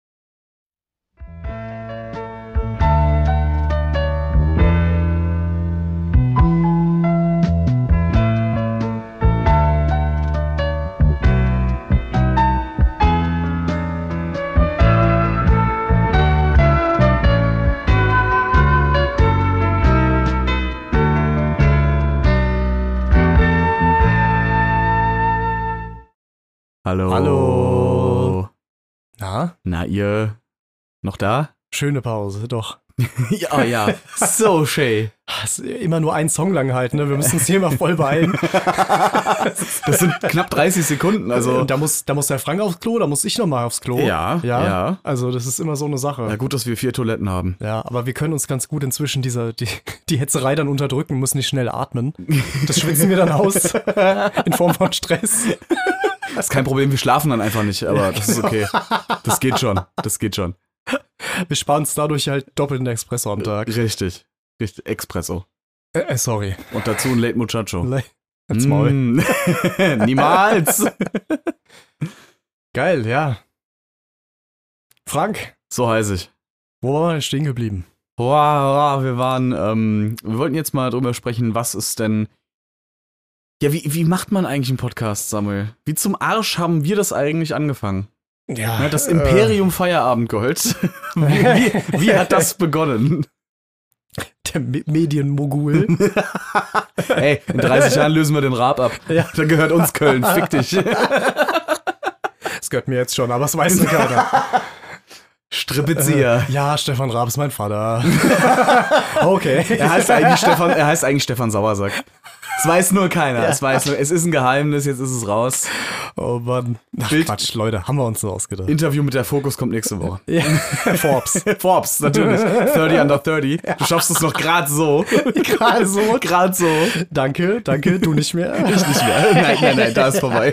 Hallo. Hallo. Na, Na, ihr noch da? schöne Pause, doch. Ja, ja. So schön. Das ist immer nur ein Song lang halt, ne? Wir müssen uns hier mal voll beeilen. Das sind knapp dreißig Sekunden, also. Und da muss, da muss der Frank aufs Klo, da muss ich noch mal aufs Klo. Ja, ja. ja. Also das ist immer so eine Sache. Ja, gut, dass wir vier Toiletten haben. Ja, aber wir können uns ganz gut inzwischen dieser, die, die Hetzerei dann unterdrücken, müssen nicht schnell atmen. Das schwitzen wir dann aus in Form von Stress. Das ist kein Problem, wir schlafen dann einfach nicht, aber das ist okay. Das geht schon, das geht schon. Wir sparen uns dadurch halt doppelten Espresso am Tag. Richtig, richtig, Espresso. Äh, äh, sorry. Und dazu ein Late Muchacho. Le Halt's Maul. Mm. Niemals. Geil, ja. Frank, So heiß ich. wo waren wir denn stehen geblieben? Wow, wir waren, ähm, wir wollten jetzt mal drüber sprechen, was ist denn. Ja, wie, wie macht man eigentlich einen Podcast, Samuel? Wie zum Arsch haben wir das eigentlich angefangen? Ja, Ja, das Imperium Feierabendgold. wie, wie, wie hat das begonnen? Der Me- Medienmogul. Ey, in dreißig Jahren lösen wir den Raab ab. Ja. Da gehört uns Köln, fick dich. Das gehört mir jetzt schon, aber das weiß noch keiner. Strippezieher. Ja, Stefan Raab ist mein Vater. Okay. Er heißt eigentlich Stefan, er heißt eigentlich Stefan Sauersack. Es weiß nur keiner. Ja. Es weiß nur, es ist ein Geheimnis, jetzt ist es raus. Oh Mann. Ach, Bild- Quatsch, Leute, haben wir uns so ausgedacht. Interview mit der Fokus kommt nächste Woche. Ja. Forbes. Forbes, natürlich. thirty under thirty. Du schaffst es noch gerade so. Gerade so. Gerade so. Danke, danke, du nicht mehr. Ich nicht mehr. Nein, nein, nein, da ist vorbei.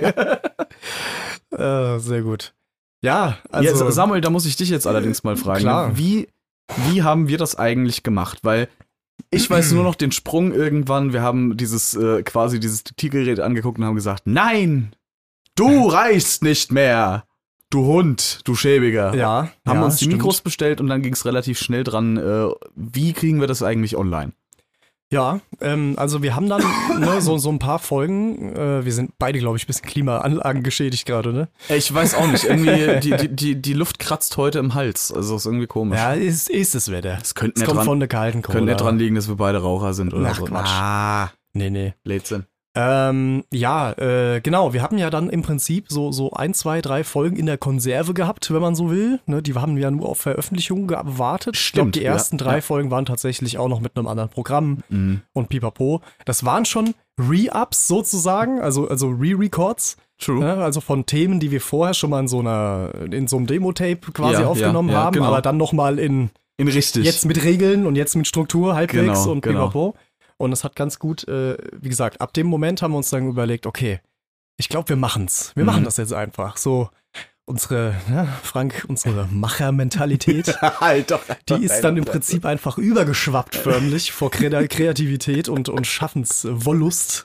Äh, sehr gut. Ja, also. Ja, Samuel, da muss ich dich jetzt allerdings mal fragen. Klar. Wie, wie haben wir das eigentlich gemacht? Weil ich weiß nur noch den Sprung irgendwann. Wir haben dieses äh, quasi dieses Titelgerät angeguckt und haben gesagt, nein, du reichst nicht mehr. Du Hund, du Schäbiger. ja. Haben ja, uns die stimmt. Mikros bestellt und dann ging es relativ schnell dran, äh, wie kriegen wir das eigentlich online? Ja, ähm, also wir haben dann ne, so, so ein paar Folgen. Äh, wir sind beide, glaube ich, ein bisschen Klimaanlagen geschädigt gerade, ne? Äh, Ich weiß auch nicht, irgendwie die, die, die, die Luft kratzt heute im Hals, also ist irgendwie komisch. Ja, ist, ist das Wetter. Es könnte Es nicht kommt dran, von der kalten Kohle. könnte nicht dran liegen, dass wir beide Raucher sind oder Ach, so. Quatsch. Ah, Nee, nee. Blödsinn. Ähm, ja, äh, genau. Wir hatten ja dann im Prinzip so, so ein, zwei, drei Folgen in der Konserve gehabt, wenn man so will. Ne, die haben ja nur auf Veröffentlichung gewartet. Ich glaube, Stimmt, die ersten ja, drei ja. Folgen waren tatsächlich auch noch mit einem anderen Programm Mhm. und pipapo. Das waren schon Re-Ups sozusagen, also, also Re-Records. True. Ne, also von Themen, die wir vorher schon mal in so einer, in so einem Demo-Tape quasi Ja, ja, aufgenommen ja, haben, genau. aber dann nochmal in In richtig. jetzt mit Regeln und jetzt mit Struktur halbwegs Genau, und genau. pipapo. Und es hat ganz gut, äh, wie gesagt, ab dem Moment haben wir uns dann überlegt, okay, ich glaube, wir machen's. Wir Mhm. machen das jetzt einfach. So unsere, ne, Frank, unsere Machermentalität, halt doch. die ist dann im Prinzip einfach übergeschwappt förmlich vor Kre Kreativität und, und Schaffenswollust.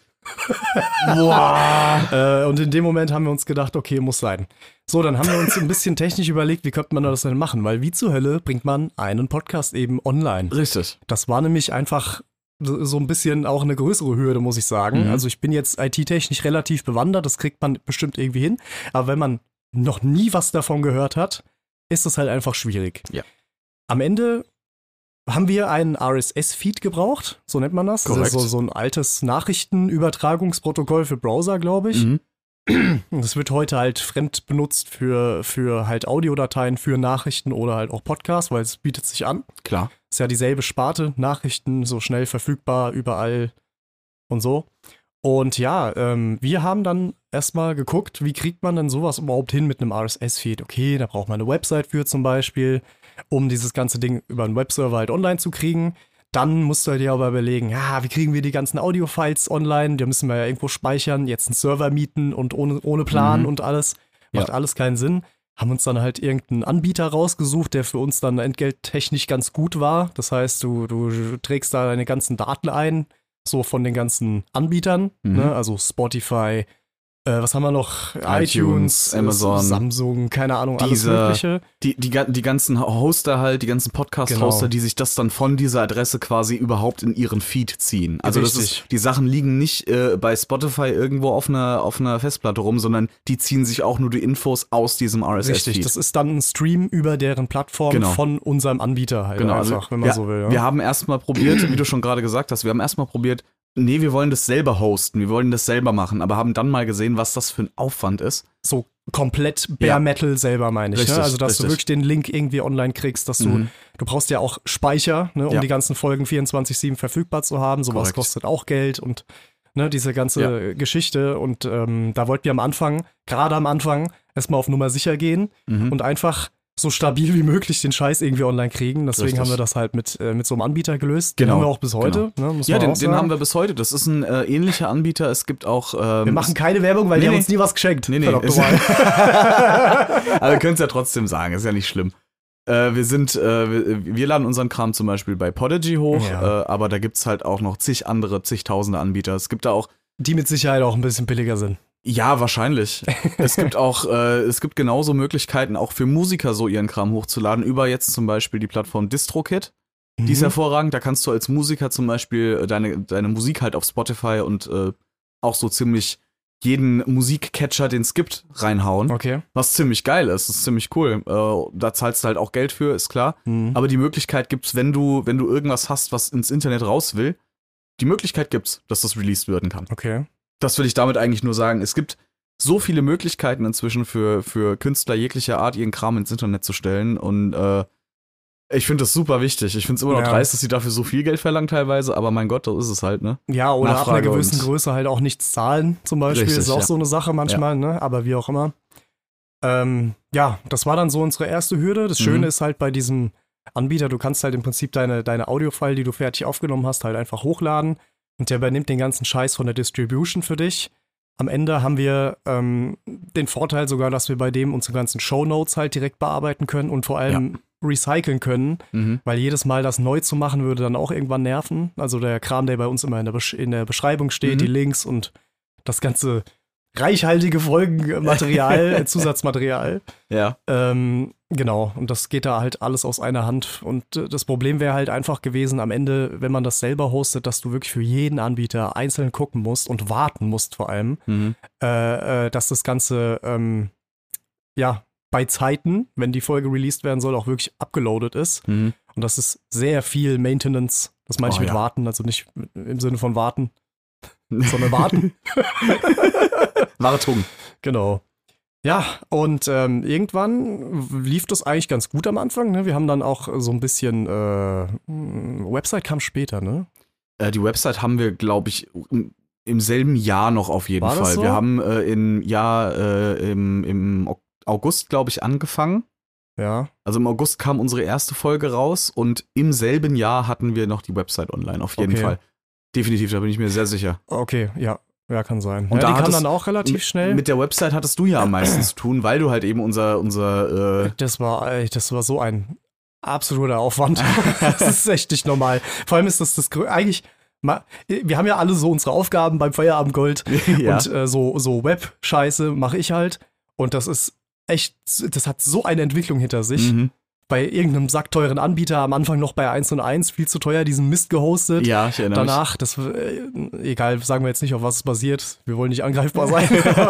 Boah. Äh, und in dem Moment haben wir uns gedacht, okay, muss sein. So, dann haben wir uns ein bisschen technisch überlegt, wie könnte man das denn machen? Weil wie zur Hölle bringt man einen Podcast eben online? Richtig. Das war nämlich einfach so so ein bisschen auch eine größere Hürde, muss ich sagen. Mhm. Also ich bin jetzt I T-technisch relativ bewandert, das kriegt man bestimmt irgendwie hin. Aber wenn man noch nie was davon gehört hat, ist das halt einfach schwierig. Ja. Am Ende haben wir einen R S S-Feed gebraucht, so nennt man das. Das Korrekt. ist so, so ein altes Nachrichtenübertragungsprotokoll für Browser, glaube ich. Mhm. Und das wird heute halt fremd benutzt für, für halt Audiodateien, für Nachrichten oder halt auch Podcasts, weil es bietet sich an. Klar. Ist ja dieselbe Sparte, Nachrichten so schnell verfügbar, überall und so. Und ja, ähm, wir haben dann erstmal geguckt, wie kriegt man denn sowas überhaupt hin mit einem R S S-Feed? Okay, da braucht man eine Website für zum Beispiel, um dieses ganze Ding über einen Webserver halt online zu kriegen. Dann musst du dir aber überlegen, ja, wie kriegen wir die ganzen Audio-Files online? Die müssen wir ja irgendwo speichern, jetzt einen Server mieten und ohne, ohne Plan Mhm. und alles. Macht Ja. alles keinen Sinn. Haben uns dann halt irgendeinen Anbieter rausgesucht, der für uns dann entgelttechnisch ganz gut war. Das heißt, du, du trägst da deine ganzen Daten ein, so von den ganzen Anbietern, Mhm. ne? Also Spotify, äh, was haben wir noch? iTunes, äh, Amazon, Samsung, keine Ahnung, alles Deezer. Mögliche. Die, die, ga- die ganzen Hoster halt, die ganzen Podcast-Hoster, Genau. die sich das dann von dieser Adresse quasi überhaupt in ihren Feed ziehen. Also das Richtig. ist, die Sachen liegen nicht äh, bei Spotify irgendwo auf einer, auf einer Festplatte rum, sondern die ziehen sich auch nur die Infos aus diesem R S S-Feed. Richtig, das ist dann ein Stream über deren Plattform Genau. von unserem Anbieter halt Genau, einfach, also wenn man wir, so will. Ja. Wir haben erstmal probiert, wie du schon gerade gesagt hast, wir haben erstmal probiert, nee, wir wollen das selber hosten, wir wollen das selber machen, aber haben dann mal gesehen, was das für ein Aufwand ist. So komplett Bare Ja. Metal selber, meine ich. Richtig, Ne? Also, dass richtig. du wirklich den Link irgendwie online kriegst, dass du, Mhm. du brauchst ja auch Speicher, ne, um Ja. die ganzen Folgen vierundzwanzig sieben verfügbar zu haben. Sowas Korrekt. kostet auch Geld und ne, diese ganze Ja. Geschichte. Und ähm, da wollten wir am Anfang, gerade am Anfang, erstmal auf Nummer sicher gehen Mhm. und einfach so stabil wie möglich den Scheiß irgendwie online kriegen. Deswegen Richtig. haben wir das halt mit, äh, mit so einem Anbieter gelöst. Den Genau, haben wir auch bis heute. Ne, muss Ja, man den, auch den sagen. haben wir bis heute. Das ist ein äh, ähnlicher Anbieter. Es gibt auch. Ähm, Wir machen keine Werbung, weil Nee, die haben nee. uns nie was geschenkt. Nee, nee. Verdammt Ist, nochmal. aber wir können es ja trotzdem sagen, ist ja nicht schlimm. Äh, wir sind, äh, wir, wir laden unseren Kram zum Beispiel bei Podigy hoch, Ja. äh, aber da gibt's halt auch noch zig andere, zigtausende Anbieter. Es gibt da auch Die mit Sicherheit auch ein bisschen billiger sind. Ja, wahrscheinlich. Es gibt auch, äh, es gibt genauso Möglichkeiten, auch für Musiker so ihren Kram hochzuladen, über jetzt zum Beispiel die Plattform DistroKid. Die ist hervorragend, da kannst du als Musiker zum Beispiel deine, deine Musik halt auf Spotify und äh, auch so ziemlich jeden Musikcatcher, den es gibt, reinhauen. Okay. Was ziemlich geil ist, das ist ziemlich cool. Äh, da zahlst du halt auch Geld für, ist klar. Mhm. Aber die Möglichkeit gibt's, wenn du, wenn du irgendwas hast, was ins Internet raus will, die Möglichkeit gibt's, dass das released werden kann. Okay. Das will ich damit eigentlich nur sagen. Es gibt so viele Möglichkeiten inzwischen für, für Künstler jeglicher Art, ihren Kram ins Internet zu stellen und äh, ich finde das super wichtig. Ich finde es immer noch Ja. dreist, dass sie dafür so viel Geld verlangen teilweise, aber mein Gott, so ist es halt, ne? Ja, oder ab einer Nachfrage gewissen und- Größe halt auch nichts zahlen, zum Beispiel. Richtig, ist auch ja. so eine Sache manchmal, ne? Aber wie auch immer. Ähm, ja, das war dann so unsere erste Hürde. Das Schöne Mhm. ist halt bei diesem Anbieter, du kannst halt im Prinzip deine, deine Audio-File, die du fertig aufgenommen hast, halt einfach hochladen. Und der übernimmt den ganzen Scheiß von der Distribution für dich. Am Ende haben wir ähm, den Vorteil sogar, dass wir bei dem unsere ganzen Shownotes halt direkt bearbeiten können und vor allem recyceln können, Mhm. weil jedes Mal das neu zu machen würde dann auch irgendwann nerven. Also der Kram, der bei uns immer in der, Besch- in der Beschreibung steht, Mhm. die Links und das ganze reichhaltige Folgenmaterial, Zusatzmaterial. Ja. Ähm, genau, und das geht da halt alles aus einer Hand. Und äh, das Problem wäre halt einfach gewesen, am Ende, wenn man das selber hostet, dass du wirklich für jeden Anbieter einzeln gucken musst und warten musst vor allem, Mhm. äh, äh, dass das Ganze, ähm, ja, bei Zeiten, wenn die Folge released werden soll, auch wirklich abgeloadet ist. Mhm. Und das ist sehr viel Maintenance. Das meine ich Oh, mit ja. warten, also nicht im Sinne von warten, sondern warten. Wartung. Genau. Ja, und ähm, irgendwann lief das eigentlich ganz gut am Anfang. Ne? Wir haben dann auch so ein bisschen, äh, mh, Website kam später, ne? Äh, die Website haben wir, glaube ich, im, im selben Jahr noch auf jeden War das Fall. so? Wir haben äh, im Jahr, äh, im, im Ok- August, glaube ich, angefangen. Ja. Also im August kam unsere erste Folge raus und im selben Jahr hatten wir noch die Website online, auf jeden Okay. Fall. Definitiv, da bin ich mir sehr sicher. Okay, ja. Ja, kann sein. Und ja, da die kam hattest- dann auch relativ schnell. Mit der Website hattest du ja am meisten zu tun, weil du halt eben unser, unser äh, Das war, ey, das war so ein absoluter Aufwand. Das ist echt nicht normal. Vor allem ist das das grö- eigentlich, ma- wir haben ja alle so unsere Aufgaben beim Feierabendgold ja. und äh, so, so Web-Scheiße mache ich halt. Und das ist echt, das hat so eine Entwicklung hinter sich. Mhm. Bei irgendeinem sackteuren Anbieter am Anfang noch bei eins und eins, viel zu teuer, diesen Mist gehostet. Ja, ich erinnere Danach, das, äh, egal, sagen wir jetzt nicht, auf was es basiert. Wir wollen nicht angreifbar sein.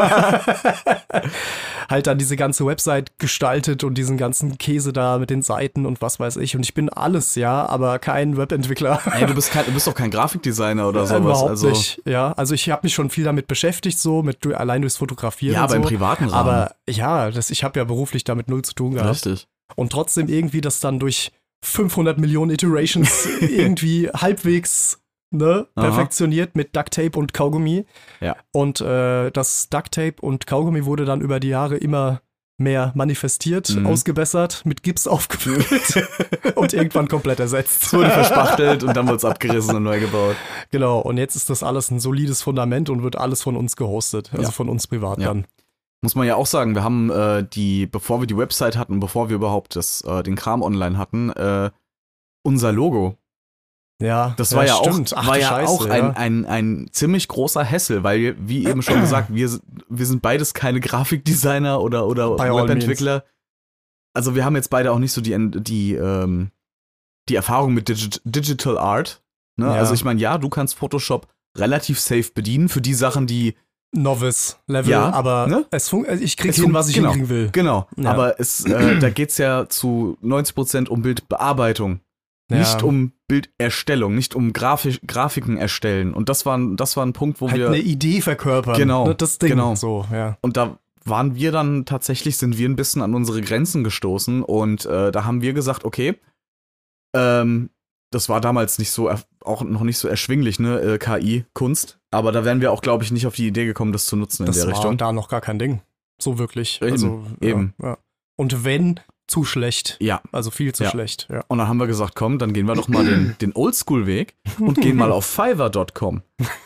Halt dann diese ganze Website gestaltet und diesen ganzen Käse da mit den Seiten und was weiß ich. Und ich bin alles, ja, aber kein Webentwickler. mich. Ey, du bist, kein, du bist doch kein Grafikdesigner oder Äh, sowas. Überhaupt also, nicht, ja. Also ich habe mich schon viel damit beschäftigt, so, mit du- allein durchs Fotografieren Ja, und aber so. im privaten Rahmen. Aber ja, das, ich habe ja beruflich damit null zu tun gehabt. Richtig. Und trotzdem irgendwie das dann durch fünfhundert Millionen Iterations irgendwie halbwegs ne, Aha. perfektioniert mit Ducktape und Kaugummi. Ja. Und äh, das Ducktape und Kaugummi wurde dann über die Jahre immer mehr manifestiert, Mhm. ausgebessert, mit Gips aufgefüllt und irgendwann komplett ersetzt. Es wurde verspachtelt und dann wurde es abgerissen und neu gebaut. Genau, und jetzt ist das alles ein solides Fundament und wird alles von uns gehostet, also Ja. von uns privat Ja. dann. Muss man ja auch sagen, wir haben äh, die, bevor wir die Website hatten, bevor wir überhaupt das, äh, den Kram online hatten, äh, unser Logo. Ja, Das war ja, stimmt. auch, Ach, war du ja Scheiße, auch ja. ein, ein, ein ziemlich großer Hassel, weil, wie eben schon gesagt, wir, s- wir sind beides keine Grafikdesigner oder, oder By all Webentwickler. Also wir haben jetzt beide auch nicht so die, die, ähm, die Erfahrung mit Digi Digital Art. Ne? Ja. Also ich meine, ja, du kannst Photoshop relativ safe bedienen für die Sachen, die Novice-Level, Ja, aber ne? es fun- ich krieg Es hin, fun- was ich genau. hinkriegen will. Genau, Ja. aber es, äh, da geht's ja zu neunzig Prozent um Bildbearbeitung, Ja. nicht um Bilderstellung, nicht um Grafi Grafiken erstellen. Und das war, ein- das war ein Punkt, wo halt wir, eine Idee verkörpern. Genau, Ne, das Ding. genau. So, ja. und da waren wir dann tatsächlich, sind wir ein bisschen an unsere Grenzen gestoßen und äh, da haben wir gesagt, okay, ähm, das war damals nicht so, erf- auch noch nicht so erschwinglich, ne, äh, K I-Kunst, aber da wären wir auch, glaube ich, nicht auf die Idee gekommen, das zu nutzen in Das der war Richtung. da noch gar kein Ding. So wirklich. Eben, also, eben. Ja, ja. Und wenn, zu schlecht. Ja. Also viel zu Ja. schlecht. Ja. Und dann haben wir gesagt, komm, dann gehen wir doch mal den, den Oldschool-Weg und gehen mal auf Fiverr Punkt com.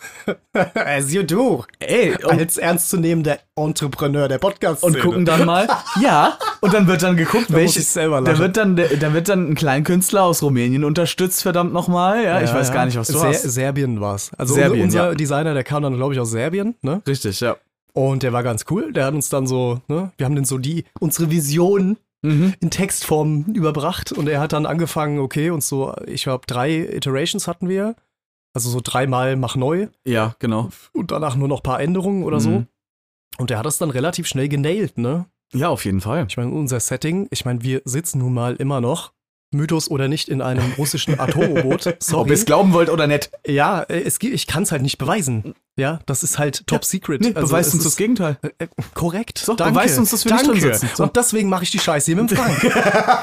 As you do. Ey, und, Als ernstzunehmender Entrepreneur der podcast und gucken dann mal, ja, Und dann wird dann geguckt, Da muss ich welches. selber Da lachen. wird dann, da wird dann ein Kleinkünstler aus Rumänien unterstützt, verdammt nochmal. Ja, ich weiß gar nicht, was du Ser- hast. Serbien war's. Also Serbien, unser ja. Designer, der kam dann, glaube ich, aus Serbien, ne? Richtig, ja. Und der war ganz cool. Der hat uns dann so, ne? Wir haben den so die, unsere Vision Mhm. in Textform überbracht und er hat dann angefangen, okay, und so, ich glaube, drei Iterations hatten wir. Also so dreimal mach neu Ja, genau. und danach nur noch ein paar Änderungen oder so. Mhm. Und der hat das dann relativ schnell genailt, ne? Ja, auf jeden Fall. Ich meine, unser Setting, ich meine, wir sitzen nun mal immer noch, Mythos oder nicht, in einem russischen Atom-U-Boot. Ob Sorry. ihr es glauben wollt oder nicht. Ja, äh, es, gi- ich kann es halt nicht beweisen. Ja, das ist halt top secret. Nee, Also beweist es uns ist- das Gegenteil. Äh, korrekt. So, danke. beweist uns, dass wir nicht danke. drin sitzen. So. Und deswegen mache ich die Scheiße hier mit dem Frank.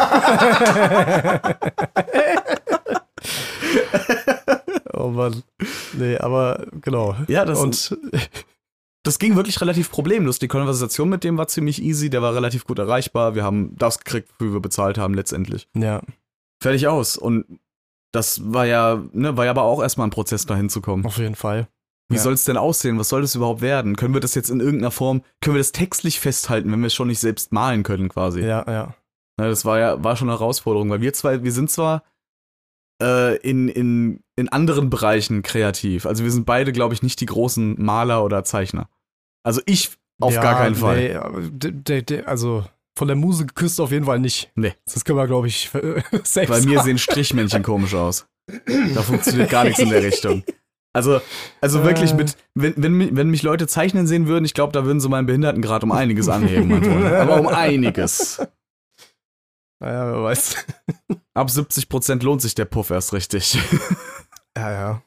Oh Mann. Nee, aber genau. Ja, das Und Das ging wirklich relativ problemlos. Die Konversation mit dem war ziemlich easy, der war relativ gut erreichbar. Wir haben das gekriegt, wofür wir bezahlt haben letztendlich. ja, Fertig aus. Und das war ja, ne, war ja aber auch erstmal ein Prozess, dahin zu kommen. auf jeden Fall. Wie ja. soll es denn aussehen? Was soll das überhaupt werden? Können wir das jetzt in irgendeiner Form, können wir das textlich festhalten, wenn wir es schon nicht selbst malen können, quasi? Ja, ja. Ne, das war ja, war schon eine Herausforderung, weil wir zwei, wir sind zwar äh, in, in, in anderen Bereichen kreativ. Also wir sind beide, glaube ich, nicht die großen Maler oder Zeichner. Also ich auf ja, gar keinen Fall. Nee, aber d- d- d- also von der Muse geküsst auf jeden Fall nicht. Nee. Das können wir, glaube ich, safe Bei mir sagen. sehen Strichmännchen komisch aus. Da funktioniert gar nichts in der Richtung. Also, also wirklich mit, wenn, wenn, mich- wenn mich Leute zeichnen sehen würden, ich glaube, da würden sie meinen Behindertengrad um einiges anheben. mein Freund. Aber um einiges. Naja, wer weiß. Ab siebzig Prozent lohnt sich der Puff erst richtig. Ja, ja.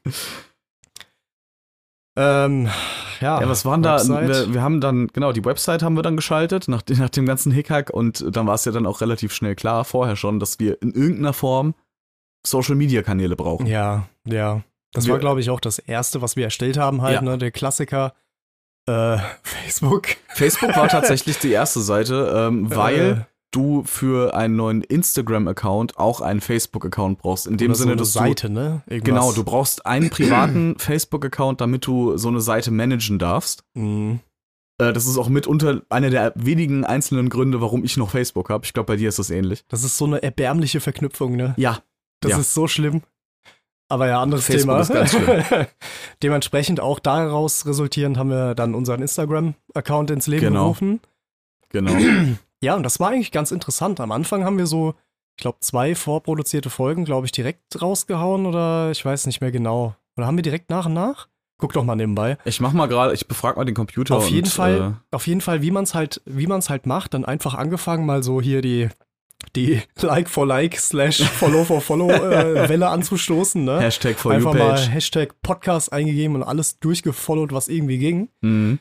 Ähm, ja. Ja, was waren da? Website. Wir, wir haben dann, genau, die Website haben wir dann geschaltet, nach, nach dem ganzen Hickhack, und dann war es ja dann auch relativ schnell klar, vorher schon, dass wir in irgendeiner Form Social-Media-Kanäle brauchen. Ja, ja. Das Wir- war, glaube ich, auch das erste, was wir erstellt haben, halt, Ja. ne? Der Klassiker. Äh, Facebook. Facebook war tatsächlich die erste Seite, ähm, weil Äh, du für einen neuen Instagram-Account auch einen Facebook-Account brauchst. In dem oder Sinne, so eine dass Seite, ne? du. Irgendwas. Genau, du brauchst einen privaten Facebook-Account, damit du so eine Seite managen darfst. Mhm. Äh, das ist auch mitunter einer der wenigen einzelnen Gründe, warum ich noch Facebook habe. Ich glaube, bei dir ist das ähnlich. Das ist so eine erbärmliche Verknüpfung, ne? Ja. Das ja. ist so schlimm. Aber ja, anderes Facebook Thema. ist ganz schlimm. Dementsprechend auch daraus resultierend haben wir dann unseren Instagram-Account ins Leben Genau. gerufen. Genau. Ja, und das war eigentlich ganz interessant. Am Anfang haben wir so, ich glaube, zwei vorproduzierte Folgen, glaube ich, direkt rausgehauen oder ich weiß nicht mehr genau. Oder haben wir direkt nach und nach? Guck doch mal nebenbei. Ich mach mal gerade, ich befrag mal den Computer. Auf jeden und, Fall, auf jeden Fall, wie man es halt, wie man es halt macht, dann einfach angefangen, mal so hier die, die Like for Like slash Follow for Follow äh, Welle anzustoßen, Äh, ne? Hashtag For Einfach mal You-Page. Hashtag Podcast eingegeben und alles durchgefollowt, was irgendwie ging. Mhm.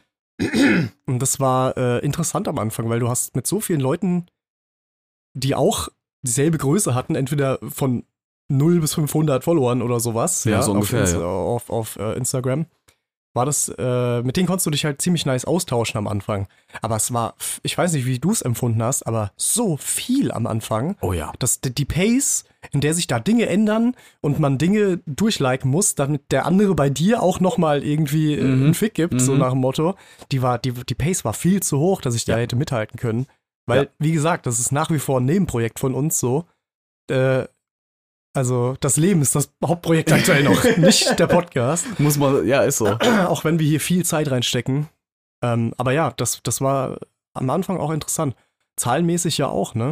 Und das war äh, interessant am Anfang, weil du hast mit so vielen Leuten, die auch dieselbe Größe hatten, entweder von null bis fünfhundert Followern oder sowas, Ja, ja, so auf, ungefähr, Insta- ja. auf, auf äh, Instagram, war das, äh, mit denen konntest du dich halt ziemlich nice austauschen am Anfang. Aber es war, f- ich weiß nicht, wie du es empfunden hast, aber so viel am Anfang, Oh ja. dass die die Pace, in der sich da Dinge ändern und man Dinge durchliken muss, damit der andere bei dir auch nochmal irgendwie äh, Mhm. einen Fick gibt, so Mhm. nach dem Motto, die war, die, die Pace war viel zu hoch, dass ich da Ja. hätte mithalten können. Weil, Ja. wie gesagt, das ist nach wie vor ein Nebenprojekt von uns so. Äh, also, das Leben ist das Hauptprojekt aktuell noch, nicht der Podcast. Muss man, ja, ist so. Auch wenn wir hier viel Zeit reinstecken. Ähm, aber ja, das, das war am Anfang auch interessant. Zahlenmäßig ja auch, ne?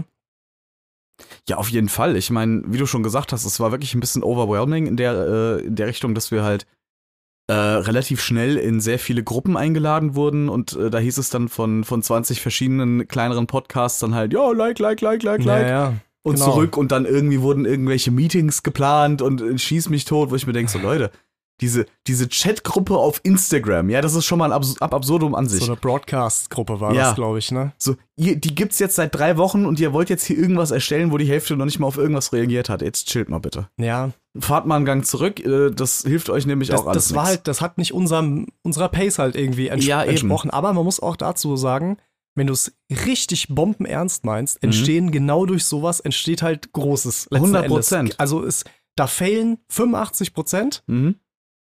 Ja, auf jeden Fall. Ich meine, wie du schon gesagt hast, es war wirklich ein bisschen overwhelming in der, äh, in der Richtung, dass wir halt äh, relativ schnell in sehr viele Gruppen eingeladen wurden, und äh, da hieß es dann von, von zwanzig verschiedenen kleineren Podcasts dann halt, ja, like, like, like, like, like. Ja, ja. Und genau. zurück, und dann irgendwie wurden irgendwelche Meetings geplant und äh, schieß mich tot, wo ich mir denke, so Leute, diese, diese Chatgruppe auf Instagram, ja, das ist schon mal ein Abs ab Absurdum an sich. So eine Broadcast-Gruppe war Ja. das, glaube ich, ne? So, ihr, die gibt's jetzt seit drei Wochen und ihr wollt jetzt hier irgendwas erstellen, wo die Hälfte noch nicht mal auf irgendwas reagiert hat. Jetzt chillt mal bitte. Ja. Fahrt mal einen Gang zurück, äh, das hilft euch nämlich Das, auch alles das war nix. halt, das hat nicht unserem, unserer Pace halt irgendwie ents Ja, eben. entsprochen. Aber man muss auch dazu sagen, wenn du es richtig bombenernst meinst, Mhm. entstehen genau durch sowas, entsteht halt Großes. letzten hundert Endes. Prozent. Also es, da fehlen fünfundachtzig Prozent Mhm.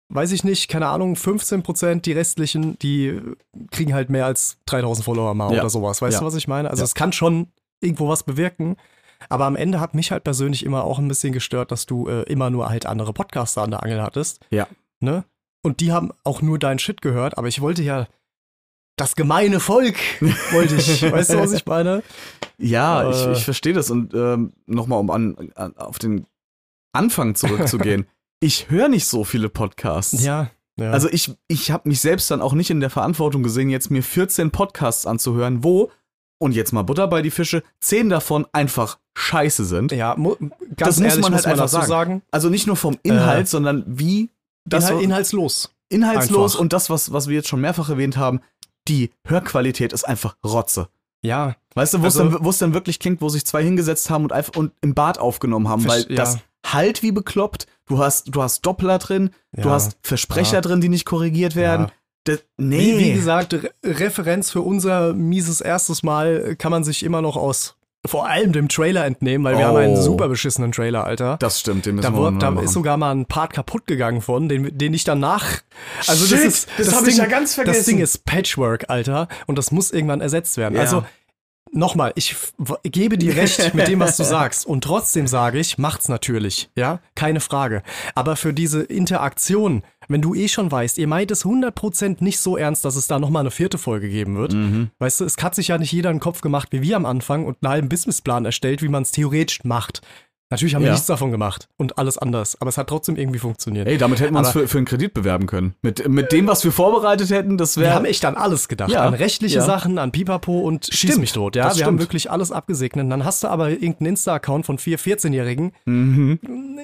weiß ich nicht, keine Ahnung, fünfzehn Prozent, die restlichen, die kriegen halt mehr als dreitausend Follower mal Ja. oder sowas. Weißt Ja. du, was ich meine? Also Ja. es kann schon irgendwo was bewirken. Aber am Ende hat mich halt persönlich immer auch ein bisschen gestört, dass du äh, immer nur halt andere Podcaster an der Angel hattest. Ja. Ne? Und die haben auch nur deinen Shit gehört, aber ich wollte ja das gemeine Volk, wollte ich. Weißt du, was ich meine? Ja, Äh. ich, ich verstehe das. Und ähm, nochmal, um an, an, auf den Anfang zurückzugehen. Ich höre nicht so viele Podcasts. Ja. ja. Also ich, ich habe mich selbst dann auch nicht in der Verantwortung gesehen, jetzt mir vierzehn Podcasts anzuhören, wo, und jetzt mal Butter bei die Fische, zehn davon einfach scheiße sind. ja, mu ganz Das muss ehrlich, man muss halt man einfach dazu sagen. Also nicht nur vom Inhalt, Äh. sondern wie das Inhalt, so- inhaltslos. inhaltslos einfach. und das, was, was wir jetzt schon mehrfach erwähnt haben, die Hörqualität ist einfach Rotze. Ja. Weißt du, wo es Also- dann, wo es dann wirklich klingt, wo sich zwei hingesetzt haben und einfach und im Bad aufgenommen haben, weil Versch- ja. das halt wie bekloppt. Du hast, du hast Doppler drin, du Ja. hast Versprecher Ja. drin, die nicht korrigiert werden. Ja. Das, nee. Wie, wie gesagt, Re Referenz für unser mieses erstes Mal kann man sich immer noch aus vor allem dem Trailer entnehmen, weil wir Oh. haben einen super beschissenen Trailer, Alter. Das stimmt, den müssen Da, wir wurde, neu da machen. ist sogar mal ein Part kaputt gegangen von, den, den ich danach. Also Shit, das ist das hab ich Ding, ja ganz Das vergessen. Ding ist Patchwork, Alter, und das muss irgendwann ersetzt werden. Ja. Also nochmal, ich f- gebe dir recht mit dem, was du sagst. Und trotzdem sage ich, macht's natürlich, ja, keine Frage. Aber für diese Interaktion, wenn du eh schon weißt, ihr meint es hundert Prozent nicht so ernst, dass es da nochmal eine vierte Folge geben wird. Mhm. Weißt du, es hat sich ja nicht jeder einen Kopf gemacht wie wir am Anfang und einen halben Businessplan erstellt, wie man es theoretisch macht. Natürlich haben wir Ja. nichts davon gemacht und alles anders, aber es hat trotzdem irgendwie funktioniert. Ey, damit hätten wir uns Aber- für, für einen Kredit bewerben können. Mit, mit dem, was wir vorbereitet hätten, das Wir wäre. haben echt an alles gedacht, Ja, an rechtliche ja. Sachen, an Pipapo und schieß Stimmt, mich tot. Ja, das wir haben stimmt. wirklich alles abgesegnet. Dann hast du aber irgendeinen Insta-Account von vier vierzehn-Jährigen. Mhm.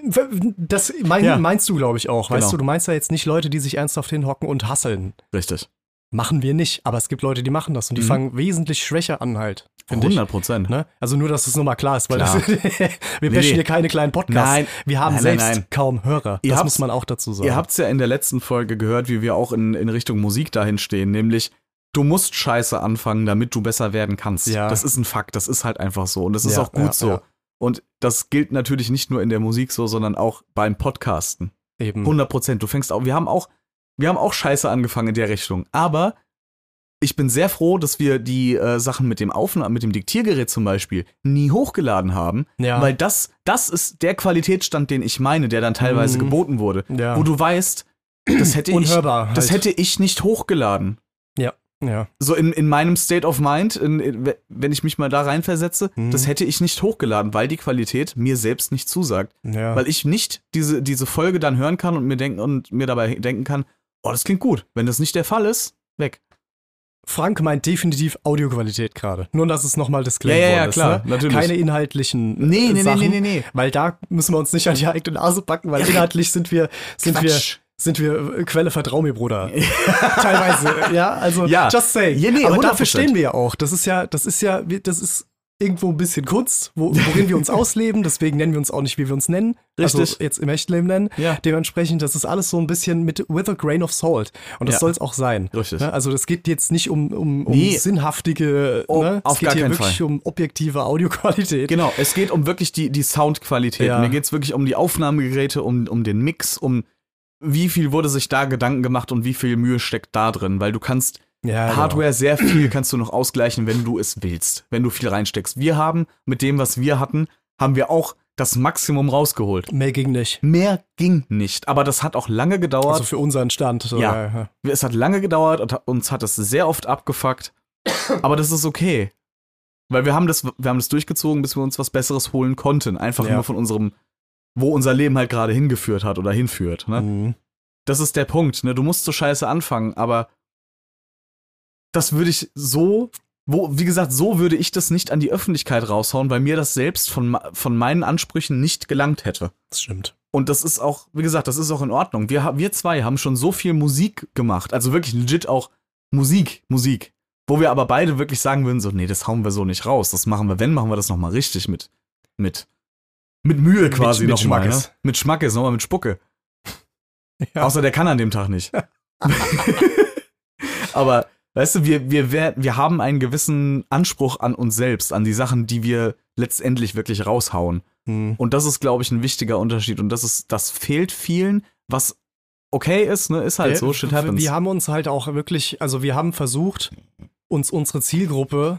Das mein, Ja. meinst du, glaube ich, auch. Weißt Genau. du, du meinst ja jetzt nicht Leute, die sich ernsthaft hinhocken und hasseln. Richtig. Machen wir nicht, aber es gibt Leute, die machen das und die Mhm. fangen wesentlich schwächer an halt, finde ich. hundert Prozent. Ne? Also nur, dass es nur mal klar ist, weil Klar. das, wir Nee, bashen nee. hier keine kleinen Podcasts. Nein. Wir haben Nein, selbst nein, nein. kaum Hörer. Ihr das habt's- muss man auch dazu sagen. Ihr habt es ja in der letzten Folge gehört, wie wir auch in, in Richtung Musik dahin stehen, nämlich du musst scheiße anfangen, damit du besser werden kannst. Ja. Das ist ein Fakt, das ist halt einfach so und das ist Ja, auch gut ja, so. ja. Und das gilt natürlich nicht nur in der Musik so, sondern auch beim Podcasten. Eben. hundert Prozent. Du fängst auch, wir haben auch, wir haben auch scheiße angefangen in der Richtung. Aber ich bin sehr froh, dass wir die äh, Sachen mit dem Aufnahme, mit dem Diktiergerät zum Beispiel nie hochgeladen haben, Ja. weil das, das ist der Qualitätsstand, den ich meine, der dann teilweise Mhm. geboten wurde, Ja. wo du weißt, das hätte ich, Unhörbar das halt. hätte ich nicht hochgeladen. Ja. So in, in meinem State of Mind, in, in, wenn ich mich mal da reinversetze, Mhm. das hätte ich nicht hochgeladen, weil die Qualität mir selbst nicht zusagt. Ja. Weil ich nicht diese, diese Folge dann hören kann und mir denken und mir dabei denken kann, oh, das klingt gut. Wenn das nicht der Fall ist, weg. Frank meint definitiv Audioqualität gerade. Nur, dass es nochmal disclaimed Ja, ja, ja, worden ist, klar, ne? natürlich. Keine inhaltlichen äh, Nee, nee, nee, Sachen, nee, nee, nee. weil da müssen wir uns nicht an die eigene Nase packen, weil inhaltlich sind wir, sind wir, Quatsch. sind wir äh, Quelle, vertrau mir, Bruder. Teilweise, ja, also Ja. just say. Ja, nee, Aber hundert dafür Prozent. stehen wir ja auch. Das ist ja, das ist ja, wir- das ist irgendwo ein bisschen Kunst, wo, worin wir uns ausleben, deswegen nennen wir uns auch nicht, wie wir uns nennen. Also Richtig. jetzt im echten Leben nennen. Ja. Dementsprechend, das ist alles so ein bisschen mit with a grain of salt. Und das Ja. soll es auch sein. Richtig. Ne? Also das geht jetzt nicht um, um, um Nee. sinnhaftige, Oh, ne? auf es geht gar hier keinen wirklich Fall. um objektive Audioqualität. Genau, es geht um wirklich die, die Soundqualität. Ja. Mir geht es wirklich um die Aufnahmegeräte, um, um den Mix, um wie viel wurde sich da Gedanken gemacht und wie viel Mühe steckt da drin. Weil du kannst Ja, Hardware sehr viel kannst du noch ausgleichen, wenn du es willst, wenn du viel reinsteckst. Wir haben mit dem, was wir hatten, haben wir auch das Maximum rausgeholt. Genau. Mehr ging nicht. Mehr ging nicht, aber das hat auch lange gedauert. Also für unseren Stand. So, Ja. ja. Es hat lange gedauert und hat- uns hat das sehr oft abgefuckt, aber das ist okay. Weil wir haben das, wir haben das durchgezogen, bis wir uns was Besseres holen konnten. Einfach Ja. nur von unserem, wo unser Leben halt gerade hingeführt hat oder hinführt. Ne? Mhm. Das ist der Punkt. Ne? Du musst so scheiße anfangen, aber das würde ich so, wo, wie gesagt, so würde ich das nicht an die Öffentlichkeit raushauen, weil mir das selbst von, ma- von meinen Ansprüchen nicht gelangt hätte. Das stimmt. Und das ist auch, wie gesagt, das ist auch in Ordnung. Wir, ha- wir zwei haben schon so viel Musik gemacht, also wirklich legit auch Musik, Musik, wo wir aber beide wirklich sagen würden, so, nee, das hauen wir so nicht raus. Das machen wir, wenn, machen wir das nochmal richtig mit, mit, mit Mühe quasi mit nochmal. Ne? Schmackes. Mit Schmackes, nochmal mit Spucke. Ja. Außer der kann an dem Tag nicht. Aber, weißt du, wir, wir, wer- wir haben einen gewissen Anspruch an uns selbst, an die Sachen, die wir letztendlich wirklich raushauen. Mhm. Und das ist, glaube ich, ein wichtiger Unterschied. Und das ist, das fehlt vielen, was okay ist, ne, ist halt wir, so, shit happens. Wir haben uns halt auch wirklich, also wir haben versucht, uns unsere Zielgruppe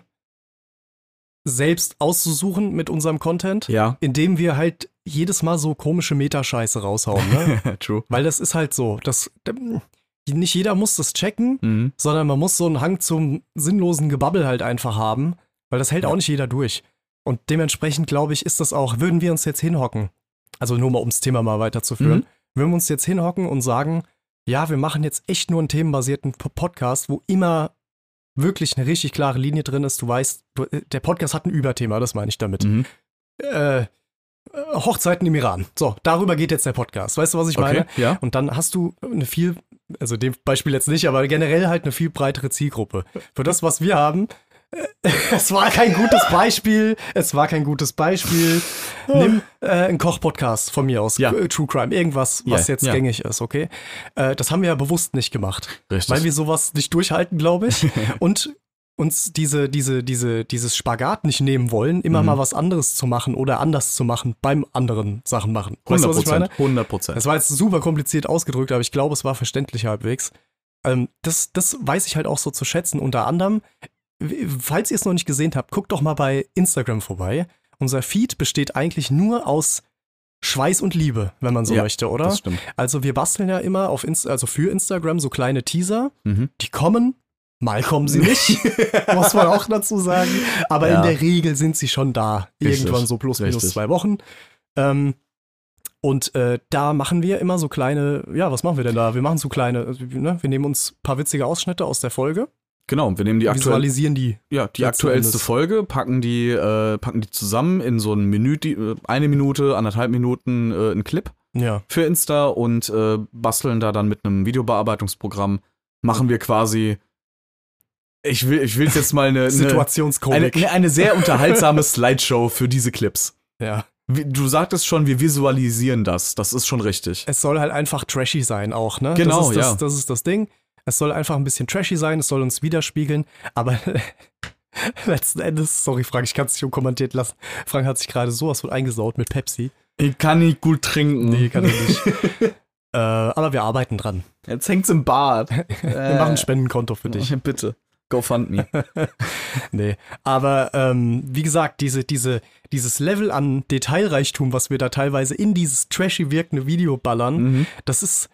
selbst auszusuchen mit unserem Content, ja. indem wir halt jedes Mal so komische Metascheiße raushauen, ne? True. Weil das ist halt so, das, nicht jeder muss das checken, Mhm. sondern man muss so einen Hang zum sinnlosen Gebabbel halt einfach haben, weil das hält Ja. auch nicht jeder durch. Und dementsprechend, glaube ich, ist das auch, würden wir uns jetzt hinhocken, also nur mal ums Thema mal weiterzuführen, Mhm. würden wir uns jetzt hinhocken und sagen, ja, wir machen jetzt echt nur einen themenbasierten P- Podcast, wo immer wirklich eine richtig klare Linie drin ist. Du weißt, du, der Podcast hat ein Überthema, das meine ich damit. Mhm. Äh, Hochzeiten im Iran. So, darüber geht jetzt der Podcast. Weißt du, was ich meine? Okay, ja. Und dann hast du eine viel, also dem Beispiel jetzt nicht, aber generell halt eine viel breitere Zielgruppe. Für das, was wir haben, äh, es war kein gutes Beispiel, es war kein gutes Beispiel. Nimm äh, einen Koch-Podcast von mir aus, Ja. äh, True Crime, irgendwas, was Ja, jetzt ja. gängig ist, okay? Äh, das haben wir ja bewusst nicht gemacht, Richtig. weil wir sowas nicht durchhalten, glaube ich. Und uns diese, diese, diese, dieses Spagat nicht nehmen wollen, immer Mhm. mal was anderes zu machen oder anders zu machen beim anderen Sachen machen. Weißt du, was ich meine? hundert Prozent. Das war jetzt super kompliziert ausgedrückt, aber ich glaube, es war verständlich halbwegs. Ähm, das, das weiß ich halt auch so zu schätzen. Unter anderem, w- falls ihr es noch nicht gesehen habt, guckt doch mal bei Instagram vorbei. Unser Feed besteht eigentlich nur aus Schweiß und Liebe, wenn man so Ja, möchte, oder? Das stimmt. Also wir basteln ja immer auf Inst- also für Instagram so kleine Teaser, Mhm. die kommen, mal kommen sie nicht, muss man auch dazu sagen, aber Ja. in der Regel sind sie schon da, Richtig, irgendwann so plus minus richtig. zwei Wochen. Ähm, und äh, da machen wir immer so kleine, ja, was machen wir denn da? Wir machen so kleine, also, ne? Wir nehmen uns ein paar witzige Ausschnitte aus der Folge, Genau, wir nehmen die, aktuell, visualisieren die. ja, die letzten aktuellste Endes. Folge, packen die, äh, packen die zusammen in so ein Minute, äh, eine Minute, anderthalb Minuten äh, einen Clip Ja. für Insta und äh, basteln da dann mit einem Videobearbeitungsprogramm, machen wir quasi, ich will ich will jetzt mal eine, eine, eine, Situationskomik. eine, eine sehr unterhaltsame Slideshow für diese Clips. ja. Wie- Du sagtest schon, wir visualisieren das, das ist schon richtig. Es soll halt einfach trashy sein auch, ne? Genau, das ist das, ja. Das ist das Ding. Es soll einfach ein bisschen trashy sein, es soll uns widerspiegeln, aber letzten Endes, sorry Frank, ich kann es nicht unkommentiert lassen. Frank hat sich gerade sowas von eingesaut mit Pepsi. Ich kann nicht gut trinken. Nee, kann er nicht. äh, aber wir arbeiten dran. Jetzt hängt's im Bad. Wir machen ein Spendenkonto für dich. Bitte. GoFundMe. Nee, aber ähm, wie gesagt, diese, diese, dieses Level an Detailreichtum, was wir da teilweise in dieses trashy wirkende Video ballern, Mhm. das ist,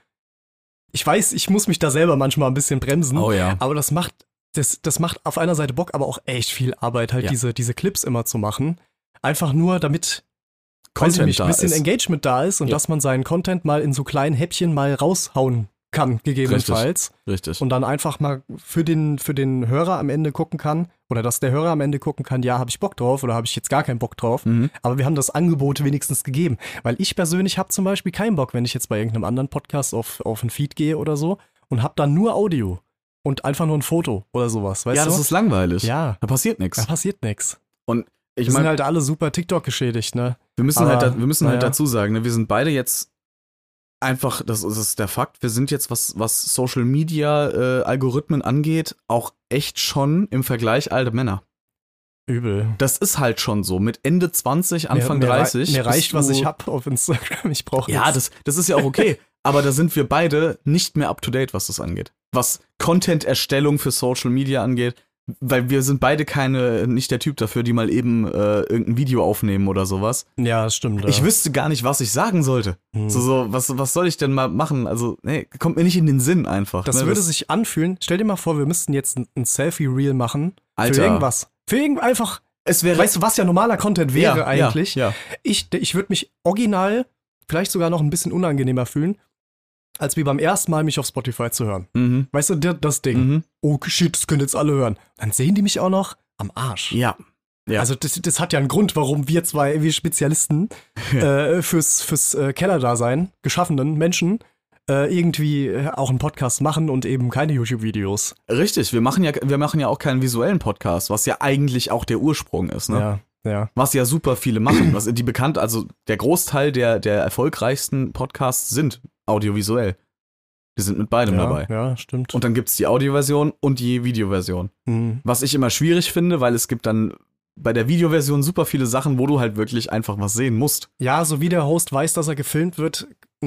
ich weiß, ich muss mich da selber manchmal ein bisschen bremsen, Oh ja. aber das macht, das, das macht auf einer Seite Bock, aber auch echt viel Arbeit, halt Ja. diese, diese Clips immer zu machen. Einfach nur, damit weiß ich Content nicht, da ein bisschen ist. Engagement da ist und Ja. dass man seinen Content mal in so kleinen Häppchen mal raushauen kann, gegebenenfalls. Richtig. Und dann einfach mal für den, für den Hörer am Ende gucken kann, oder dass der Hörer am Ende gucken kann, ja, habe ich Bock drauf oder habe ich jetzt gar keinen Bock drauf. Mhm. Aber wir haben das Angebot wenigstens gegeben. Weil ich persönlich habe zum Beispiel keinen Bock, wenn ich jetzt bei irgendeinem anderen Podcast auf, auf einen Feed gehe oder so und habe dann nur Audio und einfach nur ein Foto oder sowas, weißt Ja, du? das ist langweilig. ja, Da passiert nichts. da passiert nichts. Ich Wir sind meine, halt alle super TikTok geschädigt, ne? wir müssen aber, halt, da, wir müssen halt naja. dazu sagen, ne, wir sind beide jetzt einfach, das ist es der Fakt, wir sind jetzt, was, was Social Media äh, Algorithmen angeht, auch echt schon im Vergleich alte Männer. Übel. Das ist halt schon so. Mit Ende zwanzig, Anfang mir, mir, dreißig. Mir bist reicht, was du- ich hab auf Instagram. Ich brauche Ja, das, das ist ja auch okay. Aber da sind wir beide nicht mehr up to date, was das angeht. Was Content-Erstellung für Social Media angeht. Weil wir sind beide keine, nicht der Typ dafür, die mal eben äh, irgendein Video aufnehmen oder sowas. Ja, das stimmt. Ich ja. wüsste gar nicht, was ich sagen sollte. Hm. So, so, was, was soll ich denn mal machen? Also, nee, kommt mir nicht in den Sinn einfach. Das ne? würde sich anfühlen. Stell dir mal vor, wir müssten jetzt ein, ein Selfie-Reel machen. Alter. Für irgendwas. Für irgend einfach. Es wäre. Weißt du, was ja normaler Content wäre ja, eigentlich? Ja, ja. Ich, ich würde mich original vielleicht sogar noch ein bisschen unangenehmer fühlen, als wie beim ersten Mal mich auf Spotify zu hören. Mhm. Weißt du, der- das Ding. Mhm. Oh shit, das können jetzt alle hören. Dann sehen die mich auch noch am Arsch. Ja. Ja. Also das, das hat ja einen Grund, warum wir zwei, wir Spezialisten, äh, fürs, fürs äh, Kellerdasein geschaffenen Menschen äh, irgendwie äh, auch einen Podcast machen und eben keine YouTube-Videos. Richtig, wir machen ja, wir machen ja auch keinen visuellen Podcast, was ja eigentlich auch der Ursprung ist, ne? Ja, ja. Was ja super viele machen. Was die bekannt, also der Großteil der, der erfolgreichsten Podcasts sind audiovisuell. Die sind mit beidem ja, dabei. Ja, stimmt. Und dann gibt's die Audioversion und die Videoversion. Mhm. Was ich immer schwierig finde, weil es gibt dann bei der Videoversion super viele Sachen, wo du halt wirklich einfach was sehen musst. Ja, so wie der Host weiß, dass er gefilmt wird, ne?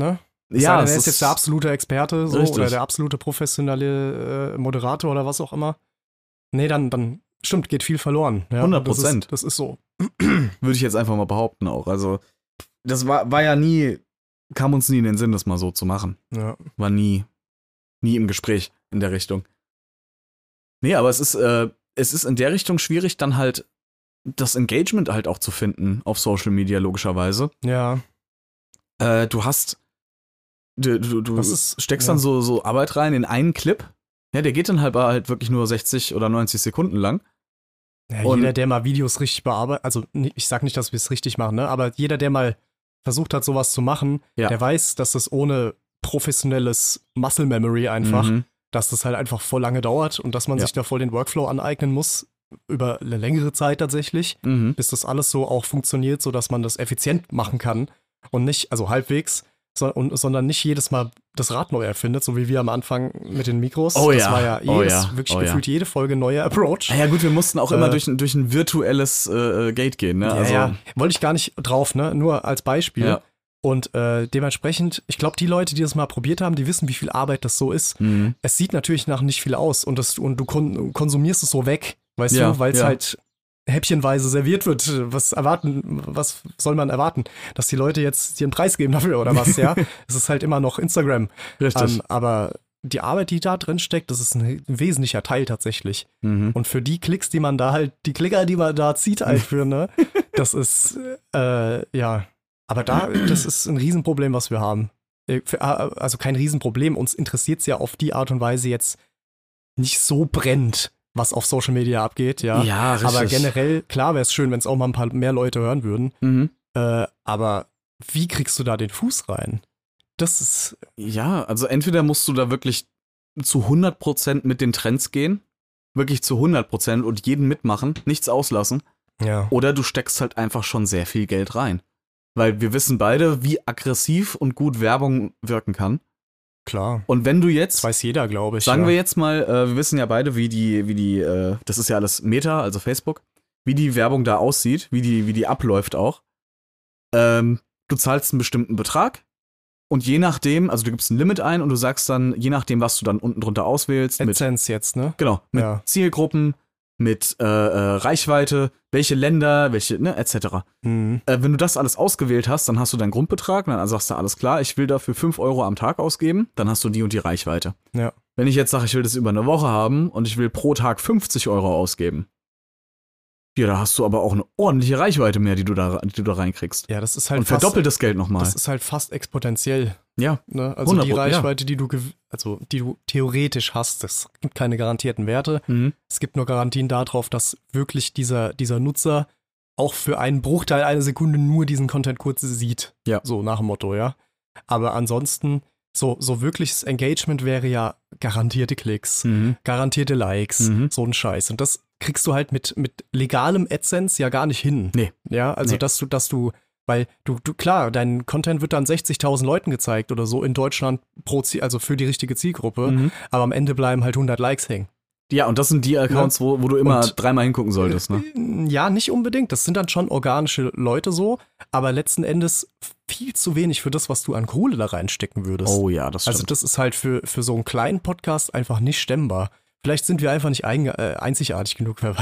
Es Ja, sei denn, es er ist ist- jetzt der absolute Experte so, Richtig. oder der absolute professionelle äh, Moderator oder was auch immer. Nee, dann, dann stimmt, geht viel verloren. Ja, hundert Prozent. Das ist, das ist so. Würde ich jetzt einfach mal behaupten auch. Also, das war, war ja nie, kam uns nie in den Sinn, das mal so zu machen. Ja. War nie, nie im Gespräch in der Richtung. Nee, aber es ist, äh, es ist in der Richtung schwierig, dann halt das Engagement halt auch zu finden auf Social Media, logischerweise. Ja. Äh, du hast, du, du, du Das ist- steckst ja. dann so, so Arbeit rein in einen Clip. Ja, der geht dann halt, halt wirklich nur sechzig oder neunzig Sekunden lang. Ja, Und- jeder, der mal Videos richtig bearbeitet, also ni- ich sag nicht, dass wir es richtig machen, ne? Aber jeder, der mal versucht hat, sowas zu machen, Ja. der weiß, dass das ohne professionelles Muscle Memory einfach, Mhm. dass das halt einfach voll lange dauert und dass man Ja. sich da voll den Workflow aneignen muss, über eine längere Zeit tatsächlich, Mhm. bis das alles so auch funktioniert, sodass man das effizient machen kann und nicht, also halbwegs, so, und, sondern nicht jedes Mal das Rad neu erfindet, so wie wir am Anfang mit den Mikros. Oh das ja, war ja oh jedes, ja, wirklich oh ja. gefühlt jede Folge neuer Approach. Ah ja, gut, wir mussten auch immer Äh, durch, ein- durch ein virtuelles äh, Gate gehen, ne? Ja, Also, ja, wollte ich gar nicht drauf, ne? Nur als Beispiel. Ja. Und äh, dementsprechend, ich glaube, die Leute, die das mal probiert haben, die wissen, wie viel Arbeit das so ist. Mhm. Es sieht natürlich nach nicht viel aus und, das, und du kon konsumierst es so weg, weißt Ja, du, weil es ja. halt häppchenweise serviert wird. Was erwarten, was soll man erwarten? Dass die Leute jetzt dir einen Preis geben dafür oder was, ja? Es ist halt immer noch Instagram. Richtig. Ähm, aber die Arbeit, die da drin steckt, das ist ein wesentlicher Teil tatsächlich. Mhm. Und für die Klicks, die man da halt, die Klicker, die man da zieht halt für, ne, das ist, äh, ja, aber da, das ist ein Riesenproblem, was wir haben. Äh, für- äh, Also kein Riesenproblem, uns interessiert es ja auf die Art und Weise jetzt nicht so brennend, was auf Social Media abgeht, ja. Ja, richtig. Aber generell, klar wäre es schön, wenn es auch mal ein paar mehr Leute hören würden. Mhm. Äh, aber wie kriegst du da den Fuß rein? Das ist, Ja, also entweder musst du da wirklich zu hundert Prozent mit den Trends gehen, wirklich zu hundert Prozent und jeden mitmachen, nichts auslassen, ja. oder du steckst halt einfach schon sehr viel Geld rein. Weil wir wissen beide, wie aggressiv und gut Werbung wirken kann. Klar. Und wenn du jetzt, Das weiß jeder, glaube ich. sagen ja. wir jetzt mal, äh, wir wissen ja beide, wie die, wie die, äh, das ist ja alles Meta, also Facebook, wie die Werbung da aussieht, wie die, wie die abläuft auch. Ähm, du zahlst einen bestimmten Betrag und je nachdem, also du gibst ein Limit ein und du sagst dann, je nachdem, was du dann unten drunter auswählst, mit, AdSense jetzt, ne? genau, mit Ja. Zielgruppen, mit äh, äh, Reichweite, welche Länder, welche, ne, et cetera. Mhm. Äh, wenn du das alles ausgewählt hast, dann hast du deinen Grundbetrag und dann sagst du, alles klar, ich will dafür fünf Euro am Tag ausgeben, dann hast du die und die Reichweite. Ja. Wenn ich jetzt sage, ich will das über eine Woche haben und ich will pro Tag fünfzig Euro ausgeben, ja, da hast du aber auch eine ordentliche Reichweite mehr, die du da, die du da reinkriegst. Ja, das ist halt Und fast, verdoppelt das Geld nochmal. das ist halt fast exponentiell. Ja, Ne? Also hundert die Prozent, ja. Reichweite, die du, gew- also die du theoretisch hast, es gibt keine garantierten Werte. mhm. Es gibt nur Garantien darauf, dass wirklich dieser, dieser Nutzer auch für einen Bruchteil einer Sekunde nur diesen Content kurz sieht. Ja. So nach dem Motto, ja. Aber ansonsten, so, so wirkliches Engagement wäre ja garantierte Klicks, Mhm. garantierte Likes, Mhm. so ein Scheiß. Und das kriegst du halt mit, mit legalem AdSense ja gar nicht hin. Nee. Ja, also Nee. dass du, dass du, weil du, du, klar, dein Content wird dann sechzigtausend Leuten gezeigt oder so in Deutschland pro Ziel, also für die richtige Zielgruppe, Mhm. aber am Ende bleiben halt hundert Likes hängen. Ja, und das sind die Accounts, wo, wo du immer Und- dreimal hingucken solltest, ne? Ja, nicht unbedingt. Das sind dann schon organische Leute so, aber letzten Endes viel zu wenig für das, was du an Kohle da reinstecken würdest. Oh ja, das also stimmt. das ist halt für, für so einen kleinen Podcast einfach nicht stemmbar. Vielleicht sind wir einfach nicht eigen, äh, einzigartig genug, wer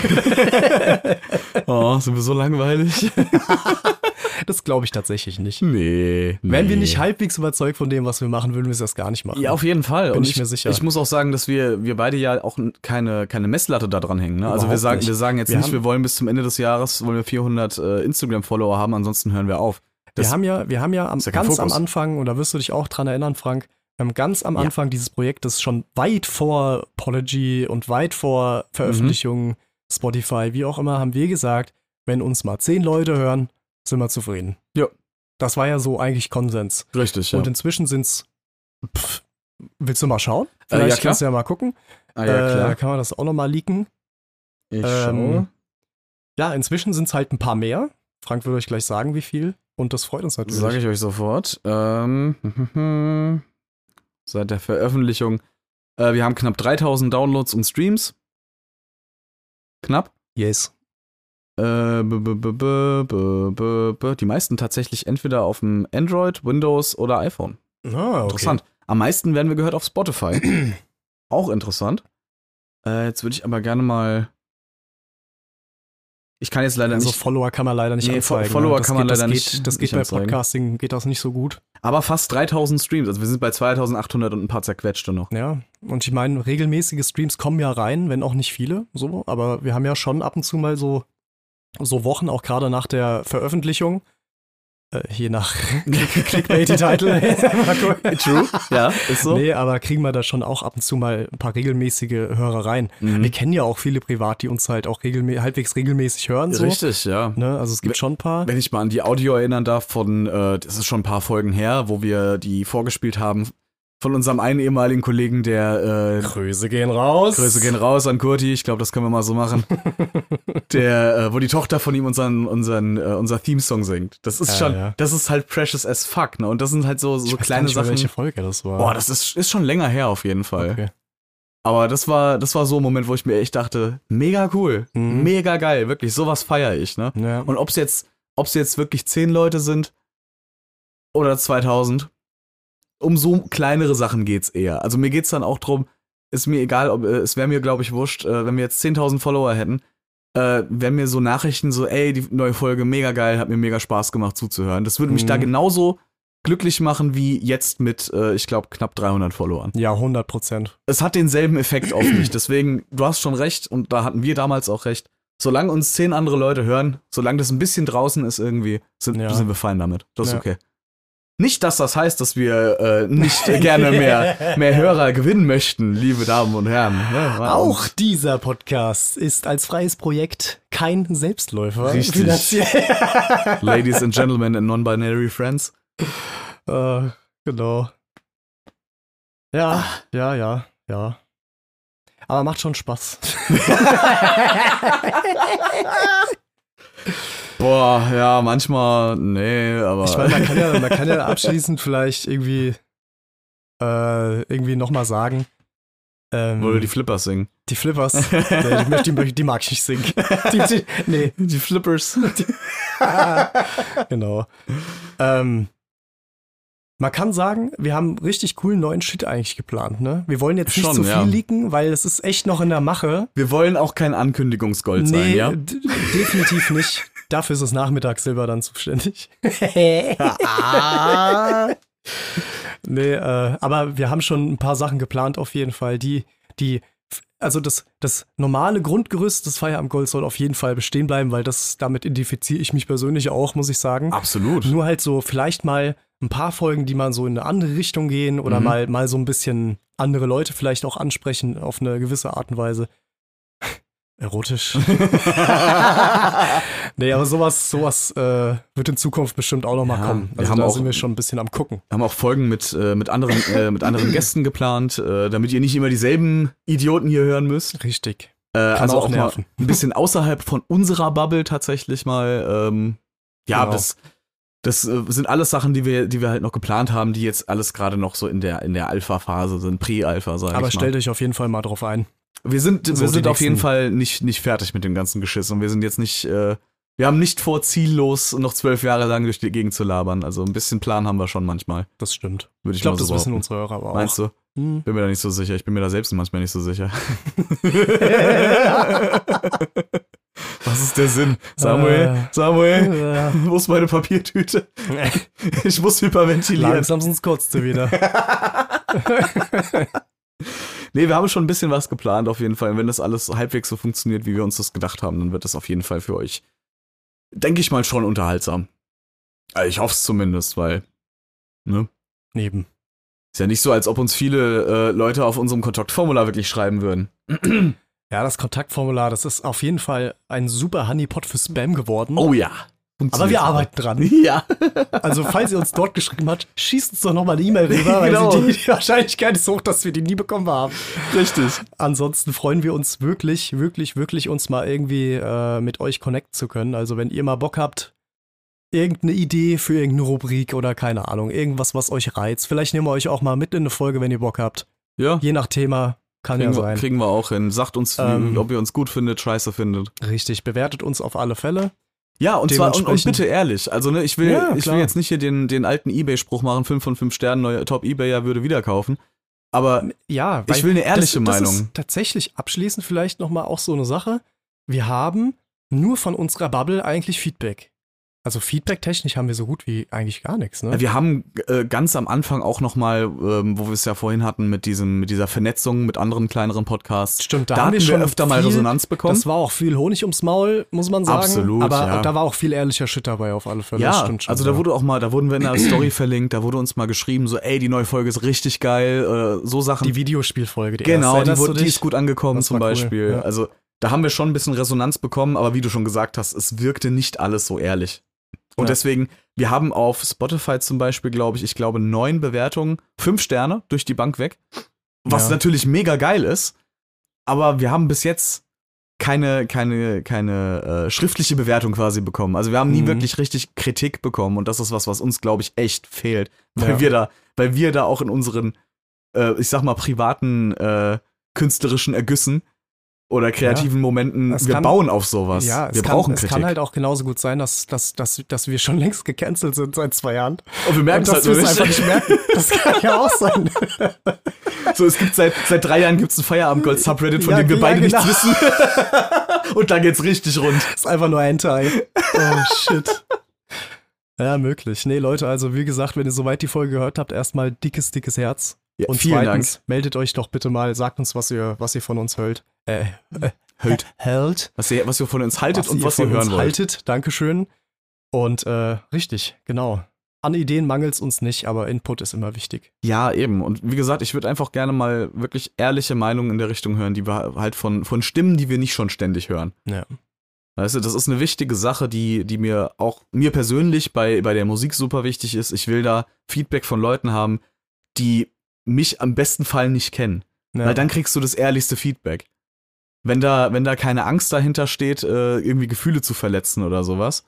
weiß. Oh, sind wir so langweilig? Das glaube ich tatsächlich nicht. Nee. Wären wir nee. nicht halbwegs überzeugt von dem, was wir machen, würden wir das gar nicht machen. Ja, auf jeden Fall. Bin Und ich mir sicher. Ich muss auch sagen, dass wir, wir beide ja auch n- keine, keine Messlatte da dran hängen. Ne? Also wir Überhaupt sagen, nicht. wir sagen jetzt Wir nicht, haben- wir wollen bis zum Ende des Jahres wollen wir vierhundert äh, Instagram-Follower haben, ansonsten hören wir auf. Das- wir haben ja, wir haben ja, am, ist ja kein ganz am Fokus. Anfang, und da wirst du dich auch dran erinnern, Frank, wir haben ganz am Ja. Anfang dieses Projektes schon weit vor Pology und weit vor Veröffentlichung, Spotify, wie auch immer, haben wir gesagt, wenn uns mal zehn Leute hören, sind wir zufrieden. Ja. Das war ja so eigentlich Konsens. Richtig, ja. Und inzwischen sind's, pff, willst du mal schauen? Äh, Vielleicht ja, klar. kannst du ja mal gucken. ah, ja, Äh, klar. kann man das auch nochmal leaken. Ich ähm, schaue. Ja, inzwischen sind's halt ein paar mehr. Frank wird euch gleich sagen, wie viel. Und das freut uns natürlich. Sage ich euch sofort. Ähm, seit der Veröffentlichung. Äh, wir haben knapp dreitausend Downloads und Streams. Knapp. Yes. Äh, b -b -b -b -b -b -b. Die meisten tatsächlich entweder auf dem Android, Windows oder iPhone. Ah, okay. Interessant. Am meisten werden wir gehört auf Spotify. Auch interessant. Äh, jetzt würde ich aber gerne mal. Ich kann jetzt leider Also nicht. Follower kann man leider nicht Nee, anzeigen. Follower ne? Das kann man geht, leider das geht, nicht- Das nicht geht bei anzeigen. Podcasting, geht das nicht so gut. Aber fast dreitausend Streams. Also wir sind bei zweitausendachthundert und ein paar zerquetschte noch. Ja, und ich meine, regelmäßige Streams kommen ja rein, wenn auch nicht viele, so. Aber wir haben ja schon ab und zu mal so, so Wochen, auch gerade nach der Veröffentlichung, äh, je nach Clickbait-Titel. True. Ja, ist so. Nee, aber kriegen wir da schon auch ab und zu mal ein paar regelmäßige Hörer rein. Mhm. Wir kennen ja auch viele privat, die uns halt auch regelmä- halbwegs regelmäßig hören. So. Richtig, ja. Ne? Also es gibt schon ein paar. Wenn ich mal an die Audio erinnern darf von, äh, das ist schon ein paar Folgen her, wo wir die vorgespielt haben von unserem einen ehemaligen Kollegen, der äh, Grüße gehen raus. Grüße gehen raus an Kurti, ich glaube, das können wir mal so machen. Der, äh, wo die Tochter von ihm unseren, unseren, äh, unser Theme-Song singt. Das ist Ja, schon, ja. das ist halt precious as fuck, ne? Und das sind halt so, so Ich weiß gar kleine nicht mehr, Sachen. welche Folge das war. Boah, das ist, ist schon länger her auf jeden Fall. Okay. Aber das war, das war so ein Moment, wo ich mir echt dachte, mega cool, Mhm. mega geil, wirklich, sowas feiere ich, ne? Ja. Und ob's jetzt, ob's jetzt wirklich zehn Leute sind oder zweitausend, um so kleinere Sachen geht's eher. Also mir geht's dann auch drum, ist mir egal, ob, äh, es wäre mir, glaube ich, wurscht, äh, wenn wir jetzt zehntausend Follower hätten, äh, wären mir so Nachrichten so, ey, die neue Folge, mega geil, hat mir mega Spaß gemacht zuzuhören. Das würde mich Mhm. da genauso glücklich machen wie jetzt mit, äh, ich glaube, knapp dreihundert Followern. Ja, hundert Prozent. Es hat denselben Effekt auf mich, deswegen, du hast schon recht und da hatten wir damals auch recht. Solange uns zehn andere Leute hören, solange das ein bisschen draußen ist irgendwie, sind, Ja. sind wir fein damit. Das ist Ja. okay. Nicht, dass das heißt, dass wir äh, nicht äh, gerne mehr, mehr Hörer gewinnen möchten, liebe Damen und Herren. Ne? Auch dieser Podcast ist als freies Projekt kein Selbstläufer. Richtig. Finanziell. Ladies and Gentlemen and Non-Binary Friends. äh, genau. Ja, ja, ja, ja. Aber macht schon Spaß. Boah, ja, manchmal, nee, aber. Ich meine, man kann ja, man kann ja abschließend vielleicht irgendwie äh, irgendwie nochmal sagen. Ähm, Wollte die Flippers singen. die Flippers, nee, die, möchte- die, möchte- die mag ich nicht singen. Die, die, nee, Die Flippers. genau. Ähm, man kann sagen, wir haben richtig coolen neuen Shit eigentlich geplant, ne? Wir wollen jetzt nicht Schon, zu viel ja. leaken, weil es ist echt noch in der Mache. Wir wollen auch kein Ankündigungsgold sein, Nee, ja? d- definitiv nicht. Dafür ist das Nachmittagssilber dann zuständig. Nee, äh, aber wir haben schon ein paar Sachen geplant auf jeden Fall, die, die, also das, das normale Grundgerüst des Fire am Gold soll auf jeden Fall bestehen bleiben, weil das, damit identifiziere ich mich persönlich auch, muss ich sagen. Absolut. Nur halt so vielleicht mal ein paar Folgen, die mal so in eine andere Richtung gehen oder Mhm. mal, mal so ein bisschen andere Leute vielleicht auch ansprechen auf eine gewisse Art und Weise. Erotisch. Nee, aber sowas, sowas äh, wird in Zukunft bestimmt auch noch mal Ja, kommen. wir Also haben da auch- sind wir schon ein bisschen am gucken. Wir haben auch Folgen mit, äh, mit, anderen, äh, mit anderen Gästen geplant, äh, damit ihr nicht immer dieselben Idioten hier hören müsst. Richtig. Äh, also auch auch mal nerven. ein bisschen außerhalb von unserer Bubble tatsächlich mal. Ähm, ja, Genau. das, das äh, sind alles Sachen, die wir, die wir halt noch geplant haben, die jetzt alles gerade noch so in der, in der Alpha-Phase sind, Prä-Alpha, sag Aber ich mal. stellt euch auf jeden Fall mal drauf ein. Wir sind, so wir die sind auf jeden nächsten- Fall nicht, nicht fertig mit dem ganzen Geschiss und wir sind jetzt nicht, äh, wir haben nicht vor, ziellos noch zwölf Jahre lang durch die Gegend zu labern. Also ein bisschen Plan haben wir schon manchmal, Das stimmt. würde ich, Ich glaube, mal so das wissen behaupten. unsere Hörer aber auch. Meinst du? Hm. Bin mir da nicht so sicher. Ich bin mir da selbst manchmal nicht so sicher. Was ist der Sinn? Samuel, Äh. Samuel, Ja. wo ist meine Papiertüte? Ich muss hyperventilieren. Langsam sonst kotzt du wieder. Nee, wir haben schon ein bisschen was geplant auf jeden Fall. Und wenn das alles halbwegs so funktioniert, wie wir uns das gedacht haben, dann wird das auf jeden Fall für euch, denke ich mal, schon unterhaltsam. Also ich hoffe es zumindest, weil, ne? Neben. Ist ja nicht so, als ob uns viele äh, Leute auf unserem Kontaktformular wirklich schreiben würden. Ja, das Kontaktformular, das ist auf jeden Fall ein super Honeypot für Spam geworden. Oh ja. aber wir arbeiten dran. Ja. Also, falls ihr uns dort geschrieben habt, schießt uns doch nochmal eine E-Mail rüber, weil Genau. die, die Wahrscheinlichkeit ist hoch, dass wir die nie bekommen haben. Richtig. Ansonsten freuen wir uns wirklich, wirklich, wirklich, uns mal irgendwie äh, mit euch connecten zu können. Also, wenn ihr mal Bock habt, irgendeine Idee für irgendeine Rubrik oder keine Ahnung, irgendwas, was euch reizt. Vielleicht nehmen wir euch auch mal mit in eine Folge, wenn ihr Bock habt. Ja. Je nach Thema kann Kriegen, ja wir, sein. kriegen wir auch hin. Sagt uns, wie, Ähm. ob ihr uns gut findet, scheiße findet. Richtig, bewertet uns auf alle Fälle. Ja, und zwar und, und Dementsprechend- bitte ehrlich. Also, ne, ich will, Ja, ich will klar. jetzt nicht hier den, den alten Ebay-Spruch machen, fünf von fünf Sternen, neuer Top-Ebayer würde wieder kaufen. Aber Ja, ich will eine ehrliche das, das Meinung. ist tatsächlich abschließend vielleicht nochmal auch so eine Sache. Wir haben nur von unserer Bubble eigentlich Feedback. Also Feedback-technisch haben wir so gut wie eigentlich gar nichts, ne? Wir haben äh, ganz am Anfang auch nochmal, ähm, wo wir es ja vorhin hatten, mit diesem, mit dieser Vernetzung mit anderen kleineren Podcasts. Stimmt, da, Da haben hatten wir wir schon öfter mal viel, Resonanz bekommen. Das war auch viel Honig ums Maul, muss man sagen. Absolut, Aber ja. da war auch viel ehrlicher Shit dabei auf alle Fälle. das Ja, stimmt schon, also da ja. wurde auch mal, da wurden wir in der Story verlinkt, da wurde uns mal geschrieben, so, ey, die neue Folge ist richtig geil, äh, so Sachen. die Videospielfolge, die genau, erste. die, Erinnerst wurde, du die dich? ist gut angekommen Das zum war cool, Beispiel. ja. Also da haben wir schon ein bisschen Resonanz bekommen, aber wie du schon gesagt hast, es wirkte nicht alles so ehrlich. Und Ja. deswegen, wir haben auf Spotify zum Beispiel, glaube ich, ich glaube neun Bewertungen, fünf Sterne durch die Bank weg, was Ja. natürlich mega geil ist, aber wir haben bis jetzt keine, keine, keine äh, schriftliche Bewertung quasi bekommen. Also wir haben nie Mhm. wirklich richtig Kritik bekommen und das ist was, was uns, glaube ich, echt fehlt, weil Ja. wir da, weil wir da auch in unseren, äh, ich sag mal, privaten, äh, künstlerischen Ergüssen oder kreativen Momenten, Es wir kann- bauen auf sowas. Ja, wir es, brauchen kann, es Kritik. kann halt auch genauso gut sein, dass, dass, dass, dass wir schon längst gecancelt sind seit zwei Jahren. und wir merken Und es dass halt wir nur es einfach nicht. nicht merken. Das kann ja auch sein. So, es gibt seit, seit drei Jahren gibt's ein Feierabend-Gold-Subreddit, von Ja, dem wir ja, beide genau. nichts wissen. Und da geht's richtig rund. Das ist einfach nur Hentai. Oh, shit. Ja, möglich. Nee, Leute, also wie gesagt, wenn ihr soweit die Folge gehört habt, erstmal dickes, dickes Herz. Ja, Und vielen zweitens, meldet euch doch bitte mal, sagt uns, was ihr, was ihr von uns hört. Äh, äh, Hält. hält. Was ihr, was ihr von uns haltet und ihr was ihr von hören uns wollt. haltet. Dankeschön. Und äh, richtig, genau. An Ideen mangelt's uns nicht, aber Input ist immer wichtig. Ja, eben. Und wie gesagt, ich würde einfach gerne mal wirklich ehrliche Meinungen in der Richtung hören, die wir halt von, von Stimmen, die wir nicht schon ständig hören. Ja. Weißt du, das ist eine wichtige Sache, die, die mir auch, mir persönlich bei, bei der Musik super wichtig ist. Ich will da Feedback von Leuten haben, die mich am besten Fall nicht kennen. Ja. Weil dann kriegst du das ehrlichste Feedback. Wenn da, wenn da keine Angst dahinter steht, äh, irgendwie Gefühle zu verletzen oder sowas.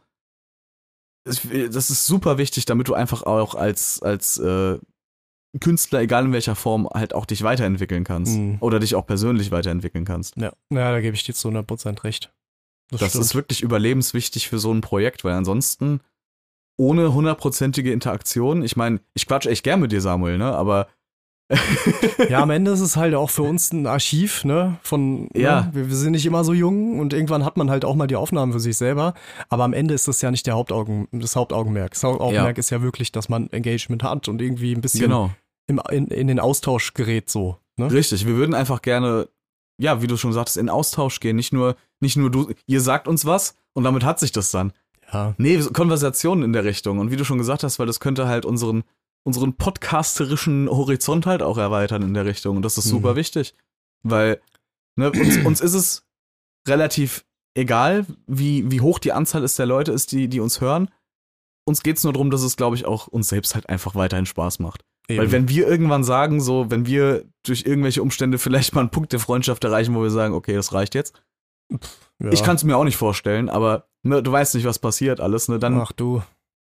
Es- Das ist super wichtig, damit du einfach auch als, als äh, Künstler, egal in welcher Form, halt auch dich weiterentwickeln kannst. Mhm. Oder dich auch persönlich weiterentwickeln kannst. Ja, ja, da gebe ich dir zu hundert Prozent recht. Das, Das stimmt. ist wirklich überlebenswichtig für so ein Projekt, weil ansonsten ohne hundertprozentige Interaktion, ich meine, ich quatsch echt gern mit dir, Samuel, ne, aber Ja, am Ende ist es halt auch für uns ein Archiv, ne? Von, Ja. ne? Wir, wir sind nicht immer so jung und irgendwann hat man halt auch mal die Aufnahmen für sich selber. Aber am Ende ist das ja nicht der Hauptaugen, das Hauptaugenmerk. Das Hauptaugenmerk Ja. ist ja wirklich, dass man Engagement hat und irgendwie ein bisschen genau, im, in, in den Austausch gerät, so. Ne? richtig, wir würden einfach gerne, ja, wie du schon sagtest, in Austausch gehen, nicht nur, nicht nur du, ihr sagt uns was und damit hat sich das dann. Ja. Nee, so Konversationen in der Richtung und wie du schon gesagt hast, weil das könnte halt unseren, unseren podcasterischen Horizont halt auch erweitern in der Richtung und das ist super Mhm. wichtig, weil ne, uns, uns ist es relativ egal, wie, wie hoch die Anzahl ist der Leute ist, die, die uns hören. Uns geht's nur darum, dass es, glaube ich, auch uns selbst halt einfach weiterhin Spaß macht. Eben. Weil wenn wir irgendwann sagen, so, wenn wir durch irgendwelche Umstände vielleicht mal einen Punkt der Freundschaft erreichen, wo wir sagen, okay, das reicht jetzt. ja. Ich kann es mir auch nicht vorstellen, aber ne, du weißt nicht, was passiert alles, ne? Dann. Ach du.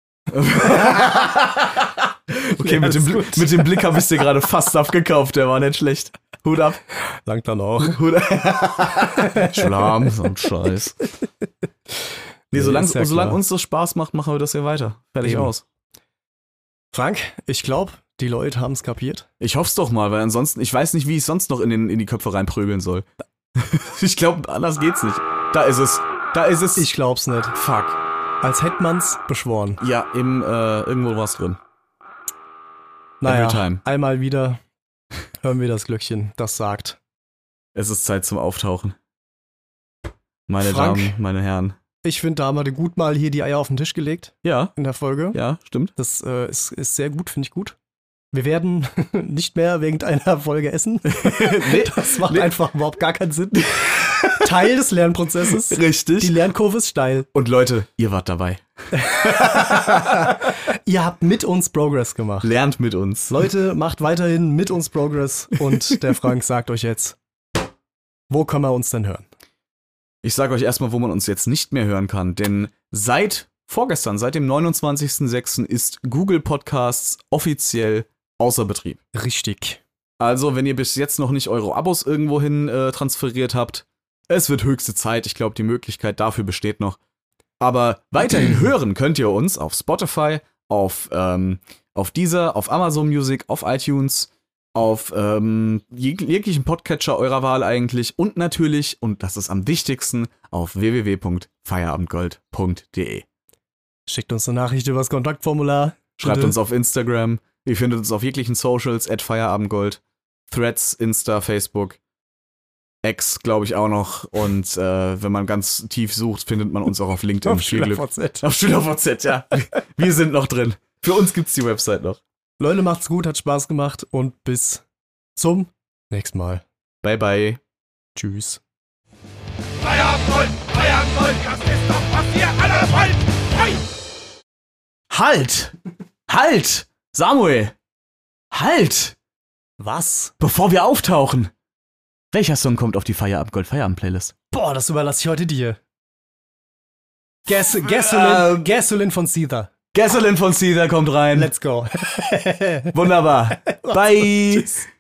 Okay, Ja, mit, dem, ist Bl- gut. mit dem Blick habe ich dir gerade fast abgekauft, der war nicht schlecht. Hut ab. Langt dann auch. Hut ab. Schlamm, so ein Scheiß. Nee, Nee, solange ist ja solang klar. uns das Spaß macht, machen wir das hier weiter. Fertig Eben. aus. Frank, ich glaube, die Leute haben es kapiert. Ich hoff's doch mal, weil ansonsten, ich weiß nicht, wie ich sonst noch in, den, in die Köpfe reinprügeln soll. Ich glaube, anders geht's nicht. Da ist es. Da ist es. Ich glaub's nicht. Fuck. Als hätte man's beschworen. Ja, im, äh, irgendwo war's drin. Naja, time. einmal wieder hören wir das Glöckchen, das sagt. Es ist Zeit zum Auftauchen. Meine Frank? Damen, meine Herren. Ich finde, da haben wir gut mal hier die Eier auf den Tisch gelegt Ja, in der Folge. ja, stimmt. Das äh, ist, ist sehr gut, finde ich gut. Wir werden nicht mehr wegen einer Folge essen. Nee, Das macht nee. einfach überhaupt gar keinen Sinn. Teil des Lernprozesses. Richtig. Die Lernkurve ist steil. Und Leute, ihr wart dabei. Ihr habt mit uns Progress gemacht. Lernt mit uns. Leute, macht weiterhin mit uns Progress. Und der Frank sagt euch jetzt, wo können wir uns denn hören? Ich sage euch erstmal, wo man uns jetzt nicht mehr hören kann, denn seit vorgestern, seit dem neunundzwanzigsten sechsten ist Google Podcasts offiziell außer Betrieb. Richtig. Also, wenn ihr bis jetzt noch nicht eure Abos irgendwohin äh, transferiert habt, es wird höchste Zeit. Ich glaube, die Möglichkeit dafür besteht noch. Aber weiterhin hören könnt ihr uns auf Spotify, auf, ähm, auf Deezer, auf Amazon Music, auf iTunes, auf ähm, jeg jeglichen Podcatcher eurer Wahl eigentlich und natürlich, und das ist am wichtigsten, auf w w w punkt feierabendgold punkt de. Schickt uns eine Nachricht über das Kontaktformular. Schreibt Bitte. uns auf Instagram. Ihr findet uns auf jeglichen Socials, at feierabendgold. Threads, Insta, Facebook. X, glaube ich, auch noch. Und äh, wenn man ganz tief sucht, findet man uns auch auf LinkedIn. Auf Viel Glück. SchülerVZ. Auf SchülerVZ, ja. Wir sind noch drin. Für uns gibt's die Website noch. Leute, macht's gut, hat Spaß gemacht und bis zum nächsten Mal. Bye, bye. Tschüss. Feierabend, Feierabend, das ist doch, was ihr alle wollt. Hey! Halt! Halt! Samuel! Halt! Was? Bevor wir auftauchen! Welcher Song kommt auf die Feierabendgold Feierabend-Playlist? Boah, das überlasse ich heute dir. Gas Gasolin, Ähm. Gasolin von Seether. Gasolin von Caesar kommt rein. Let's go. Wunderbar. Bye. Tschüss.